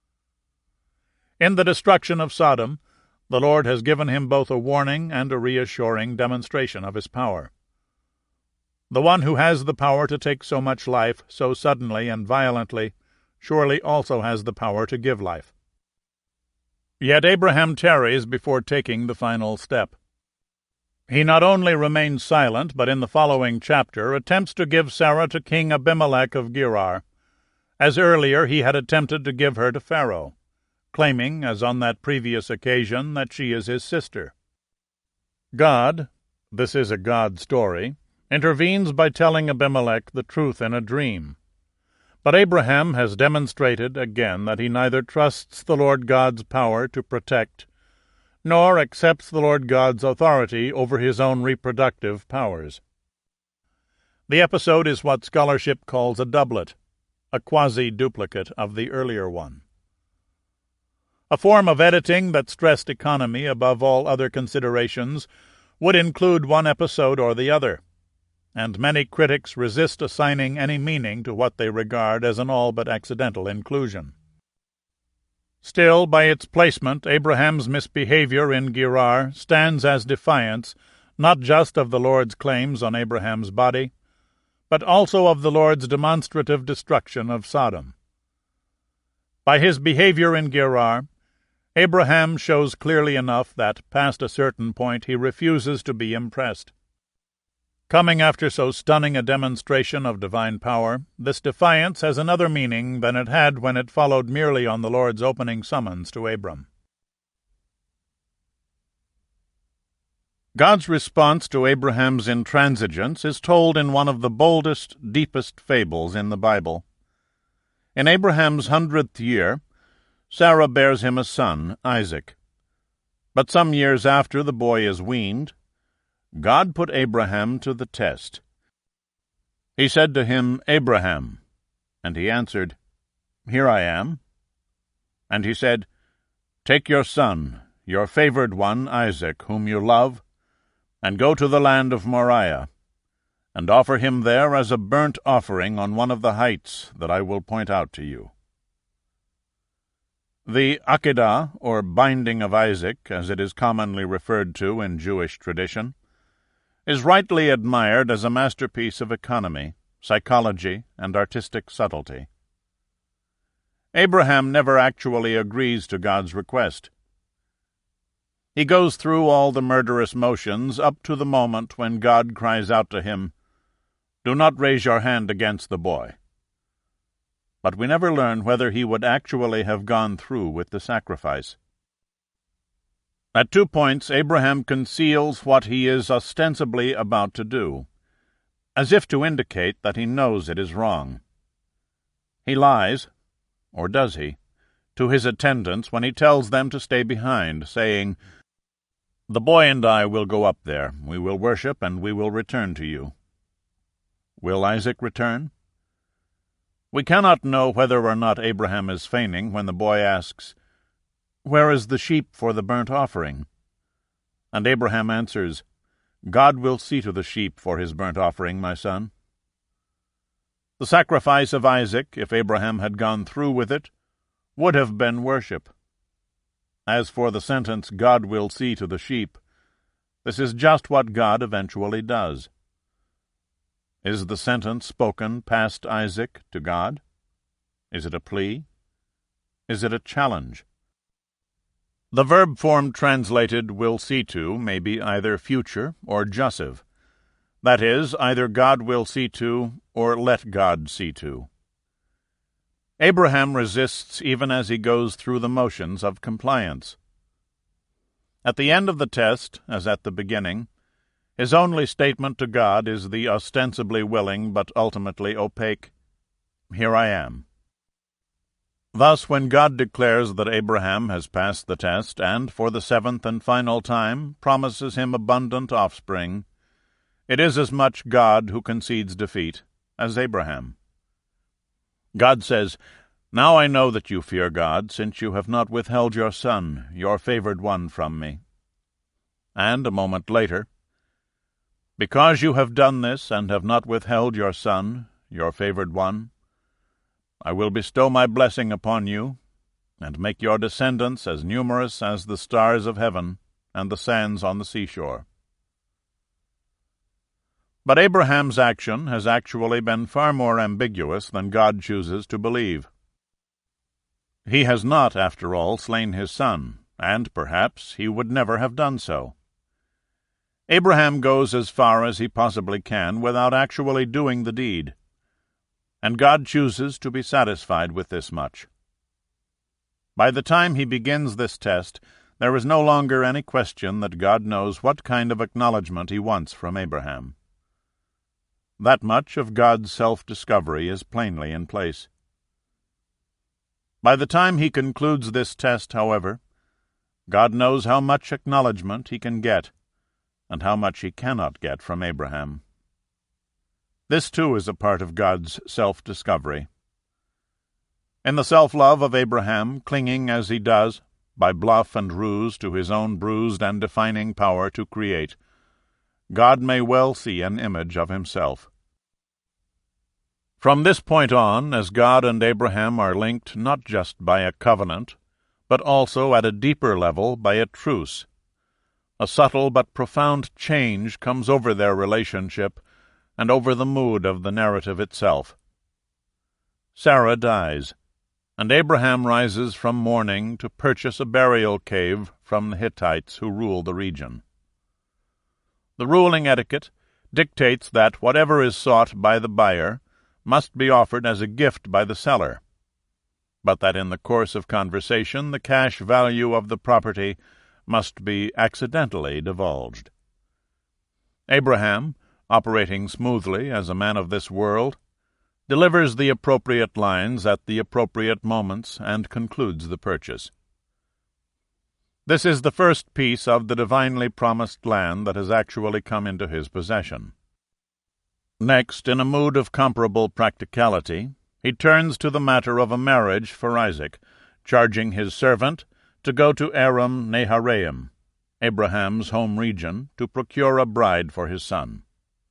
In the destruction of Sodom, the Lord has given him both a warning and a reassuring demonstration of his power. The one who has the power to take so much life so suddenly and violently surely also has the power to give life. Yet Abraham tarries before taking the final step. He not only remains silent, but in the following chapter attempts to give Sarah to King Abimelech of Gerar, as earlier he had attempted to give her to Pharaoh, claiming, as on that previous occasion, that she is his sister. God, this is a God story, intervenes by telling Abimelech the truth in a dream. But Abraham has demonstrated again that he neither trusts the Lord God's power to protect, nor accepts the Lord God's authority over his own reproductive powers. The episode is what scholarship calls a doublet, a quasi-duplicate of the earlier one. A form of editing that stressed economy above all other considerations would include one episode or the other, and many critics resist assigning any meaning to what they regard as an all but accidental inclusion. Still, by its placement, Abraham's misbehavior in Gerar stands as defiance not just of the Lord's claims on Abraham's body, but also of the Lord's demonstrative destruction of Sodom. By his behavior in Gerar, Abraham shows clearly enough that, past a certain point, he refuses to be impressed. Coming after so stunning a demonstration of divine power, this defiance has another meaning than it had when it followed merely on the Lord's opening summons to Abram. God's response to Abraham's intransigence is told in one of the boldest, deepest fables in the Bible. In Abraham's hundredth year, Sarah bears him a son, Isaac. But some years after the boy is weaned, God put Abraham to the test. He said to him, "Abraham," and he answered, "Here I am." And he said, "Take your son, your favored one, Isaac, whom you love, and go to the land of Moriah, and offer him there as a burnt offering on one of the heights that I will point out to you." The Akedah, or binding of Isaac, as it is commonly referred to in Jewish tradition, is rightly admired as a masterpiece of economy, psychology, and artistic subtlety. Abraham never actually agrees to God's request. He goes through all the murderous motions up to the moment when God cries out to him, "Do not raise your hand against the boy." But we never learn whether he would actually have gone through with the sacrifice. At two points Abraham conceals what he is ostensibly about to do. as if to indicate that he knows it is wrong. He lies, or does he, to his attendants when he tells them to stay behind, saying, "The boy and I will go up there. We will worship, and we will return to you." Will Isaac return? We cannot know whether or not Abraham is feigning when the boy asks, "Where is the sheep for the burnt offering?" And Abraham answers, "God will see to the sheep for his burnt offering, my son." The sacrifice of Isaac, if Abraham had gone through with it, would have been worship. As for the sentence, "God will see to the sheep," this is just what God eventually does. Is the sentence spoken past Isaac to God? Is it a plea? Is it a challenge? The verb form translated "will see to" may be either future or jussive. That is, either God will see to or let God see to. Abraham resists even as he goes through the motions of compliance. At the end of the test, as at the beginning, his only statement to God is the ostensibly willing but ultimately opaque, "Here I am." Thus, when God declares that Abraham has passed the test and, for the seventh and final time, promises him abundant offspring, it is as much God who concedes defeat as Abraham. God says, "Now I know that you fear God, since you have not withheld your son, your favored one, from me." And a moment later, "Because you have done this and have not withheld your son, your favored one, I will bestow my blessing upon you, and make your descendants as numerous as the stars of heaven and the sands on the seashore." But Abraham's action has actually been far more ambiguous than God chooses to believe. He has not, after all, slain his son, and perhaps he would never have done so. Abraham goes as far as he possibly can without actually doing the deed, and God chooses to be satisfied with this much. By the time he begins this test, there is no longer any question that God knows what kind of acknowledgment he wants from Abraham. That much of God's self-discovery is plainly in place. By the time he concludes this test, however, God knows how much acknowledgment he can get, and how much he cannot get from Abraham. This, too, is a part of God's self-discovery. In the self-love of Abraham, clinging as he does, by bluff and ruse, to his own bruised and defining power to create, God may well see an image of himself. From this point on, as God and Abraham are linked not just by a covenant, but also at a deeper level by a truce, a subtle but profound change comes over their relationship and over the mood of the narrative itself. Sarah dies, and Abraham rises from mourning to purchase a burial cave from the Hittites who rule the region. The ruling etiquette dictates that whatever is sought by the buyer must be offered as a gift by the seller, but that in the course of conversation the cash value of the property must be accidentally divulged. Abraham, operating smoothly as a man of this world, delivers the appropriate lines at the appropriate moments and concludes the purchase. This is the first piece of the divinely promised land that has actually come into his possession. Next, in a mood of comparable practicality, he turns to the matter of a marriage for Isaac, charging his servant to go to Aram Naharaim, Abraham's home region, to procure a bride for his son.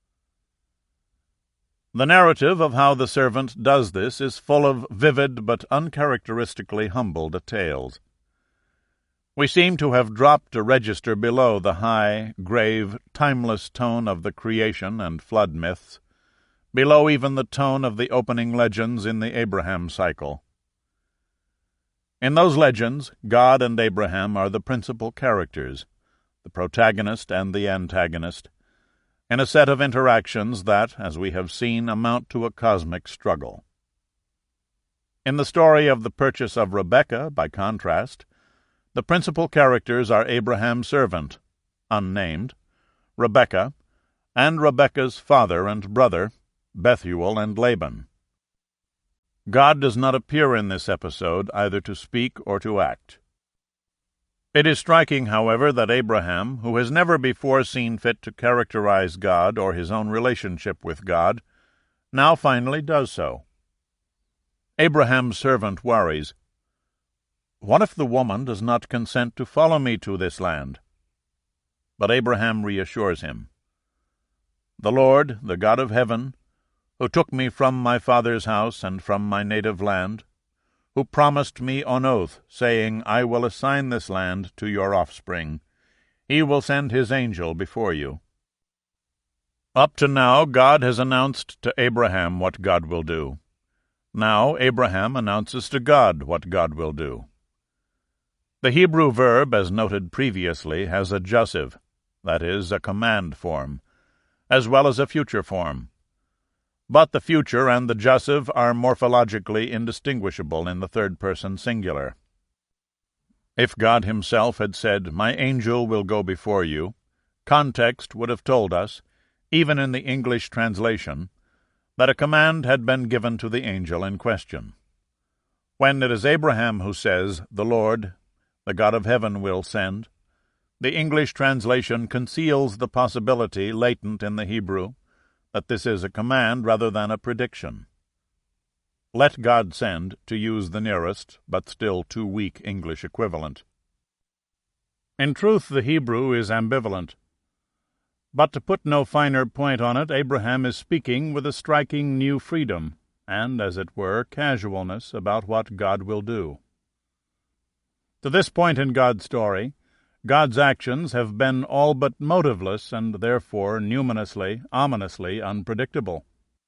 The narrative of how the servant does this is full of vivid but uncharacteristically humble details. We seem to have dropped a register below the high, grave, timeless tone of the creation and flood myths, below even the tone of the opening legends in the Abraham cycle. In those legends, God and Abraham are the principal characters, the protagonist and the antagonist, in a set of interactions that, as we have seen, amount to a cosmic struggle. In the story of the purchase of Rebekah, by contrast, the principal characters are Abraham's servant, unnamed, Rebekah, and Rebekah's father and brother, Bethuel and Laban. God does not appear in this episode either to speak or to act. It is striking, however, that Abraham, who has never before seen fit to characterize God or his own relationship with God, now finally does so. Abraham's servant worries, "What if the woman does not consent to follow me to this land?" But Abraham reassures him, "The Lord, the God of heaven, who took me from my father's house and from my native land, who promised me on oath, saying, I will assign this land to your offspring, he will send his angel before you." Up to now, God has announced to Abraham what God will do. Now Abraham announces to God what God will do. The Hebrew verb, as noted previously, has a jussive, that is, a command form, as well as a future form. But the future and the jussive are morphologically indistinguishable in the third-person singular. If God himself had said, "My angel will go before you," context would have told us, even in the English translation, that a command had been given to the angel in question. When it is Abraham who says, "The Lord, the God of heaven, will send," the English translation conceals the possibility latent in the Hebrew that this is a command rather than a prediction. "Let God send," to use the nearest, but still too weak English equivalent. In truth, the Hebrew is ambivalent. But to put no finer point on it, Abraham is speaking with a striking new freedom, and, as it were, casualness about what God will do. To this point in God's story, God's actions have been all but motiveless and therefore numinously, ominously unpredictable.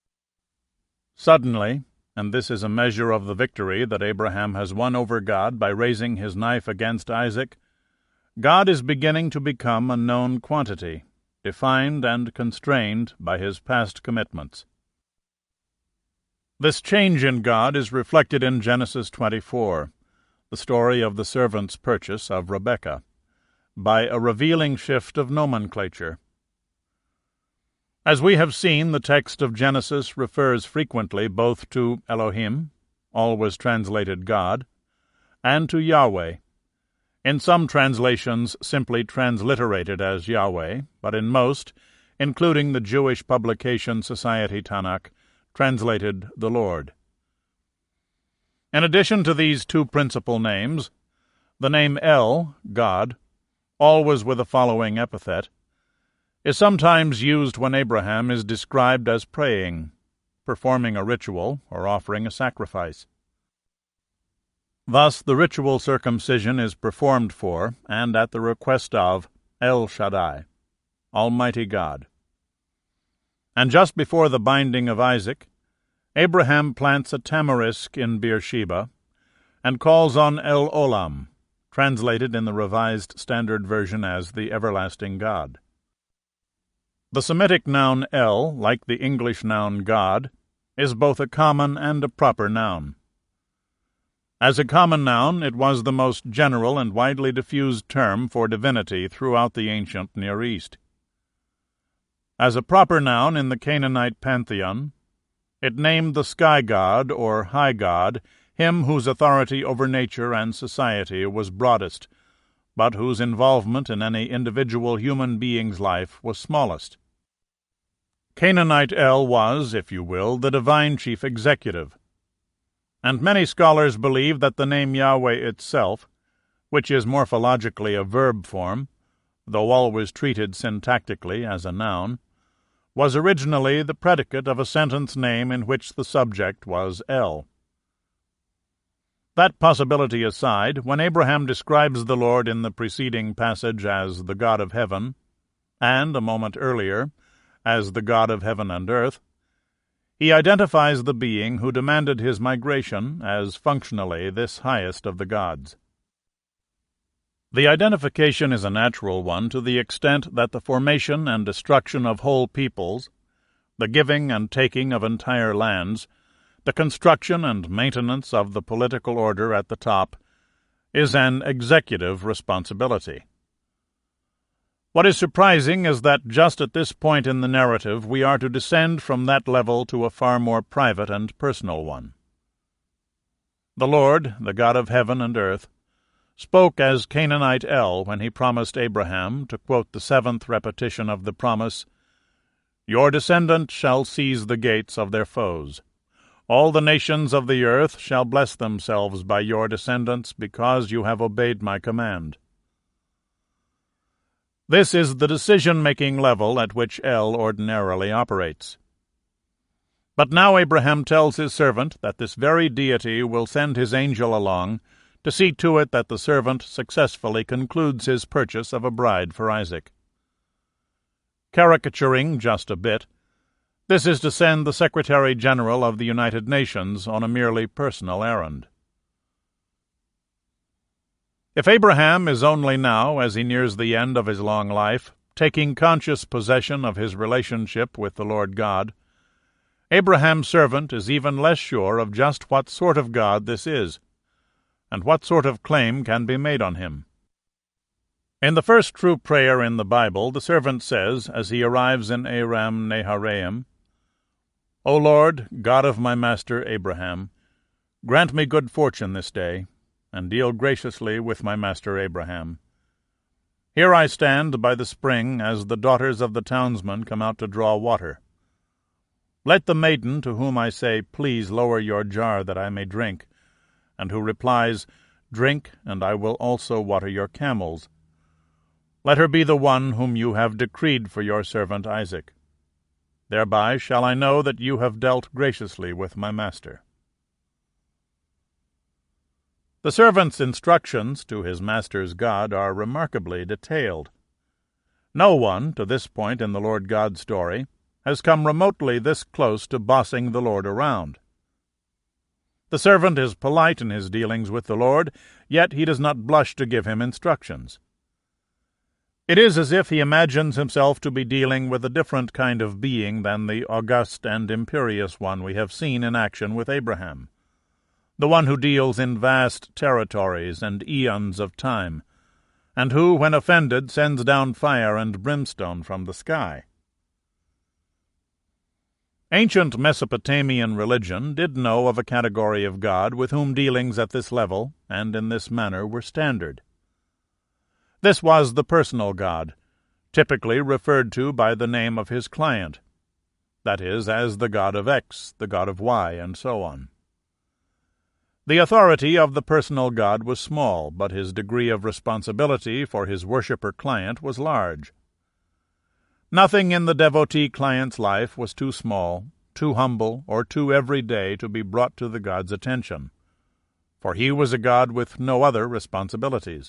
Suddenly, and this is a measure of the victory that Abraham has won over God by raising his knife against Isaac, God is beginning to become a known quantity, defined and constrained by his past commitments. This change in God is reflected in Genesis twenty-four, the story of the servant's purchase of Rebekah, by a revealing shift of nomenclature. As we have seen, the text of Genesis refers frequently both to Elohim, always translated God, and to Yahweh, in some translations simply transliterated as Yahweh, but in most, including the Jewish publication Society Tanakh, translated the Lord. In addition to these two principal names, the name El, God, always with the following epithet, is sometimes used when Abraham is described as praying, performing a ritual, or offering a sacrifice. Thus the ritual circumcision is performed for, and at the request of, El Shaddai, Almighty God. And just before the binding of Isaac, Abraham plants a tamarisk in Beersheba, and calls on El Olam, translated in the Revised Standard Version as the Everlasting God. The Semitic noun El, like the English noun God, is both a common and a proper noun. As a common noun, it was the most general and widely diffused term for divinity throughout the ancient Near East. As a proper noun in the Canaanite pantheon, it named the sky god or high god, him whose authority over nature and society was broadest, but whose involvement in any individual human being's life was smallest. Canaanite El was, if you will, the divine chief executive. And many scholars believe that the name Yahweh itself, which is morphologically a verb form, though always treated syntactically as a noun, was originally the predicate of a sentence name in which the subject was El. That possibility aside, when Abraham describes the Lord in the preceding passage as the God of heaven, and, a moment earlier, as the God of heaven and earth, he identifies the being who demanded his migration as functionally this highest of the gods. The identification is a natural one to the extent that the formation and destruction of whole peoples, the giving and taking of entire lands, the construction and maintenance of the political order at the top, is an executive responsibility. What is surprising is that just at this point in the narrative we are to descend from that level to a far more private and personal one. The Lord, the God of heaven and earth, spoke as Canaanite El when he promised Abraham, to quote the seventh repetition of the promise, "Your descendant shall seize the gates of their foes. All the nations of the earth shall bless themselves by your descendants, because you have obeyed my command." This is the decision-making level at which El ordinarily operates. But now Abraham tells his servant that this very deity will send his angel along to see to it that the servant successfully concludes his purchase of a bride for Isaac. Caricaturing just a bit, this is to send the Secretary-General of the United Nations on a merely personal errand. If Abraham is only now, as he nears the end of his long life, taking conscious possession of his relationship with the Lord God, Abraham's servant is even less sure of just what sort of God this is, and what sort of claim can be made on him. In the first true prayer in the Bible, the servant says, as he arrives in Aram Naharaim, "O Lord, God of my master Abraham, grant me good fortune this day, and deal graciously with my master Abraham. Here I stand by the spring as the daughters of the townsmen come out to draw water. Let the maiden to whom I say, 'Please lower your jar that I may drink,' and who replies, 'Drink, and I will also water your camels,' let her be the one whom you have decreed for your servant Isaac. Thereby shall I know that you have dealt graciously with my master." The servant's instructions to his master's God are remarkably detailed. No one, to this point in the Lord God story, has come remotely this close to bossing the Lord around. The servant is polite in his dealings with the Lord, yet he does not blush to give him instructions. It is as if he imagines himself to be dealing with a different kind of being than the august and imperious one we have seen in action with Abraham, the one who deals in vast territories and eons of time, and who, when offended, sends down fire and brimstone from the sky. Ancient Mesopotamian religion did know of a category of God with whom dealings at this level and in this manner were standard. This was the personal God, typically referred to by the name of his client, that is, as the God of X, the God of Y, and so on. The authority of the personal God was small, but his degree of responsibility for his worshipper-client was large. Nothing in the devotee client's life was too small, too humble, or too everyday to be brought to the God's attention, for he was a God with no other responsibilities.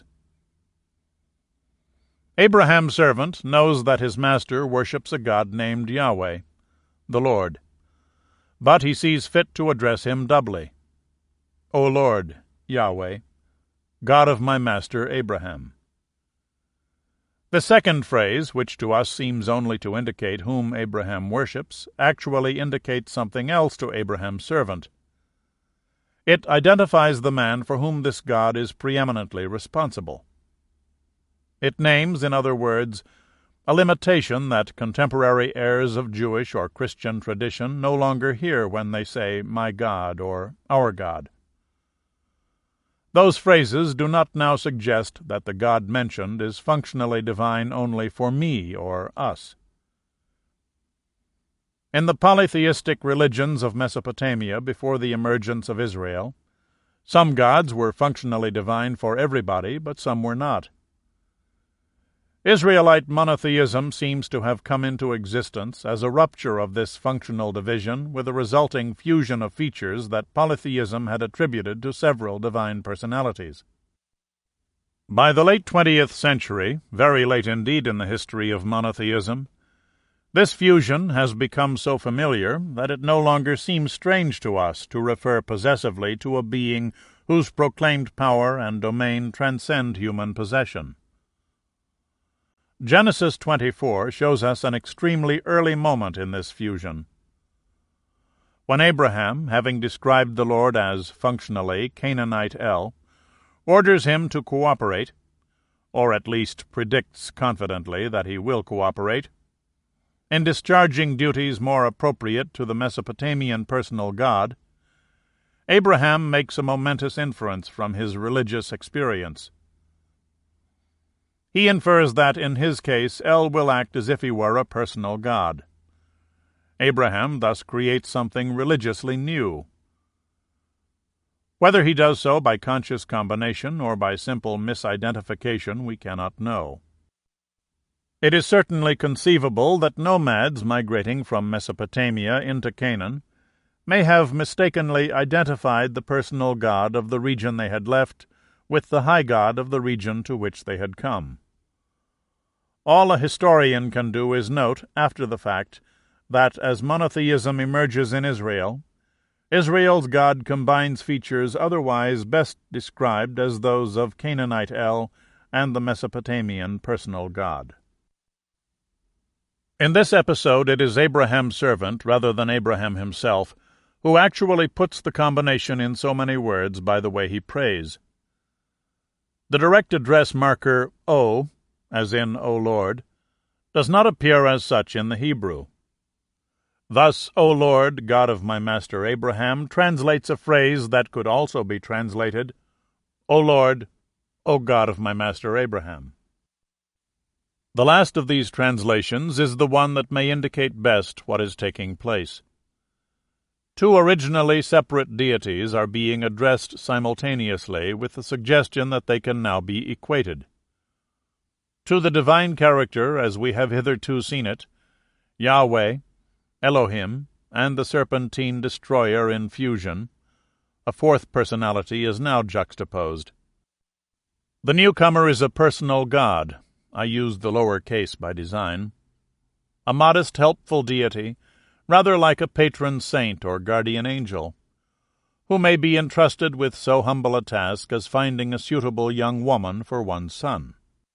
Abraham's servant knows that his master worships a God named Yahweh, the Lord, but he sees fit to address him doubly. "O Lord, Yahweh, God of my master Abraham." The second phrase, which to us seems only to indicate whom Abraham worships, actually indicates something else to Abraham's servant. It identifies the man for whom this God is preeminently responsible. It names, in other words, a limitation that contemporary heirs of Jewish or Christian tradition no longer hear when they say, "my God," or "our God." Those phrases do not now suggest that the God mentioned is functionally divine only for me or us. In the polytheistic religions of Mesopotamia before the emergence of Israel, some gods were functionally divine for everybody, but some were not. Israelite monotheism seems to have come into existence as a rupture of this functional division with a resulting fusion of features that polytheism had attributed to several divine personalities. By the late twentieth century, very late indeed in the history of monotheism, this fusion has become so familiar that it no longer seems strange to us to refer possessively to a being whose proclaimed power and domain transcend human possession. Genesis twenty-four shows us an extremely early moment in this fusion. When Abraham, having described the Lord as, functionally, Canaanite El, orders him to cooperate, or at least predicts confidently that he will cooperate. In discharging duties more appropriate to the Mesopotamian personal god, Abraham makes a momentous inference from his religious experience. He infers that, in his case, El will act as if he were a personal god. Abraham thus creates something religiously new. Whether he does so by conscious combination or by simple misidentification we cannot know. It is certainly conceivable that nomads migrating from Mesopotamia into Canaan may have mistakenly identified the personal god of the region they had left with the high god of the region to which they had come. All a historian can do is note, after the fact, that as monotheism emerges in Israel, Israel's God combines features otherwise best described as those of Canaanite El and the Mesopotamian personal god. In this episode it is Abraham's servant, rather than Abraham himself, who actually puts the combination in so many words by the way he prays. The direct address marker O, as in O Lord, does not appear as such in the Hebrew. Thus, O Lord, God of my master Abraham, translates a phrase that could also be translated, O Lord, O God of my master Abraham. The last of these translations is the one that may indicate best what is taking place. Two originally separate deities are being addressed simultaneously with the suggestion that they can now be equated. To the divine character, as we have hitherto seen it, Yahweh, Elohim, and the serpentine destroyer in fusion, a fourth personality is now juxtaposed. The newcomer is a personal god, I use the lower case by design, a modest, helpful deity, rather like a patron saint or guardian angel, who may be entrusted with so humble a task as finding a suitable young woman for one's son.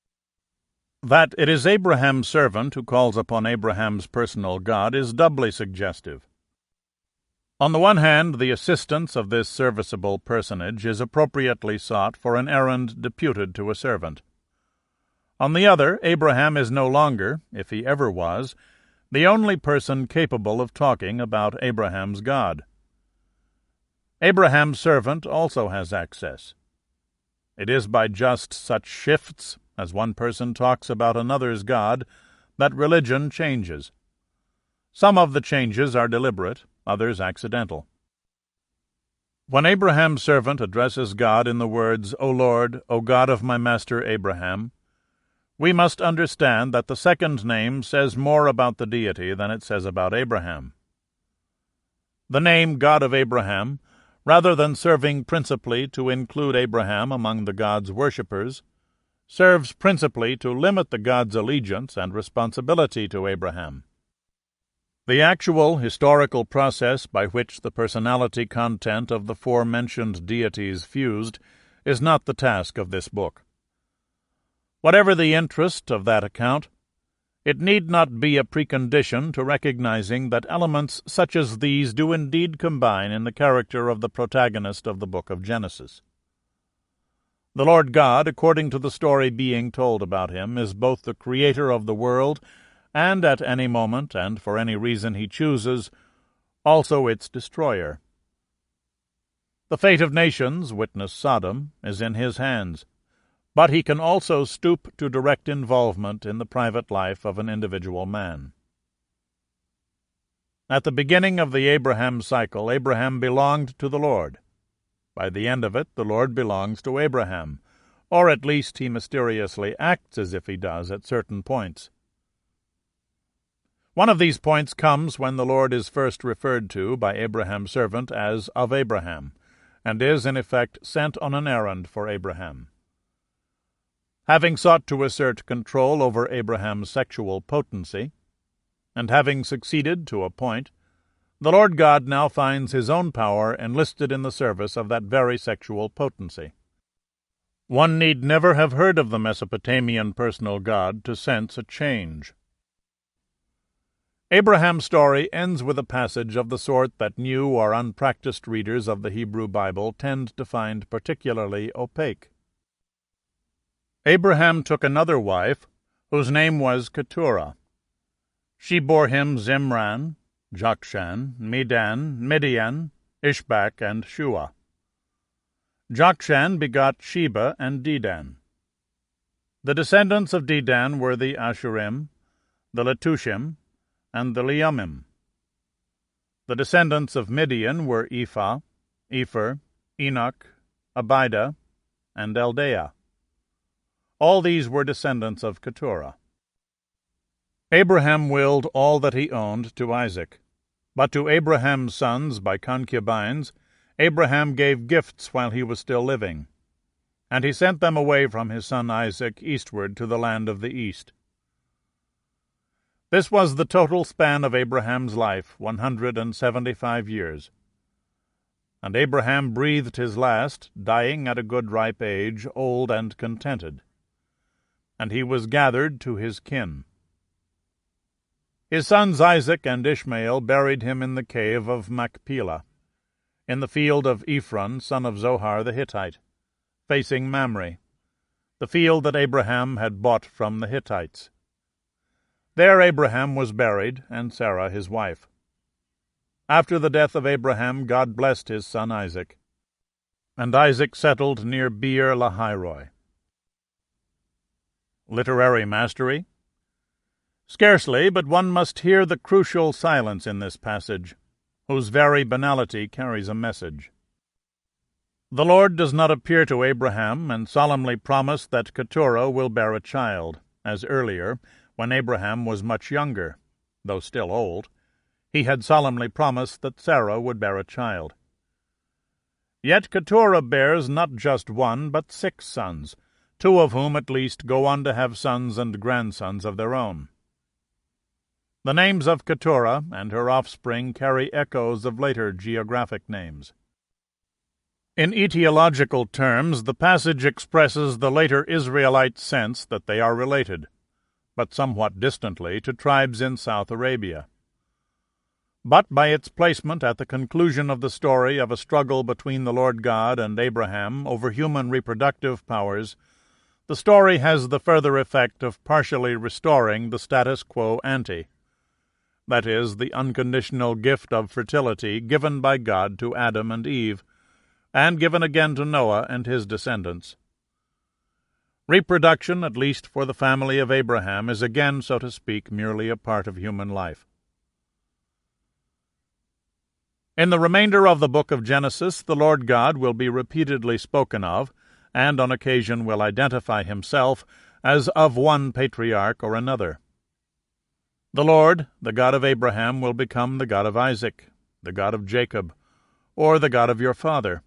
That it is Abraham's servant who calls upon Abraham's personal god is doubly suggestive. On the one hand, the assistance of this serviceable personage is appropriately sought for an errand deputed to a servant. On the other, Abraham is no longer, if he ever was, the only person capable of talking about Abraham's God. Abraham's servant also has access. It is by just such shifts, as one person talks about another's God, that religion changes. Some of the changes are deliberate, others accidental. When Abraham's servant addresses God in the words, O Lord, O God of my master Abraham, we must understand that the second name says more about the deity than it says about Abraham. The name God of Abraham, rather than serving principally to include Abraham among the God's worshippers, serves principally to limit the God's allegiance and responsibility to Abraham. The actual historical process by which the personality content of the forementioned deities fused is not the task of this book. Whatever the interest of that account, it need not be a precondition to recognizing that elements such as these do indeed combine in the character of the protagonist of the book of Genesis. The Lord God, according to the story being told about him, is both the creator of the world and, at any moment and for any reason he chooses, also its destroyer. The fate of nations, witness Sodom, is in his hands, but he can also stoop to direct involvement in the private life of an individual man. At the beginning of the Abraham cycle, Abraham belonged to the Lord. By the end of it, the Lord belongs to Abraham, or at least he mysteriously acts as if he does at certain points. One of these points comes when the Lord is first referred to by Abraham's servant as of Abraham, and is, in effect, sent on an errand for Abraham. Having sought to assert control over Abraham's sexual potency, and having succeeded to a point, the Lord God now finds his own power enlisted in the service of that very sexual potency. One need never have heard of the Mesopotamian personal god to sense a change. Abraham's story ends with a passage of the sort that new or unpracticed readers of the Hebrew Bible tend to find particularly opaque. Abraham took another wife, whose name was Keturah. She bore him Zimran, Jokshan, Medan, Midian, Ishbak, and Shua. Jokshan begot Sheba and Dedan. The descendants of Dedan were the Ashurim, the Letushim, and the Leumim. The descendants of Midian were Ephah, Epher, Enoch, Abida, and Eldaah. All these were descendants of Keturah. Abraham willed all that he owned to Isaac. But to Abraham's sons by concubines Abraham gave gifts while he was still living, and he sent them away from his son Isaac eastward to the land of the east. This was the total span of Abraham's life, one hundred and seventy-five years. And Abraham breathed his last, dying at a good ripe age, old and contented. And he was gathered to his kin. His sons Isaac and Ishmael buried him in the cave of Machpelah, in the field of Ephron, son of Zohar the Hittite, facing Mamre, the field that Abraham had bought from the Hittites. There Abraham was buried, and Sarah his wife. After the death of Abraham, God blessed his son Isaac, and Isaac settled near Beer Lahairoi. Literary mastery? Scarcely, but one must hear the crucial silence in this passage, whose very banality carries a message. The Lord does not appear to Abraham and solemnly promise that Keturah will bear a child, as earlier, when Abraham was much younger, though still old, he had solemnly promised that Sarah would bear a child. Yet Keturah bears not just one, but six sons, two of whom at least go on to have sons and grandsons of their own. The names of Keturah and her offspring carry echoes of later geographic names. In etiological terms, the passage expresses the later Israelite sense that they are related, but somewhat distantly, to tribes in South Arabia. But by its placement at the conclusion of the story of a struggle between the Lord God and Abraham over human reproductive powers, the story has the further effect of partially restoring the status quo ante, that is, the unconditional gift of fertility given by God to Adam and Eve, and given again to Noah and his descendants. Reproduction, at least for the family of Abraham, is again, so to speak, merely a part of human life. In the remainder of the book of Genesis, the Lord God will be repeatedly spoken of, and on occasion will identify himself as of one patriarch or another. The Lord, the God of Abraham, will become the God of Isaac, the God of Jacob, or the God of your father.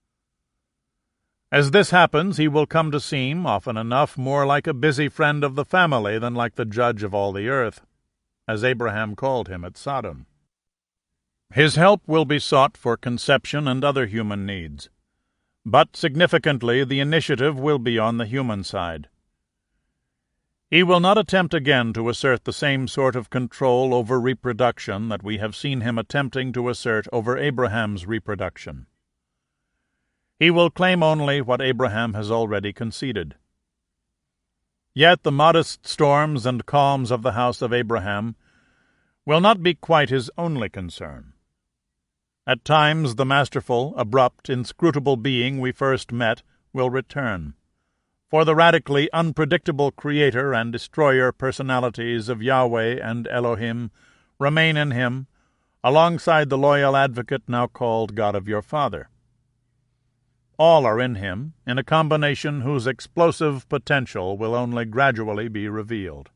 As this happens, he will come to seem, often enough, more like a busy friend of the family than like the judge of all the earth, as Abraham called him at Sodom. His help will be sought for conception and other human needs, but significantly the initiative will be on the human side. He will not attempt again to assert the same sort of control over reproduction that we have seen him attempting to assert over Abraham's reproduction. He will claim only what Abraham has already conceded. Yet the modest storms and calms of the house of Abraham will not be quite his only concern. At times the masterful, abrupt, inscrutable being we first met will return, for the radically unpredictable creator and destroyer personalities of Yahweh and Elohim remain in him, alongside the loyal advocate now called God of your father. All are in him, in a combination whose explosive potential will only gradually be revealed.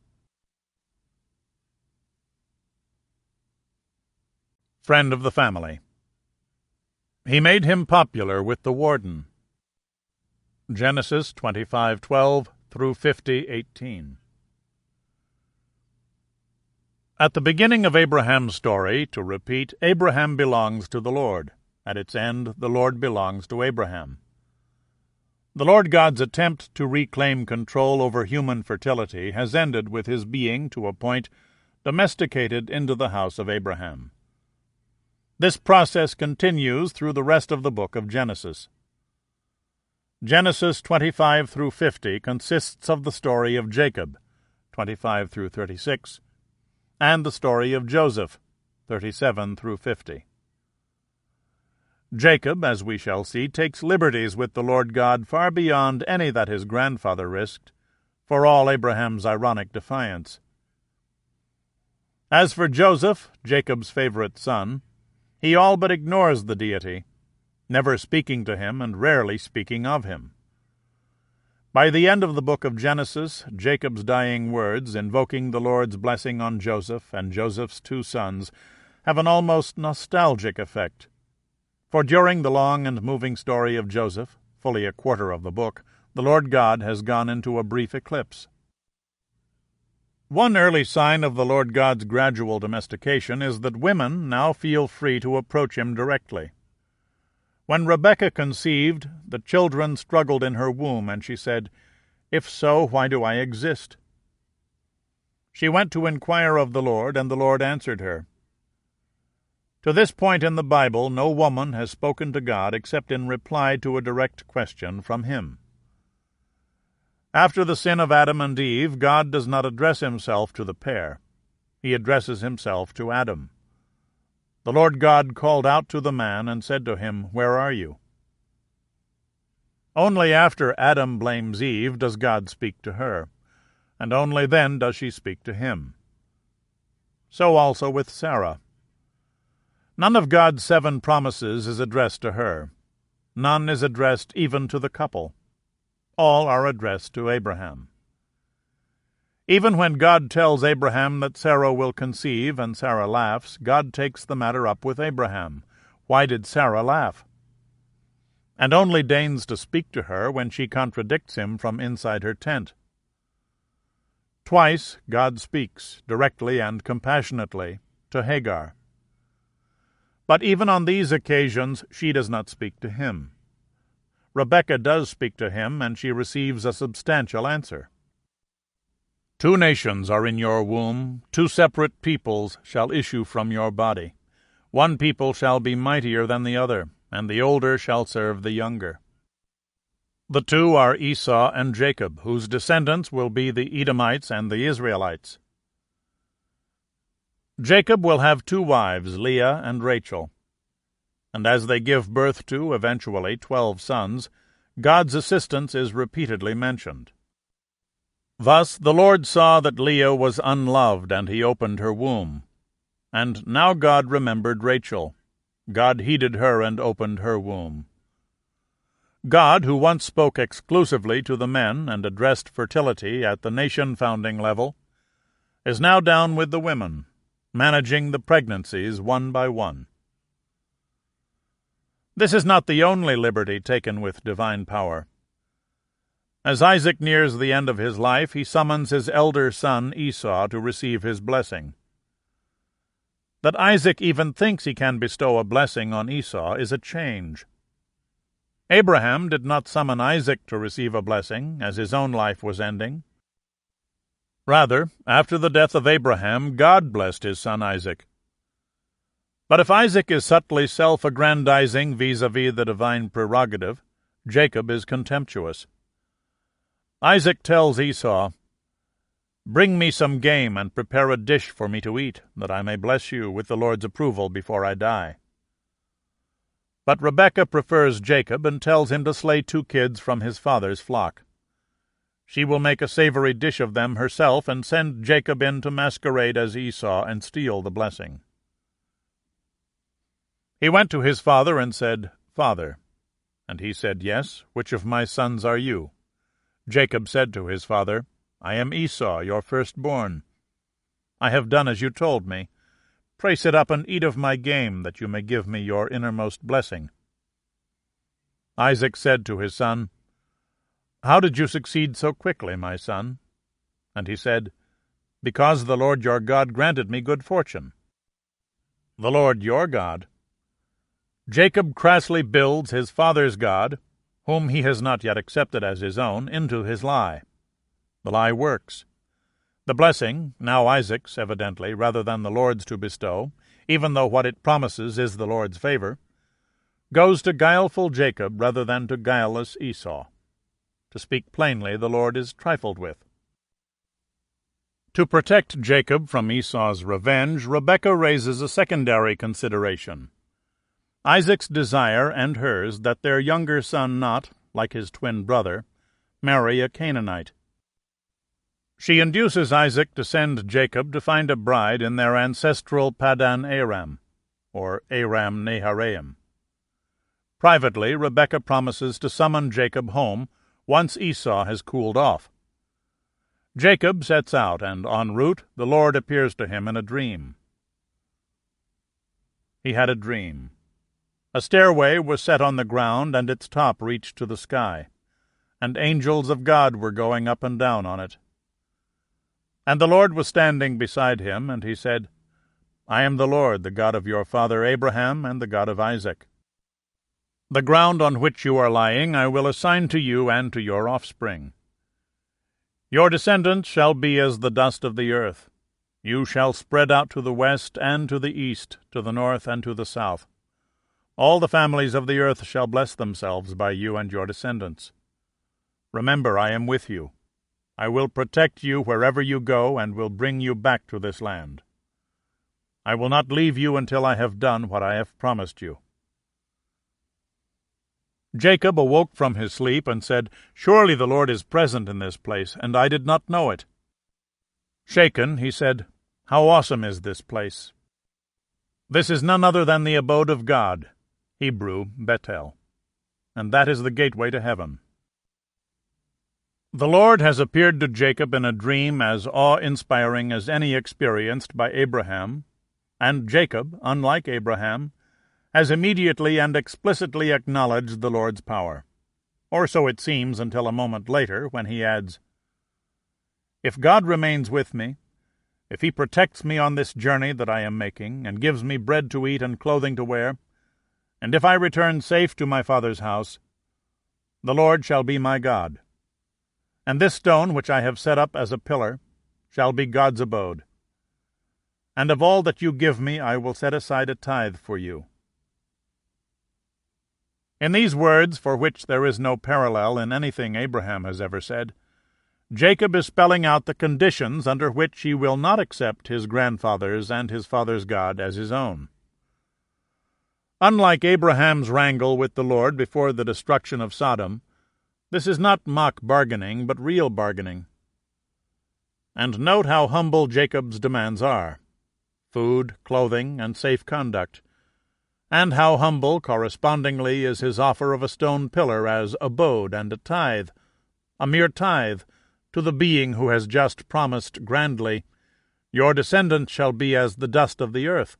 Friend of the family. He made him popular with the warden. Genesis twenty-five twelve through fifty eighteen. At the beginning of Abraham's story, to repeat, Abraham belongs to the Lord. At its end, the Lord belongs to Abraham. The Lord God's attempt to reclaim control over human fertility has ended with his being, to a point, domesticated into the house of Abraham. This process continues through the rest of the book of Genesis. Genesis twenty-five through fifty consists of the story of Jacob, twenty-five through thirty-six, and the story of Joseph, thirty-seven through fifty. Jacob, as we shall see, takes liberties with the Lord God far beyond any that his grandfather risked, for all Abraham's ironic defiance. As for Joseph, Jacob's favorite son, he all but ignores the deity, never speaking to him and rarely speaking of him. By the end of the book of Genesis, Jacob's dying words, invoking the Lord's blessing on Joseph and Joseph's two sons, have an almost nostalgic effect. For during the long and moving story of Joseph, fully a quarter of the book, the Lord God has gone into a brief eclipse. One early sign of the Lord God's gradual domestication is that women now feel free to approach him directly. When Rebekah conceived, the children struggled in her womb, and she said, "If so, why do I exist?" She went to inquire of the Lord, and the Lord answered her. To this point in the Bible, no woman has spoken to God except in reply to a direct question from him. After the sin of Adam and Eve, God does not address himself to the pair. He addresses himself to Adam. The Lord God called out to the man and said to him, "Where are you?" Only after Adam blames Eve does God speak to her, and only then does she speak to him. So also with Sarah. None of God's seven promises is addressed to her. None is addressed even to the couple. All are addressed to Abraham. Even when God tells Abraham that Sarah will conceive, and Sarah laughs, God takes the matter up with Abraham. Why did Sarah laugh? And only deigns to speak to her when she contradicts him from inside her tent. Twice God speaks, directly and compassionately, to Hagar. But even on these occasions she does not speak to him. Rebekah does speak to him, and she receives a substantial answer. Two nations are in your womb, two separate peoples shall issue from your body. One people shall be mightier than the other, and the older shall serve the younger. The two are Esau and Jacob, whose descendants will be the Edomites and the Israelites. Jacob will have two wives, Leah and Rachel. And as they give birth to, eventually, twelve sons, God's assistance is repeatedly mentioned. Thus the Lord saw that Leah was unloved, and he opened her womb. And now God remembered Rachel. God heeded her and opened her womb. God, who once spoke exclusively to the men and addressed fertility at the nation-founding level, is now down with the women, managing the pregnancies one by one. This is not the only liberty taken with divine power. As Isaac nears the end of his life, he summons his elder son Esau to receive his blessing. That Isaac even thinks he can bestow a blessing on Esau is a change. Abraham did not summon Isaac to receive a blessing, as his own life was ending. Rather, after the death of Abraham, God blessed his son Isaac. But if Isaac is subtly self-aggrandizing vis-a-vis the divine prerogative, Jacob is contemptuous. Isaac tells Esau, "Bring me some game and prepare a dish for me to eat, that I may bless you with the Lord's approval before I die." But Rebekah prefers Jacob and tells him to slay two kids from his father's flock. She will make a savory dish of them herself and send Jacob in to masquerade as Esau and steal the blessing. He went to his father and said, "Father." And he said, "Yes, which of my sons are you?" Jacob said to his father, "I am Esau, your firstborn. I have done as you told me. Pray sit up and eat of my game, that you may give me your innermost blessing." Isaac said to his son, "How did you succeed so quickly, my son?" And he said, "Because the Lord your God granted me good fortune." The Lord your God. Jacob crassly builds his father's God, whom he has not yet accepted as his own, into his lie. The lie works. The blessing, now Isaac's, evidently, rather than the Lord's to bestow, even though what it promises is the Lord's favor, goes to guileful Jacob rather than to guileless Esau. To speak plainly, the Lord is trifled with. To protect Jacob from Esau's revenge, Rebekah raises a secondary consideration. Isaac's desire and hers that their younger son not, like his twin brother, marry a Canaanite. She induces Isaac to send Jacob to find a bride in their ancestral Padan Aram, or Aram Naharaim. Privately, Rebekah promises to summon Jacob home once Esau has cooled off. Jacob sets out, and en route the Lord appears to him in a dream. He had a dream. A stairway was set on the ground, and its top reached to the sky, and angels of God were going up and down on it. And the Lord was standing beside him, and he said, I am the Lord, the God of your father Abraham, and the God of Isaac. The ground on which you are lying I will assign to you and to your offspring. Your descendants shall be as the dust of the earth. You shall spread out to the west and to the east, to the north and to the south. All the families of the earth shall bless themselves by you and your descendants. Remember, I am with you. I will protect you wherever you go, and will bring you back to this land. I will not leave you until I have done what I have promised you. Jacob awoke from his sleep and said, Surely the Lord is present in this place, and I did not know it. Shaken, he said, How awesome is this place! This is none other than the abode of God, Hebrew Bethel, and that is the gateway to heaven. The Lord has appeared to Jacob in a dream as awe-inspiring as any experienced by Abraham, and Jacob, unlike Abraham, has immediately and explicitly acknowledged the Lord's power. Or so it seems until a moment later, when he adds, If God remains with me, if he protects me on this journey that I am making, and gives me bread to eat and clothing to wear, and if I return safe to my father's house, the Lord shall be my God. And this stone which I have set up as a pillar shall be God's abode. And of all that you give me I will set aside a tithe for you. In these words, for which there is no parallel in anything Abraham has ever said, Jacob is spelling out the conditions under which he will not accept his grandfather's and his father's God as his own. Unlike Abraham's wrangle with the Lord before the destruction of Sodom, this is not mock bargaining, but real bargaining. And note how humble Jacob's demands are: food, clothing, and safe conduct, and how humble, correspondingly, is his offer of a stone pillar as abode and a tithe, a mere tithe, to the being who has just promised grandly, Your descendants shall be as the dust of the earth.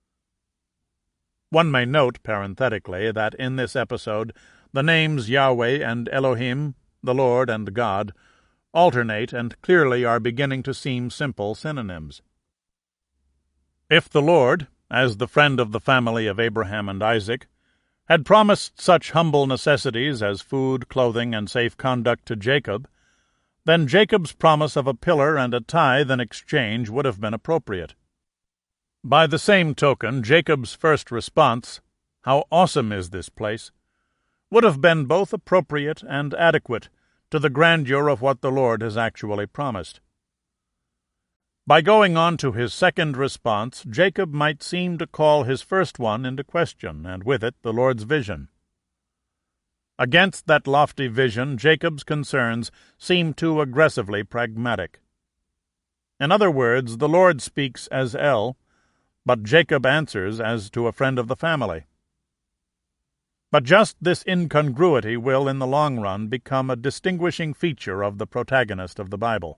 One may note, parenthetically, that in this episode the names Yahweh and Elohim, the Lord and God, alternate and clearly are beginning to seem simple synonyms. If the Lord, as the friend of the family of Abraham and Isaac, had promised such humble necessities as food, clothing, and safe conduct to Jacob, then Jacob's promise of a pillar and a tithe in exchange would have been appropriate. By the same token, Jacob's first response, How awesome is this place!, would have been both appropriate and adequate to the grandeur of what the Lord has actually promised. By going on to his second response, Jacob might seem to call his first one into question, and with it the Lord's vision. Against that lofty vision, Jacob's concerns seem too aggressively pragmatic. In other words, the Lord speaks as El, but Jacob answers as to a friend of the family. But just this incongruity will, in the long run, become a distinguishing feature of the protagonist of the Bible.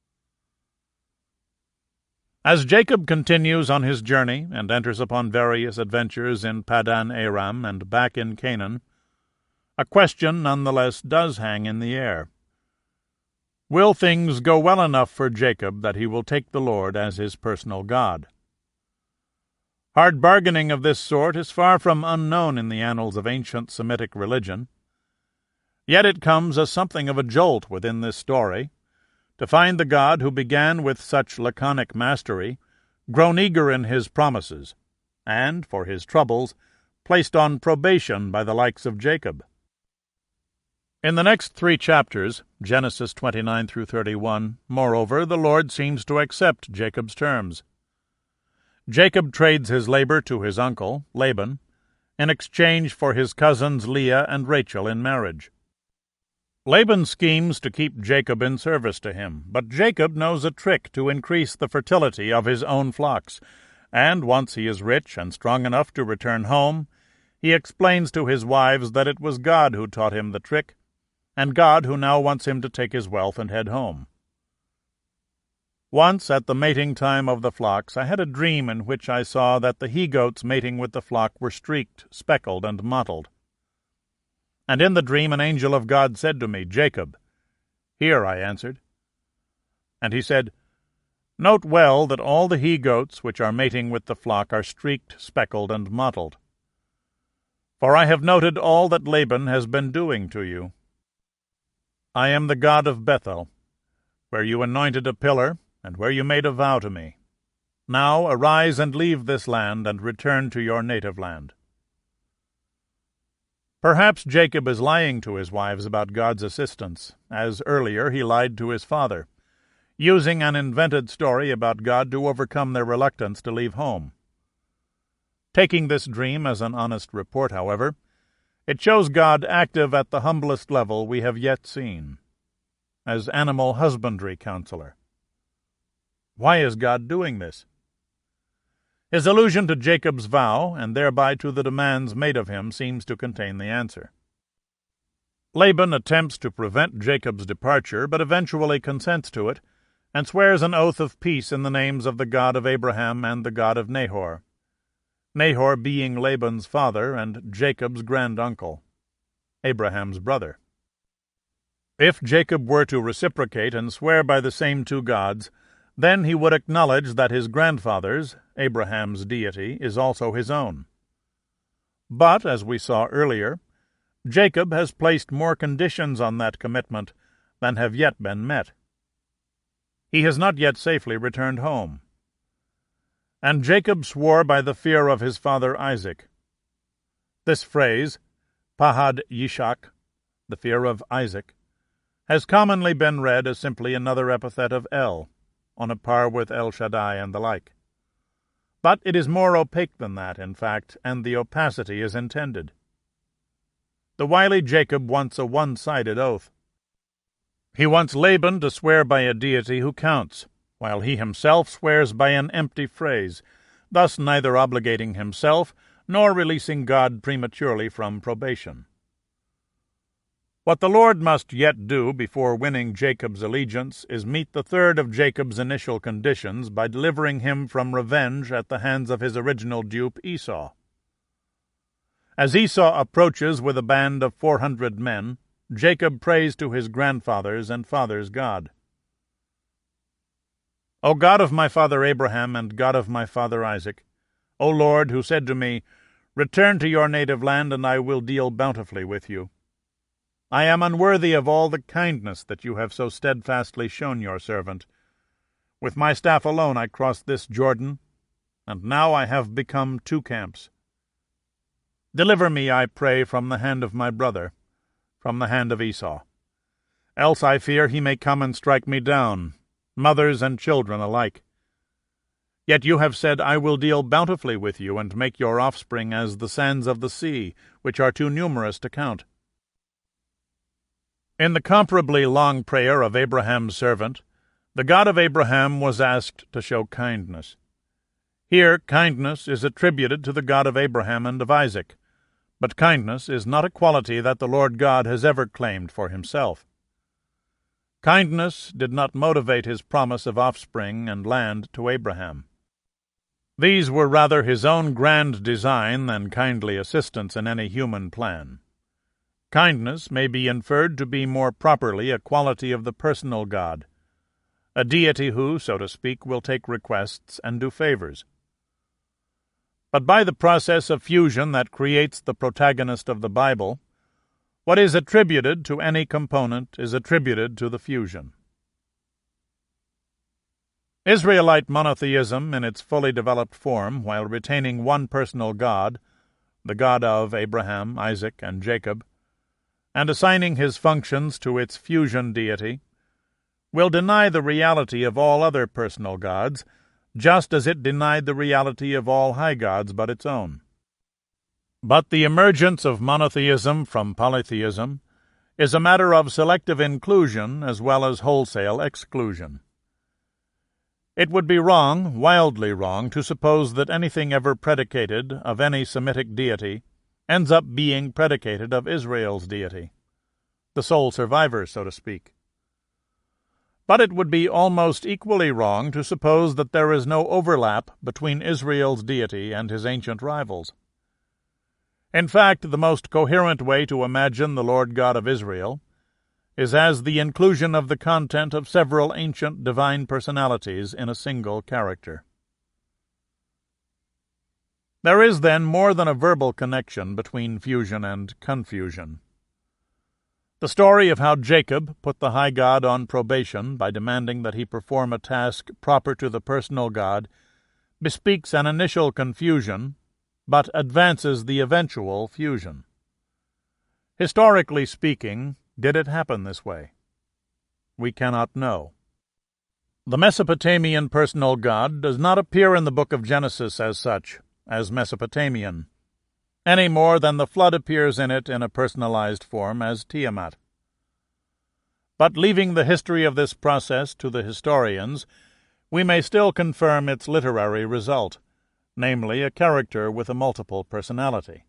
As Jacob continues on his journey and enters upon various adventures in Padan Aram and back in Canaan, a question nonetheless does hang in the air. Will things go well enough for Jacob that he will take the Lord as his personal God? Hard bargaining of this sort is far from unknown in the annals of ancient Semitic religion. Yet it comes as something of a jolt within this story, to find the God who began with such laconic mastery grown eager in his promises, and, for his troubles, placed on probation by the likes of Jacob. In the next three chapters, Genesis twenty-nine through thirty-one, moreover, the Lord seems to accept Jacob's terms. Jacob trades his labor to his uncle, Laban, in exchange for his cousins Leah and Rachel in marriage. Laban schemes to keep Jacob in service to him, but Jacob knows a trick to increase the fertility of his own flocks, and once he is rich and strong enough to return home, he explains to his wives that it was God who taught him the trick, and God who now wants him to take his wealth and head home. Once, at the mating time of the flocks, I had a dream in which I saw that the he-goats mating with the flock were streaked, speckled, and mottled. And in the dream an angel of God said to me, "Jacob." "Here," I answered. And he said, "Note well that all the he-goats which are mating with the flock are streaked, speckled, and mottled. For I have noted all that Laban has been doing to you. I am the God of Bethel, where you anointed a pillar, and where you made a vow to me. Now arise and leave this land, and return to your native land." Perhaps Jacob is lying to his wives about God's assistance, as earlier he lied to his father, using an invented story about God to overcome their reluctance to leave home. Taking this dream as an honest report, however, it shows God active at the humblest level we have yet seen, as animal husbandry counselor. Why is God doing this? His allusion to Jacob's vow, and thereby to the demands made of him, seems to contain the answer. Laban attempts to prevent Jacob's departure, but eventually consents to it, and swears an oath of peace in the names of the God of Abraham and the God of Nahor, Nahor being Laban's father and Jacob's granduncle, Abraham's brother. If Jacob were to reciprocate and swear by the same two gods, then he would acknowledge that his grandfather's, Abraham's deity, is also his own. But, as we saw earlier, Jacob has placed more conditions on that commitment than have yet been met. He has not yet safely returned home. And Jacob swore by the fear of his father Isaac. This phrase, Pahad Yishak, the fear of Isaac, has commonly been read as simply another epithet of El, on a par with El Shaddai and the like. But it is more opaque than that, in fact, and the opacity is intended. The wily Jacob wants a one-sided oath. He wants Laban to swear by a deity who counts, while he himself swears by an empty phrase, thus neither obligating himself nor releasing God prematurely from probation. What the Lord must yet do before winning Jacob's allegiance is meet the third of Jacob's initial conditions by delivering him from revenge at the hands of his original dupe Esau. As Esau approaches with a band of four hundred men, Jacob prays to his grandfather's and father's God. O God of my father Abraham and God of my father Isaac, O Lord, who said to me, "Return to your native land, and I will deal bountifully with you," I am unworthy of all the kindness that you have so steadfastly shown your servant. With my staff alone I crossed this Jordan, and now I have become two camps. Deliver me, I pray, from the hand of my brother, from the hand of Esau. Else I fear he may come and strike me down, mothers and children alike. Yet you have said, I will deal bountifully with you, and make your offspring as the sands of the sea, which are too numerous to count. In the comparably long prayer of Abraham's servant, the God of Abraham was asked to show kindness. Here kindness is attributed to the God of Abraham and of Isaac, but kindness is not a quality that the Lord God has ever claimed for himself. Kindness did not motivate his promise of offspring and land to Abraham. These were rather his own grand design than kindly assistance in any human plan. Kindness may be inferred to be more properly a quality of the personal God, a deity who, so to speak, will take requests and do favors. But by the process of fusion that creates the protagonist of the Bible, what is attributed to any component is attributed to the fusion. Israelite monotheism in its fully developed form, while retaining one personal God, the God of Abraham, Isaac, and Jacob, and assigning his functions to its fusion deity, will deny the reality of all other personal gods, just as it denied the reality of all high gods but its own. But the emergence of monotheism from polytheism is a matter of selective inclusion as well as wholesale exclusion. It would be wrong, wildly wrong, to suppose that anything ever predicated of any Semitic deity ends up being predicated of Israel's deity, the sole survivor, so to speak. But it would be almost equally wrong to suppose that there is no overlap between Israel's deity and his ancient rivals. In fact, the most coherent way to imagine the Lord God of Israel is as the inclusion of the content of several ancient divine personalities in a single character. There is, then, more than a verbal connection between fusion and confusion. The story of how Jacob put the high God on probation by demanding that he perform a task proper to the personal God bespeaks an initial confusion, but advances the eventual fusion. Historically speaking, did it happen this way? We cannot know. The Mesopotamian personal God does not appear in the book of Genesis as such, as Mesopotamian, any more than the flood appears in it in a personalized form as Tiamat. But leaving the history of this process to the historians, we may still confirm its literary result, namely a character with a multiple personality.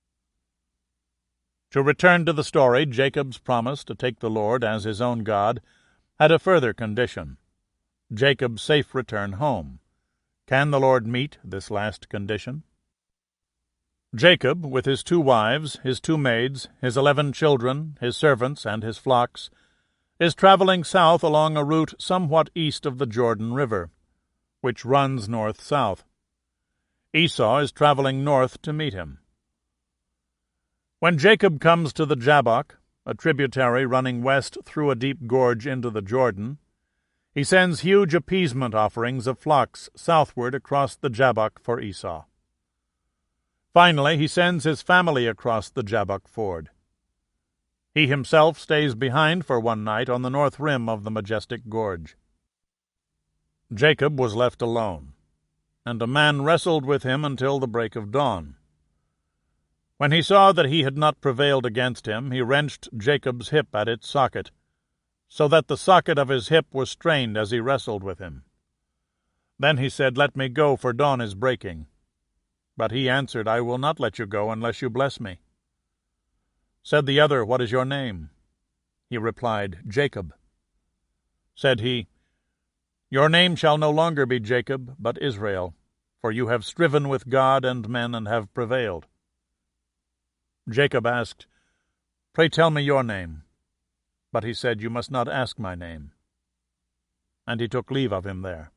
To return to the story, Jacob's promise to take the Lord as his own God had a further condition: Jacob's safe return home. Can the Lord meet this last condition? Jacob, with his two wives, his two maids, his eleven children, his servants, and his flocks, is traveling south along a route somewhat east of the Jordan River, which runs north-south. Esau is traveling north to meet him. When Jacob comes to the Jabbok, a tributary running west through a deep gorge into the Jordan, he sends huge appeasement offerings of flocks southward across the Jabbok for Esau. Finally, he sends his family across the Jabbok ford. He himself stays behind for one night on the north rim of the majestic gorge. Jacob was left alone, and a man wrestled with him until the break of dawn. When he saw that he had not prevailed against him, he wrenched Jacob's hip at its socket, so that the socket of his hip was strained as he wrestled with him. Then he said, "Let me go, for dawn is breaking." But he answered, "I will not let you go unless you bless me." Said the other, "What is your name?" He replied, "Jacob." Said he, "Your name shall no longer be Jacob, but Israel, for you have striven with God and men and have prevailed." Jacob asked, "Pray tell me your name." But he said, "You must not ask my name." And he took leave of him there.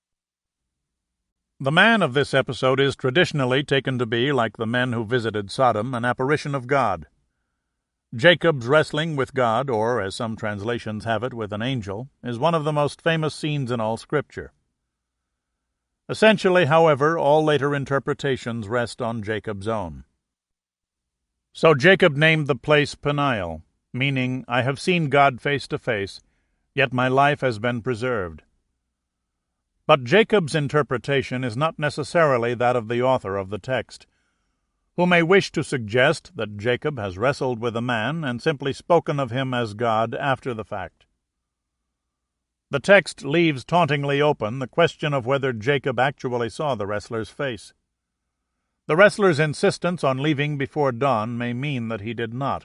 The man of this episode is traditionally taken to be, like the men who visited Sodom, an apparition of God. Jacob's wrestling with God, or, as some translations have it, with an angel, is one of the most famous scenes in all Scripture. Essentially, however, all later interpretations rest on Jacob's own. So Jacob named the place Peniel, meaning, "I have seen God face to face, yet my life has been preserved." But Jacob's interpretation is not necessarily that of the author of the text, who may wish to suggest that Jacob has wrestled with a man and simply spoken of him as God after the fact. The text leaves tauntingly open the question of whether Jacob actually saw the wrestler's face. The wrestler's insistence on leaving before dawn may mean that he did not.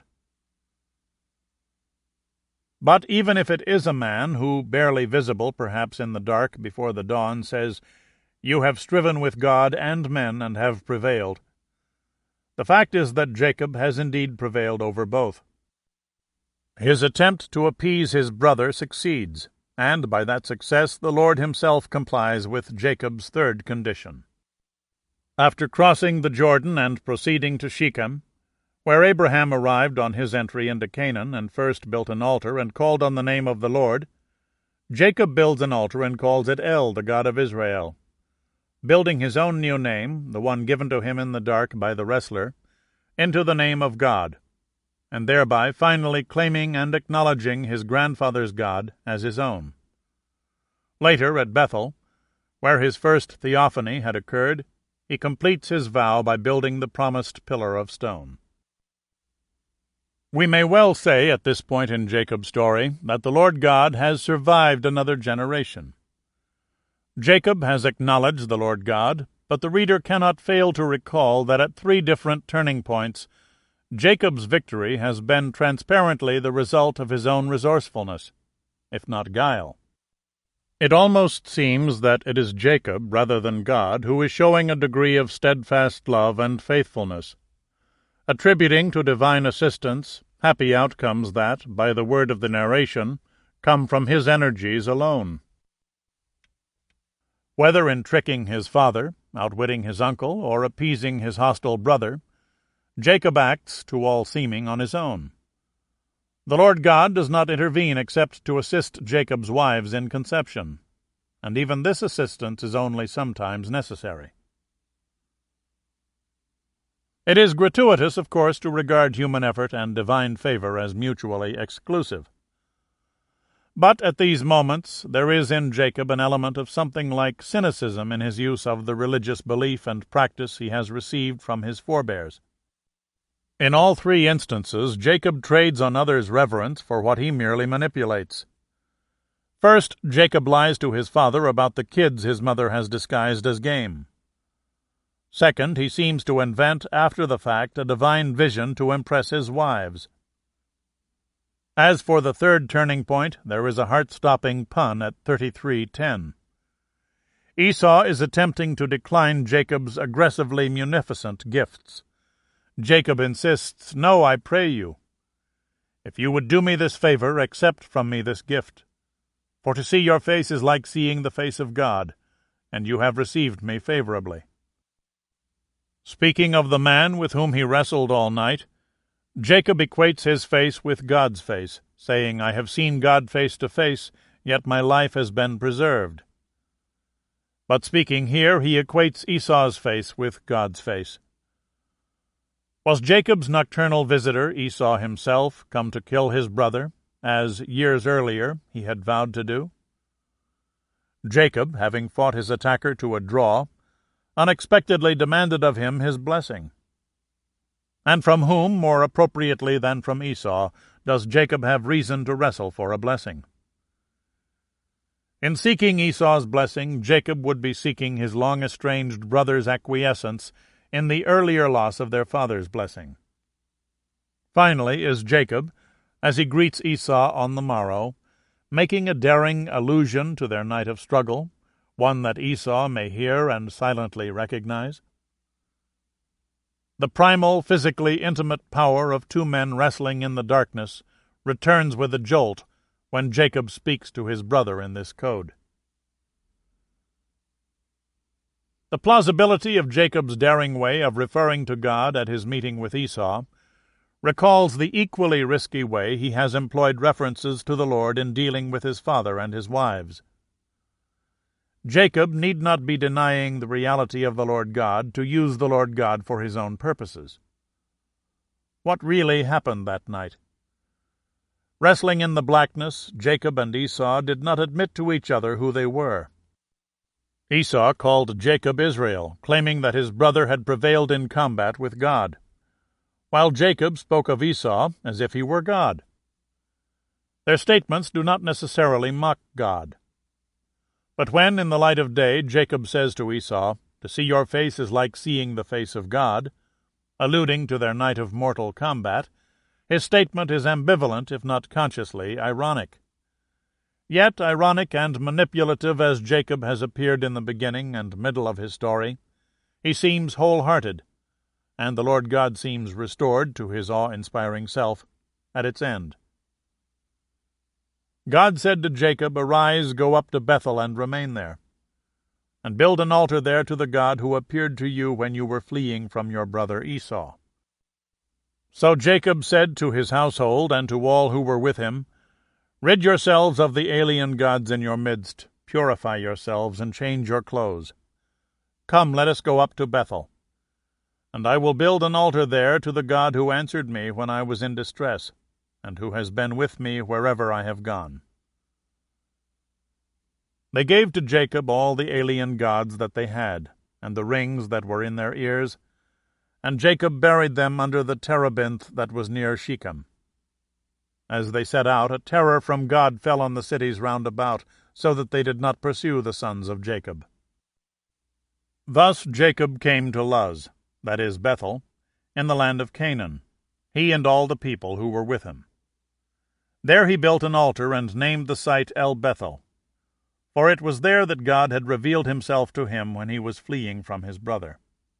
But even if it is a man who, barely visible perhaps in the dark before the dawn, says, "You have striven with God and men and have prevailed," the fact is that Jacob has indeed prevailed over both. His attempt to appease his brother succeeds, and by that success the Lord himself complies with Jacob's third condition. After crossing the Jordan and proceeding to Shechem, where Abraham arrived on his entry into Canaan and first built an altar and called on the name of the Lord, Jacob builds an altar and calls it El, the God of Israel, building his own new name, the one given to him in the dark by the wrestler, into the name of God. and thereby finally claiming and acknowledging his grandfather's God as his own. Later, at Bethel, where his first theophany had occurred, he completes his vow by building the promised pillar of stone. We may well say at this point in Jacob's story that the Lord God has survived another generation. Jacob has acknowledged the Lord God, but the reader cannot fail to recall that at three different turning points, Jacob's victory has been transparently the result of his own resourcefulness, if not guile. It almost seems that it is Jacob, rather than God, who is showing a degree of steadfast love and faithfulness, attributing to divine assistance happy outcomes that, by the word of the narration, come from his energies alone. Whether in tricking his father, outwitting his uncle, or appeasing his hostile brother, Jacob acts, to all seeming, on his own. The Lord God does not intervene except to assist Jacob's wives in conception, and even this assistance is only sometimes necessary. It is gratuitous, of course, to regard human effort and divine favor as mutually exclusive. But at these moments there is in Jacob an element of something like cynicism in his use of the religious belief and practice he has received from his forebears. In all three instances, Jacob trades on others' reverence for what he merely manipulates. First, Jacob lies to his father about the kids his mother has disguised as game. Second, he seems to invent, after the fact, a divine vision to impress his wives. As for the third turning point, there is a heart-stopping pun at thirty-three ten. Esau is attempting to decline Jacob's aggressively munificent gifts. Jacob insists, "No, I pray you. If you would do me this favor, accept from me this gift. For to see your face is like seeing the face of God, and you have received me favorably." Speaking of the man with whom he wrestled all night, Jacob equates his face with God's face, saying, "I have seen God face to face, yet my life has been preserved." But speaking here, he equates Esau's face with God's face. Was Jacob's nocturnal visitor, Esau himself, come to kill his brother, as years earlier he had vowed to do? Jacob, having fought his attacker to a draw, unexpectedly demanded of him his blessing. And from whom, more appropriately than from Esau, does Jacob have reason to wrestle for a blessing? In seeking Esau's blessing, Jacob would be seeking his long-estranged brother's acquiescence in the earlier loss of their father's blessing. Finally is Jacob, as he greets Esau on the morrow, making a daring allusion to their night of struggle, one that Esau may hear and silently recognize. The primal, physically intimate power of two men wrestling in the darkness returns with a jolt when Jacob speaks to his brother in this code. The plausibility of Jacob's daring way of referring to God at his meeting with Esau recalls the equally risky way he has employed references to the Lord in dealing with his father and his wives. Jacob need not be denying the reality of the Lord God to use the Lord God for his own purposes. What really happened that night? Wrestling in the blackness, Jacob and Esau did not admit to each other who they were. Esau called Jacob Israel, claiming that his brother had prevailed in combat with God, while Jacob spoke of Esau as if he were God. Their statements do not necessarily mock God. But when, in the light of day, Jacob says to Esau, "To see your face is like seeing the face of God," alluding to their night of mortal combat, his statement is ambivalent, if not consciously ironic. Yet, ironic and manipulative as Jacob has appeared in the beginning and middle of his story, he seems whole-hearted, and the Lord God seems restored to his awe-inspiring self at its end. God said to Jacob, "Arise, go up to Bethel and remain there, and build an altar there to the God who appeared to you when you were fleeing from your brother Esau." So Jacob said to his household and to all who were with him, "Rid yourselves of the alien gods in your midst, purify yourselves, and change your clothes. Come, let us go up to Bethel. and I will build an altar there to the God who answered me when I was in distress, and who has been with me wherever I have gone." They gave to Jacob all the alien gods that they had, and the rings that were in their ears, and Jacob buried them under the terebinth that was near Shechem. As they set out, a terror from God fell on the cities round about, so that they did not pursue the sons of Jacob. Thus Jacob came to Luz, that is Bethel, in the land of Canaan, he and all the people who were with him. There he built an altar and named the site El-Bethel, for it was there that God had revealed himself to him when he was fleeing from his brother.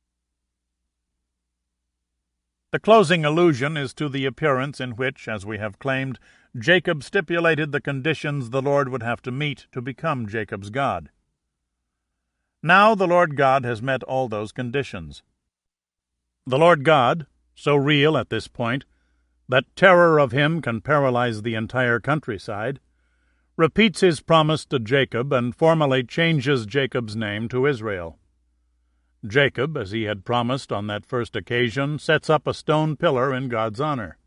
The closing allusion is to the appearance in which, as we have claimed, Jacob stipulated the conditions the Lord would have to meet to become Jacob's God. Now the Lord God has met all those conditions. The Lord God, so real at this point that terror of him can paralyze the entire countryside, repeats his promise to Jacob and formally changes Jacob's name to Israel. Jacob, as he had promised on that first occasion, sets up a stone pillar in God's honor.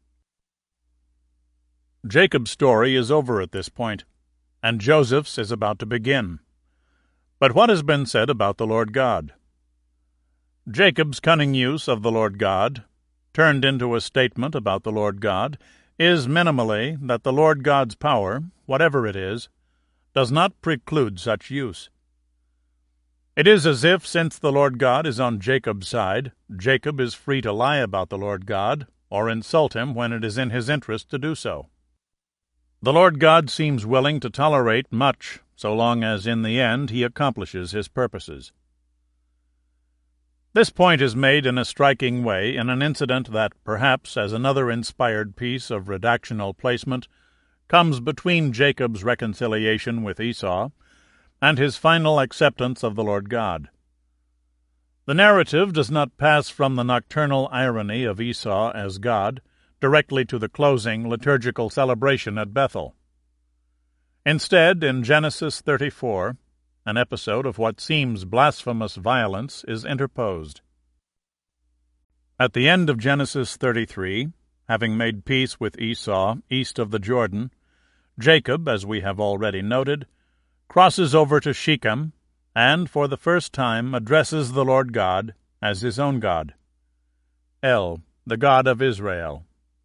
Jacob's story is over at this point, and Joseph's is about to begin. But what has been said about the Lord God? Jacob's cunning use of the Lord God, turned into a statement about the Lord God, is minimally that the Lord God's power, whatever it is, does not preclude such use. It is as if, since the Lord God is on Jacob's side, Jacob is free to lie about the Lord God, or insult him when it is in his interest to do so. The Lord God seems willing to tolerate much, so long as in the end he accomplishes his purposes. This point is made in a striking way in an incident that, perhaps as another inspired piece of redactional placement, comes between Jacob's reconciliation with Esau and his final acceptance of the Lord God. The narrative does not pass from the nocturnal irony of Esau as God directly to the closing liturgical celebration at Bethel. Instead, in Genesis thirty-four, an episode of what seems blasphemous violence is interposed. At the end of Genesis thirty-three, having made peace with Esau east of the Jordan, Jacob, as we have already noted, crosses over to Shechem, and for the first time addresses the Lord God as his own God. El, the God of Israel.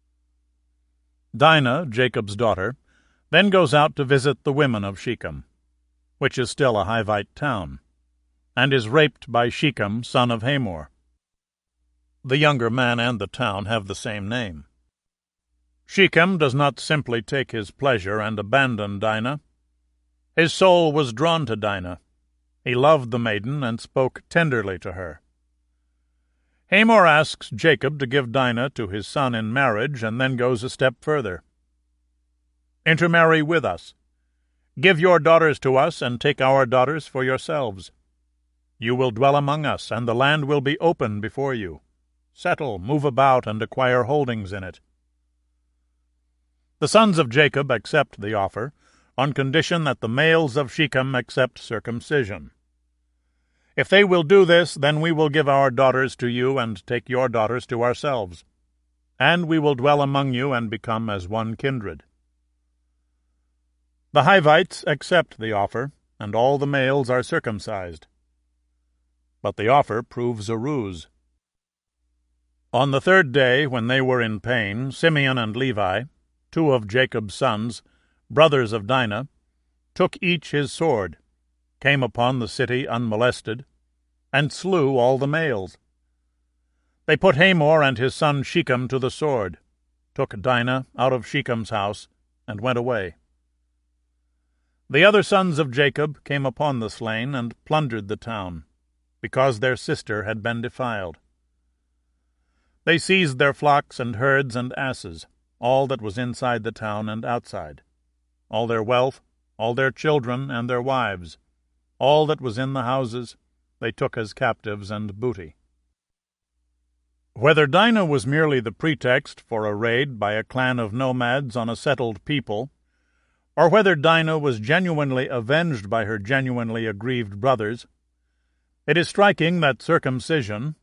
Dinah, Jacob's daughter, then goes out to visit the women of Shechem, which is still a Hivite town, and is raped by Shechem, son of Hamor. The younger man and the town have the same name. Shechem does not simply take his pleasure and abandon Dinah. His soul was drawn to Dinah. He loved the maiden and spoke tenderly to her. Hamor asks Jacob to give Dinah to his son in marriage, and then goes a step further. "Intermarry with us. Give your daughters to us, and take our daughters for yourselves. You will dwell among us, and the land will be open before you. Settle, move about, and acquire holdings in it." The sons of Jacob accept the offer, on condition that the males of Shechem accept circumcision. "If they will do this, then we will give our daughters to you, and take your daughters to ourselves. And we will dwell among you, and become as one kindred." The Hivites accept the offer, and all the males are circumcised. But the offer proves a ruse. On the third day, when they were in pain, Simeon and Levi, two of Jacob's sons, brothers of Dinah, took each his sword, came upon the city unmolested, and slew all the males. They put Hamor and his son Shechem to the sword, took Dinah out of Shechem's house, and went away. The other sons of Jacob came upon the slain and plundered the town, because their sister had been defiled. They seized their flocks and herds and asses, all that was inside the town and outside, all their wealth, all their children and their wives, all that was in the houses, they took as captives and booty. Whether Dinah was merely the pretext for a raid by a clan of nomads on a settled people, or whether Dinah was genuinely avenged by her genuinely aggrieved brothers, it is striking that circumcision,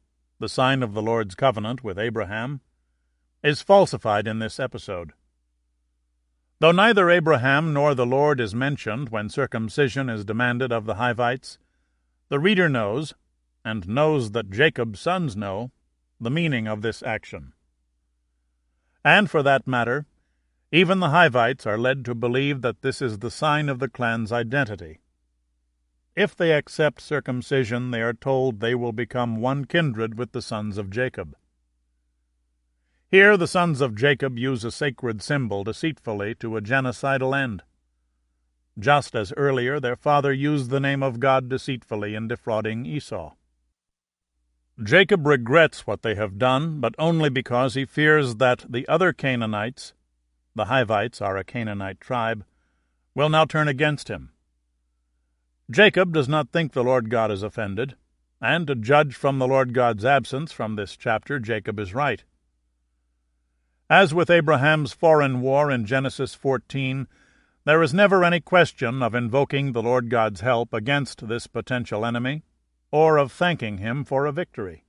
the sign of the Lord's covenant with Abraham, is falsified in this episode. Though neither Abraham nor the Lord is mentioned when circumcision is demanded of the Hivites, the reader knows, and knows that Jacob's sons know, the meaning of this action. And for that matter, even the Hivites are led to believe that this is the sign of the clan's identity. If they accept circumcision, they are told they will become one kindred with the sons of Jacob. Here the sons of Jacob use a sacred symbol deceitfully to a genocidal end, just as earlier their father used the name of God deceitfully in defrauding Esau. Jacob regrets what they have done, but only because he fears that the other Canaanites, the Hivites are a Canaanite tribe, will now turn against him. Jacob does not think the Lord God is offended, and to judge from the Lord God's absence from this chapter, Jacob is right. As with Abraham's foreign war in Genesis fourteen, there is never any question of invoking the Lord God's help against this potential enemy, or of thanking him for a victory.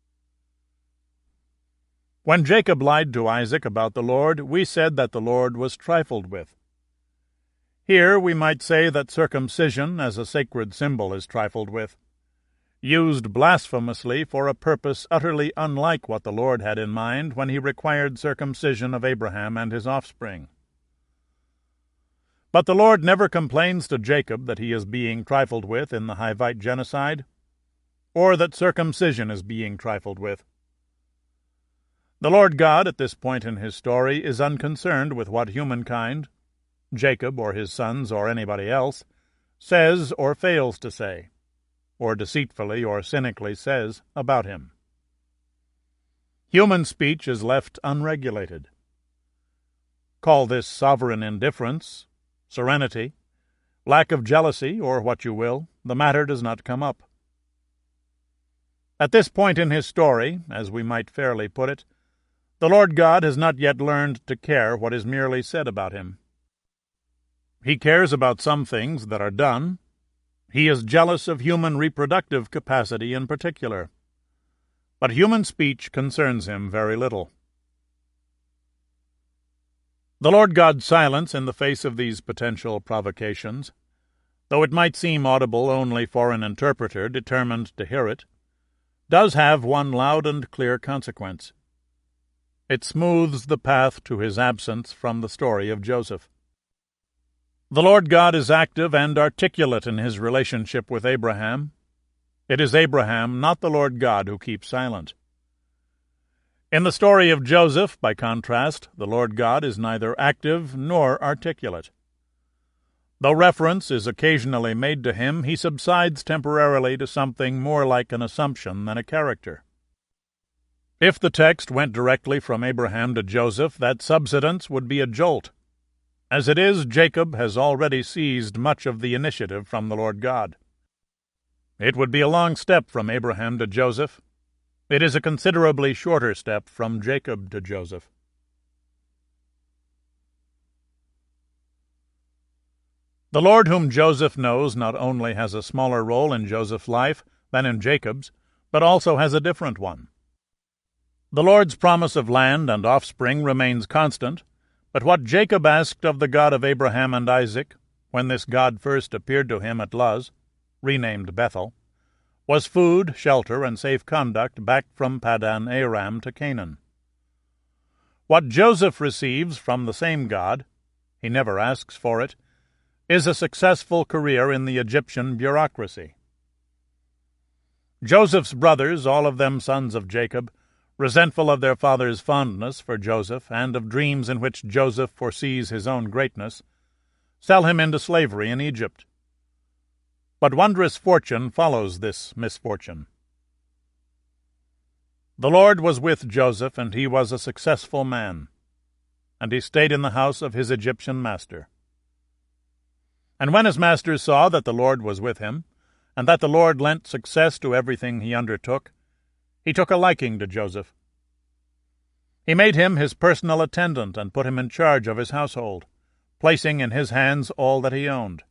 When Jacob lied to Isaac about the Lord, we said that the Lord was trifled with. Here we might say that circumcision as a sacred symbol is trifled with, used blasphemously for a purpose utterly unlike what the Lord had in mind when he required circumcision of Abraham and his offspring. But the Lord never complains to Jacob that he is being trifled with in the Hivite genocide, or that circumcision is being trifled with. The Lord God, at this point in his story, is unconcerned with what humankind, Jacob or his sons or anybody else, says or fails to say, or deceitfully or cynically says about him. Human speech is left unregulated. Call this sovereign indifference, serenity, lack of jealousy, or what you will, the matter does not come up. At this point in his story, as we might fairly put it, the Lord God has not yet learned to care what is merely said about him. He cares about some things that are done. He is jealous of human reproductive capacity in particular. But human speech concerns him very little. The Lord God's silence in the face of these potential provocations, though it might seem audible only for an interpreter determined to hear it, does have one loud and clear consequence. It smooths the path to his absence from the story of Joseph. The Lord God is active and articulate in his relationship with Abraham. It is Abraham, not the Lord God, who keeps silent. In the story of Joseph, by contrast, the Lord God is neither active nor articulate. Though reference is occasionally made to him, he subsides temporarily to something more like an assumption than a character. If the text went directly from Abraham to Joseph, that subsidence would be a jolt. As it is, Jacob has already seized much of the initiative from the Lord God. It would be a long step from Abraham to Joseph. It is a considerably shorter step from Jacob to Joseph. The Lord whom Joseph knows not only has a smaller role in Joseph's life than in Jacob's, but also has a different one. The Lord's promise of land and offspring remains constant, but what Jacob asked of the God of Abraham and Isaac, when this God first appeared to him at Luz, renamed Bethel, was food, shelter, and safe conduct back from Paddan Aram to Canaan. What Joseph receives from the same God, he never asks for it, is a successful career in the Egyptian bureaucracy. Joseph's brothers, all of them sons of Jacob, resentful of their father's fondness for Joseph and of dreams in which Joseph foresees his own greatness, sell him into slavery in Egypt. But wondrous fortune follows this misfortune. The Lord was with Joseph, and he was a successful man, and he stayed in the house of his Egyptian master. And when his master saw that the Lord was with him, and that the Lord lent success to everything he undertook, he took a liking to Joseph. He made him his personal attendant and put him in charge of his household, placing in his hands all that he owned.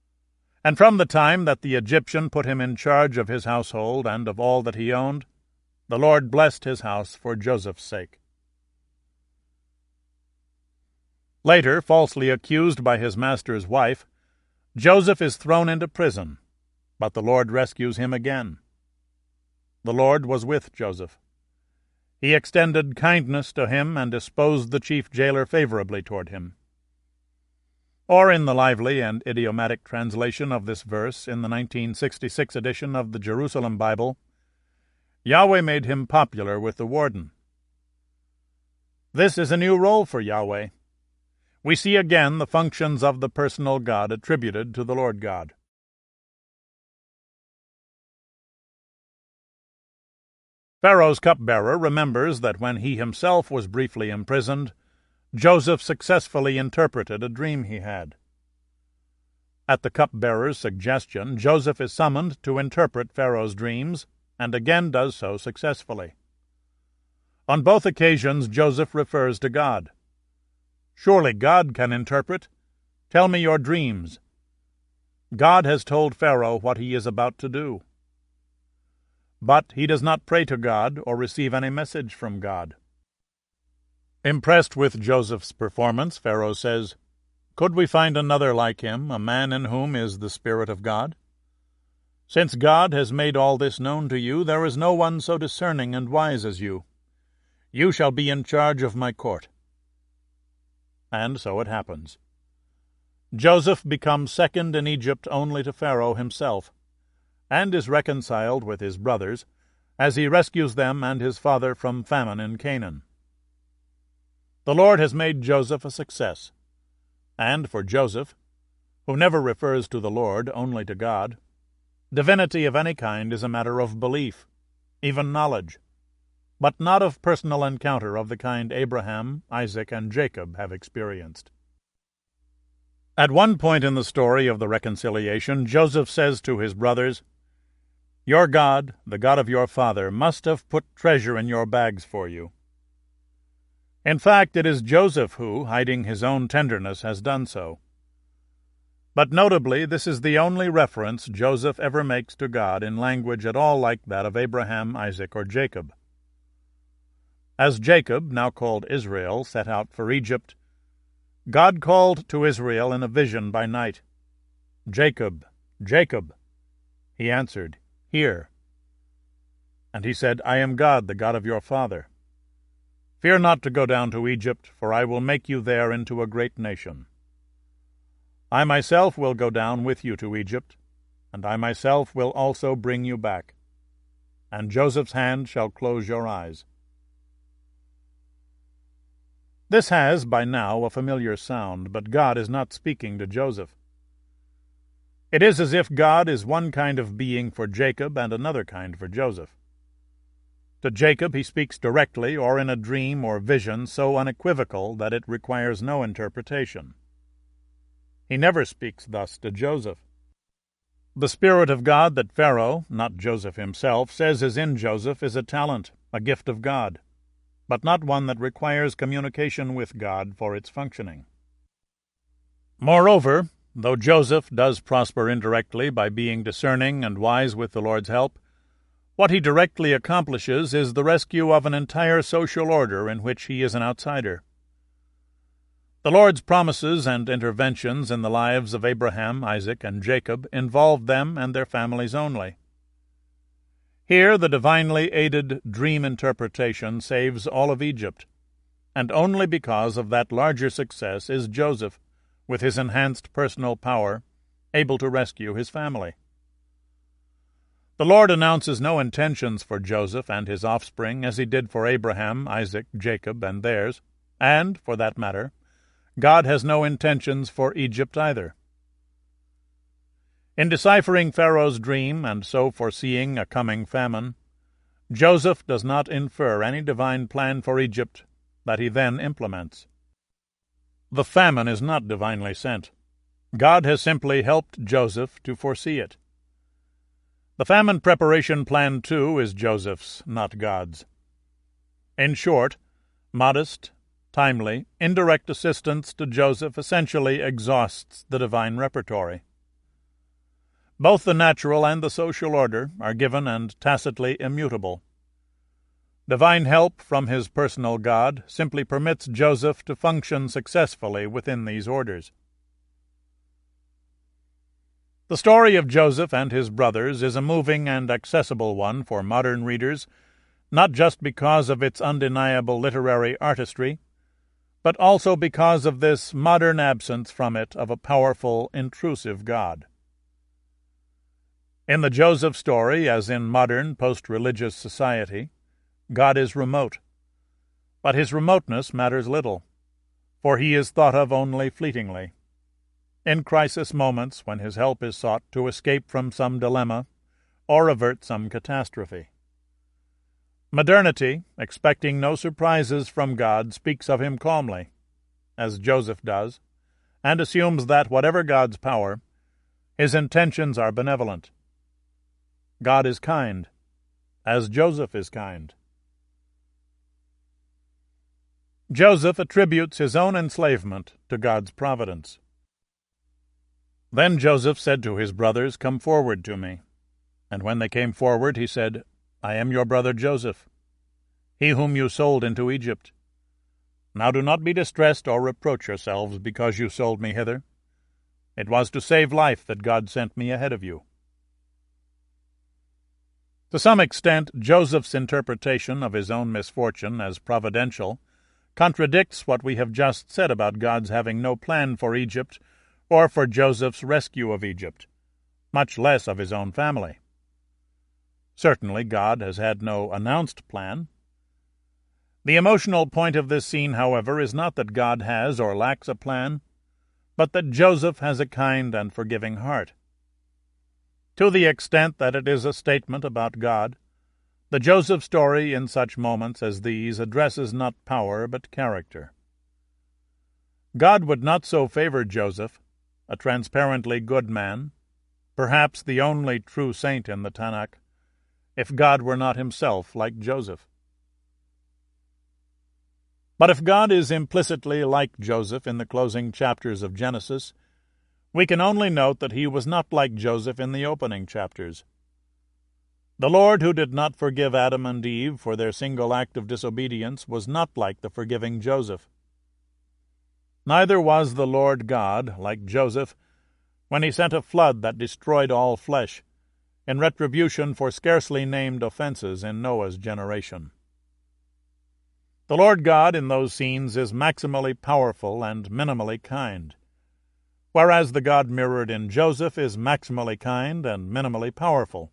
And from the time that the Egyptian put him in charge of his household and of all that he owned, The Lord blessed his house for Joseph's sake. Later, falsely accused by his master's wife, Joseph is thrown into prison, but the Lord rescues him again. The Lord was with Joseph. He extended kindness to him and disposed the chief jailer favorably toward him. Or in the lively and idiomatic translation of this verse in the nineteen sixty-six edition of the Jerusalem Bible, Yahweh made him popular with the warden. This is a new role for Yahweh. We see again the functions of the personal God attributed to the Lord God. Pharaoh's cupbearer remembers that when he himself was briefly imprisoned, Joseph successfully interpreted a dream he had. At the cupbearer's suggestion, Joseph is summoned to interpret Pharaoh's dreams, and again does so successfully. On both occasions, Joseph refers to God. "Surely God can interpret. Tell me your dreams." God has told Pharaoh what he is about to do. But he does not pray to God or receive any message from God. Impressed with Joseph's performance, Pharaoh says, "Could we find another like him, a man in whom is the Spirit of God? Since God has made all this known to you, there is no one so discerning and wise as you. You shall be in charge of my court." And so it happens. Joseph becomes second in Egypt only to Pharaoh himself, and is reconciled with his brothers, as he rescues them and his father from famine in Canaan. The Lord has made Joseph a success, and for Joseph, who never refers to the Lord, only to God, divinity of any kind is a matter of belief, even knowledge, but not of personal encounter of the kind Abraham, Isaac, and Jacob have experienced. At one point in the story of the reconciliation, Joseph says to his brothers, "Your God, the God of your father, must have put treasure in your bags for you." In fact, it is Joseph who, hiding his own tenderness, has done so. But notably, this is the only reference Joseph ever makes to God in language at all like that of Abraham, Isaac, or Jacob. As Jacob, now called Israel, set out for Egypt, God called to Israel in a vision by night, "Jacob, Jacob." He answered, "Here." And he said, "I am God, the God of your father. Fear not to go down to Egypt, for I will make you there into a great nation. I myself will go down with you to Egypt, and I myself will also bring you back, and Joseph's hand shall close your eyes." This has, by now, a familiar sound, but God is not speaking to Joseph. It is as if God is one kind of being for Jacob and another kind for Joseph. To Jacob he speaks directly or in a dream or vision so unequivocal that it requires no interpretation. He never speaks thus to Joseph. The Spirit of God that Pharaoh, not Joseph himself, says is in Joseph is a talent, a gift of God, but not one that requires communication with God for its functioning. Moreover, though Joseph does prosper indirectly by being discerning and wise with the Lord's help, what he directly accomplishes is the rescue of an entire social order in which he is an outsider. The Lord's promises and interventions in the lives of Abraham, Isaac, and Jacob involved them and their families only. Here the divinely aided dream interpretation saves all of Egypt, and only because of that larger success is Joseph, with his enhanced personal power, able to rescue his family. The Lord announces no intentions for Joseph and his offspring as he did for Abraham, Isaac, Jacob, and theirs, and, for that matter, God has no intentions for Egypt either. In deciphering Pharaoh's dream and so foreseeing a coming famine, Joseph does not infer any divine plan for Egypt that he then implements. The famine is not divinely sent. God has simply helped Joseph to foresee it. The famine preparation plan, too, is Joseph's, not God's. In short, modest, timely, indirect assistance to Joseph essentially exhausts the divine repertory. Both the natural and the social order are given and tacitly immutable. Divine help from his personal God simply permits Joseph to function successfully within these orders. The story of Joseph and his brothers is a moving and accessible one for modern readers, not just because of its undeniable literary artistry, but also because of this modern absence from it of a powerful, intrusive God. In the Joseph story, as in modern post-religious society, God is remote. But his remoteness matters little, for he is thought of only fleetingly. In crisis moments when his help is sought to escape from some dilemma or avert some catastrophe. Modernity, expecting no surprises from God, speaks of him calmly, as Joseph does, and assumes that, whatever God's power, his intentions are benevolent. God is kind, as Joseph is kind. Joseph attributes his own enslavement to God's providence. Then Joseph said to his brothers, "Come forward to me." And when they came forward, he said, "I am your brother Joseph, he whom you sold into Egypt. Now do not be distressed or reproach yourselves because you sold me hither. It was to save life that God sent me ahead of you." To some extent, Joseph's interpretation of his own misfortune as providential contradicts what we have just said about God's having no plan for Egypt or for Joseph's rescue of Egypt, much less of his own family. Certainly God has had no announced plan. The emotional point of this scene, however, is not that God has or lacks a plan, but that Joseph has a kind and forgiving heart. To the extent that it is a statement about God, the Joseph story in such moments as these addresses not power but character. God would not so favor Joseph, a transparently good man, perhaps the only true saint in the Tanakh, if God were not himself like Joseph. But if God is implicitly like Joseph in the closing chapters of Genesis, we can only note that he was not like Joseph in the opening chapters. The Lord who did not forgive Adam and Eve for their single act of disobedience was not like the forgiving Joseph. Neither was the Lord God like Joseph when he sent a flood that destroyed all flesh, in retribution for scarcely named offenses in Noah's generation. The Lord God in those scenes is maximally powerful and minimally kind, whereas the God mirrored in Joseph is maximally kind and minimally powerful.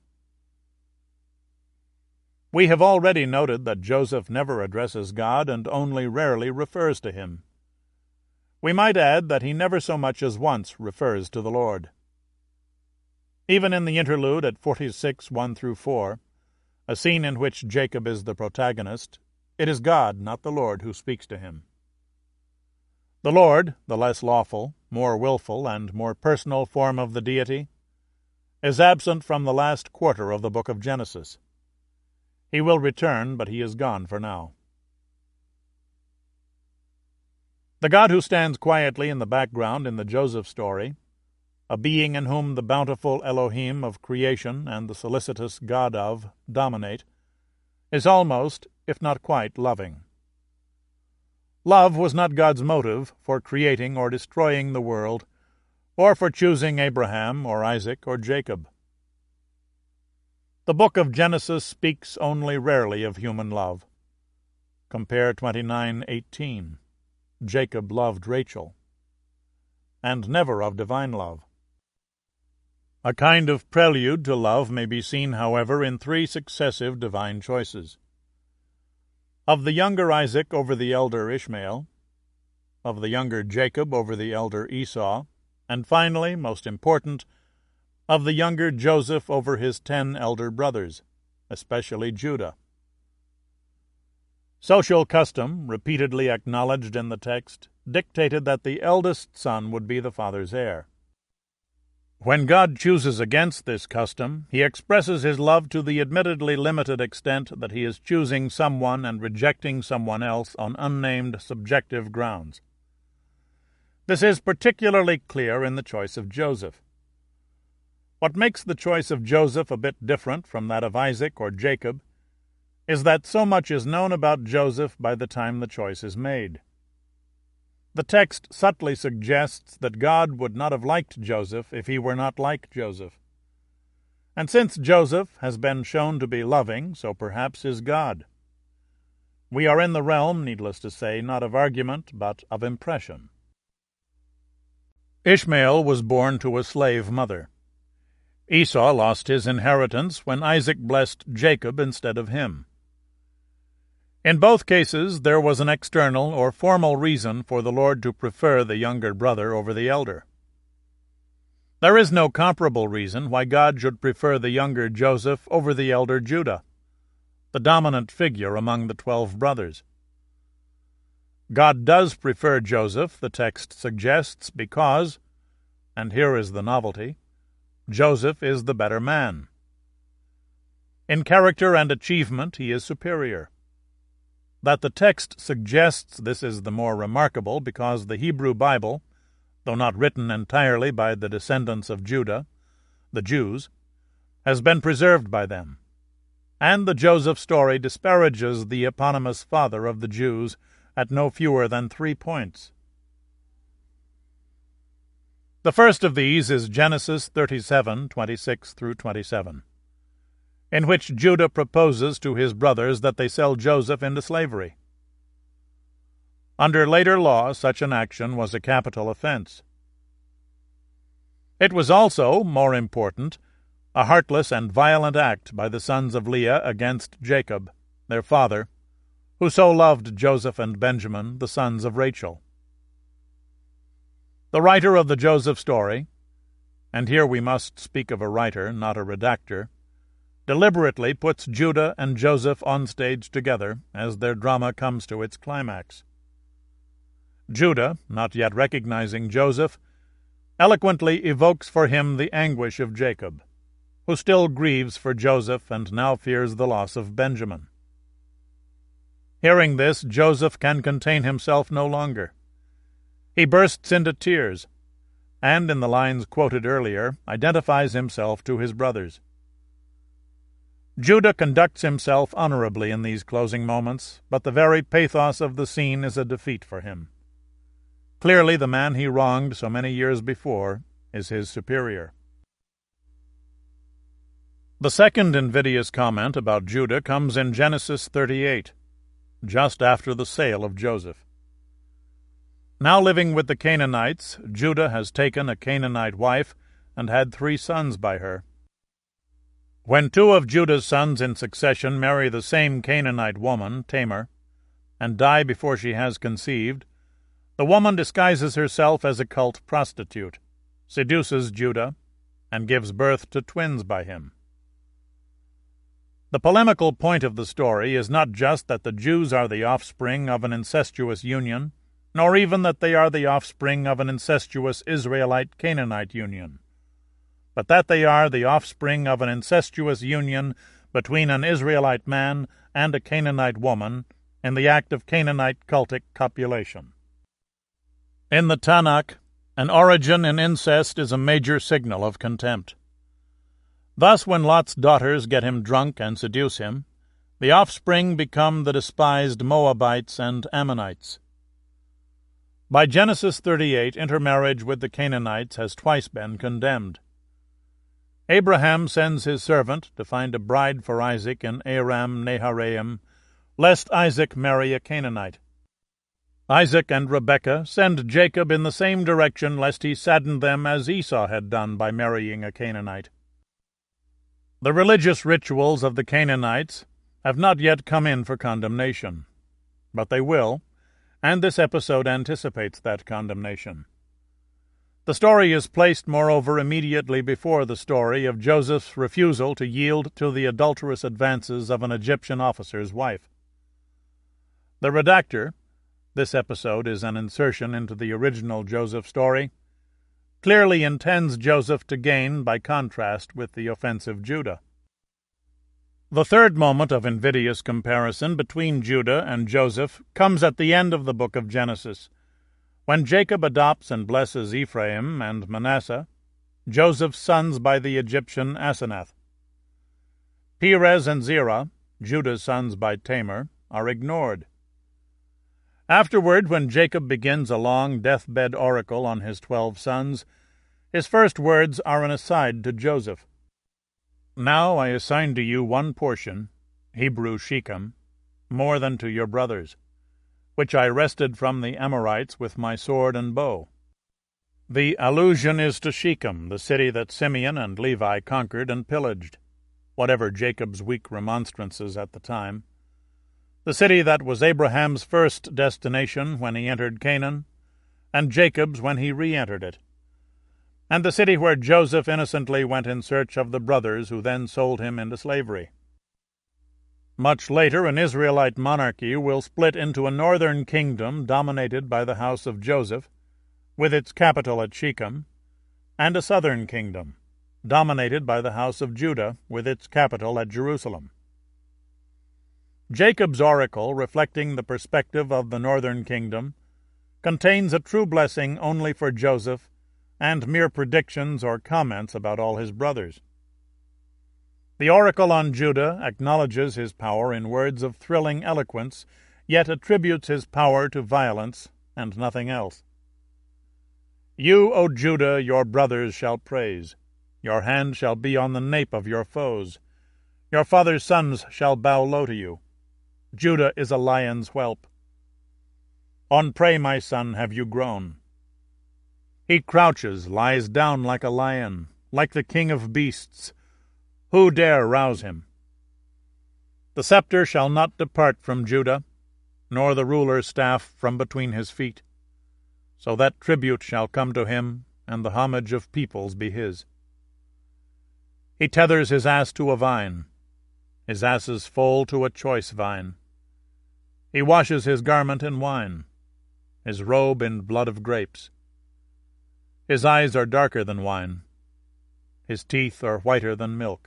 We have already noted that Joseph never addresses God and only rarely refers to him. We might add that he never so much as once refers to the Lord. Even in the interlude at forty-six, one through four, a scene in which Jacob is the protagonist, it is God, not the Lord, who speaks to him. The Lord, the less lawful, more willful, and more personal form of the deity, is absent from the last quarter of the book of Genesis. He will return, but he is gone for now. The God who stands quietly in the background in the Joseph story, a being in whom the bountiful Elohim of creation and the solicitous God of dominate, is almost, if not quite, loving. Love was not God's motive for creating or destroying the world, or for choosing Abraham or Isaac or Jacob. The book of Genesis speaks only rarely of human love. Compare twenty-nine eighteen. Jacob loved Rachel, and never of divine love. A kind of prelude to love may be seen, however, in three successive divine choices. Of the younger Isaac over the elder Ishmael, of the younger Jacob over the elder Esau, and finally, most important, of the younger Joseph over his ten elder brothers, especially Judah. Social custom, repeatedly acknowledged in the text, dictated that the eldest son would be the father's heir. When God chooses against this custom, he expresses his love to the admittedly limited extent that he is choosing someone and rejecting someone else on unnamed subjective grounds. This is particularly clear in the choice of Joseph. What makes the choice of Joseph a bit different from that of Isaac or Jacob is that so much is known about Joseph by the time the choice is made. The text subtly suggests that God would not have liked Joseph if he were not like Joseph. And since Joseph has been shown to be loving, so perhaps is God. We are in the realm, needless to say, not of argument, but of impression. Ishmael was born to a slave mother. Esau lost his inheritance when Isaac blessed Jacob instead of him. In both cases there was an external or formal reason for the Lord to prefer the younger brother over the elder. There is no comparable reason why God should prefer the younger Joseph over the elder Judah, the dominant figure among the twelve brothers. God does prefer Joseph, the text suggests, because, and here is the novelty, Joseph is the better man. In character and achievement he is superior. That the text suggests this is the more remarkable because the Hebrew Bible, though not written entirely by the descendants of Judah, the Jews, has been preserved by them, and the Joseph story disparages the eponymous father of the Jews at no fewer than three points. The first of these is Genesis thirty-seven, twenty-six through twenty-seven. In which Judah proposes to his brothers that they sell Joseph into slavery. Under later law, such an action was a capital offense. It was also, more important, a heartless and violent act by the sons of Leah against Jacob, their father, who so loved Joseph and Benjamin, the sons of Rachel. The writer of the Joseph story, and here we must speak of a writer, not a redactor, deliberately puts Judah and Joseph on stage together as their drama comes to its climax. Judah, not yet recognizing Joseph, eloquently evokes for him the anguish of Jacob, who still grieves for Joseph and now fears the loss of Benjamin. Hearing this, Joseph can contain himself no longer. He bursts into tears, and, in the lines quoted earlier, identifies himself to his brothers. Judah conducts himself honorably in these closing moments, but the very pathos of the scene is a defeat for him. Clearly the man he wronged so many years before is his superior. The second invidious comment about Judah comes in Genesis thirty-eight, just after the sale of Joseph. Now living with the Canaanites, Judah has taken a Canaanite wife and had three sons by her. When two of Judah's sons in succession marry the same Canaanite woman, Tamar, and die before she has conceived, the woman disguises herself as a cult prostitute, seduces Judah, and gives birth to twins by him. The polemical point of the story is not just that the Jews are the offspring of an incestuous union, nor even that they are the offspring of an incestuous Israelite-Canaanite union, but that they are the offspring of an incestuous union between an Israelite man and a Canaanite woman in the act of Canaanite cultic copulation. In the Tanakh, an origin in incest is a major signal of contempt. Thus, when Lot's daughters get him drunk and seduce him, the offspring become the despised Moabites and Ammonites. By Genesis thirty-eight, intermarriage with the Canaanites has twice been condemned. Abraham sends his servant to find a bride for Isaac in Aram Naharaim, lest Isaac marry a Canaanite. Isaac and Rebekah send Jacob in the same direction lest he sadden them as Esau had done by marrying a Canaanite. The religious rituals of the Canaanites have not yet come in for condemnation, but they will, and this episode anticipates that condemnation. The story is placed, moreover, immediately before the story of Joseph's refusal to yield to the adulterous advances of an Egyptian officer's wife. The redactor, this episode is an insertion into the original Joseph story, clearly intends Joseph to gain by contrast with the offensive Judah. The third moment of invidious comparison between Judah and Joseph comes at the end of the book of Genesis, when Jacob adopts and blesses Ephraim and Manasseh, Joseph's sons by the Egyptian Asenath. Perez and Zerah, Judah's sons by Tamar, are ignored. Afterward, when Jacob begins a long deathbed oracle on his twelve sons, his first words are an aside to Joseph. Now I assign to you one portion, Hebrew Shechem, more than to your brothers, which I wrested from the Amorites with my sword and bow. The allusion is to Shechem, the city that Simeon and Levi conquered and pillaged, whatever Jacob's weak remonstrances at the time. The city that was Abraham's first destination when he entered Canaan, and Jacob's when he re-entered it, and the city where Joseph innocently went in search of the brothers who then sold him into slavery. Much later, an Israelite monarchy will split into a northern kingdom dominated by the house of Joseph, with its capital at Shechem, and a southern kingdom, dominated by the house of Judah, with its capital at Jerusalem. Jacob's oracle, reflecting the perspective of the northern kingdom, contains a true blessing only for Joseph and mere predictions or comments about all his brothers. The oracle on Judah acknowledges his power in words of thrilling eloquence, yet attributes his power to violence and nothing else. You, O Judah, your brothers shall praise. Your hand shall be on the nape of your foes. Your father's sons shall bow low to you. Judah is a lion's whelp. On prey, my son, have you grown. He crouches, lies down like a lion, like the king of beasts. Who dare rouse him? The scepter shall not depart from Judah, nor the ruler's staff from between his feet, so that tribute shall come to him, and the homage of peoples be his. He tethers his ass to a vine, his ass's foal to a choice vine. He washes his garment in wine, his robe in blood of grapes. His eyes are darker than wine, his teeth are whiter than milk.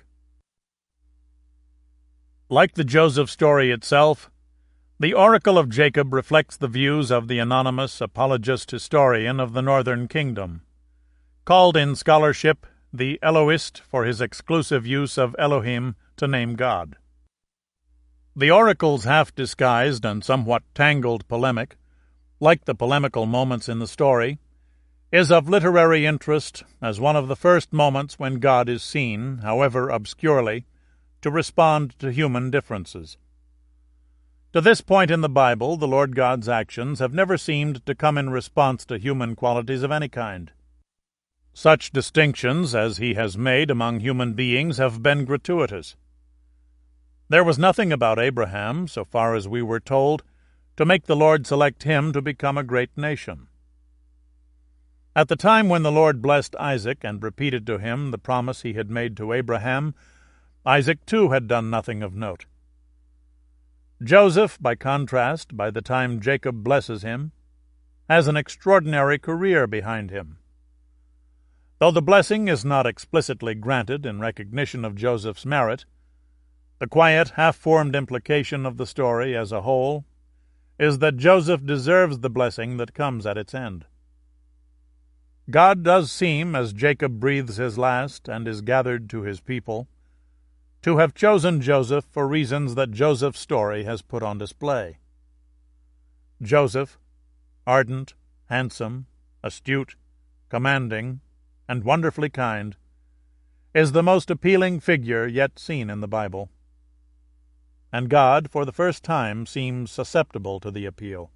Like the Joseph story itself, the oracle of Jacob reflects the views of the anonymous apologist historian of the northern kingdom, called in scholarship the Elohist for his exclusive use of Elohim to name God. The oracle's half-disguised and somewhat tangled polemic, like the polemical moments in the story, is of literary interest as one of the first moments when God is seen, however obscurely, to respond to human differences. To this point in the Bible, the Lord God's actions have never seemed to come in response to human qualities of any kind. Such distinctions as he has made among human beings have been gratuitous. There was nothing about Abraham, so far as we were told, to make the Lord select him to become a great nation. At the time when the Lord blessed Isaac and repeated to him the promise he had made to Abraham, Isaac too had done nothing of note. Joseph, by contrast, by the time Jacob blesses him, has an extraordinary career behind him. Though the blessing is not explicitly granted in recognition of Joseph's merit, the quiet, half-formed implication of the story as a whole is that Joseph deserves the blessing that comes at its end. God does seem, as Jacob breathes his last and is gathered to his people, to have chosen Joseph for reasons that Joseph's story has put on display. Joseph, ardent, handsome, astute, commanding, and wonderfully kind, is the most appealing figure yet seen in the Bible. And God, for the first time, seems susceptible to the appeal.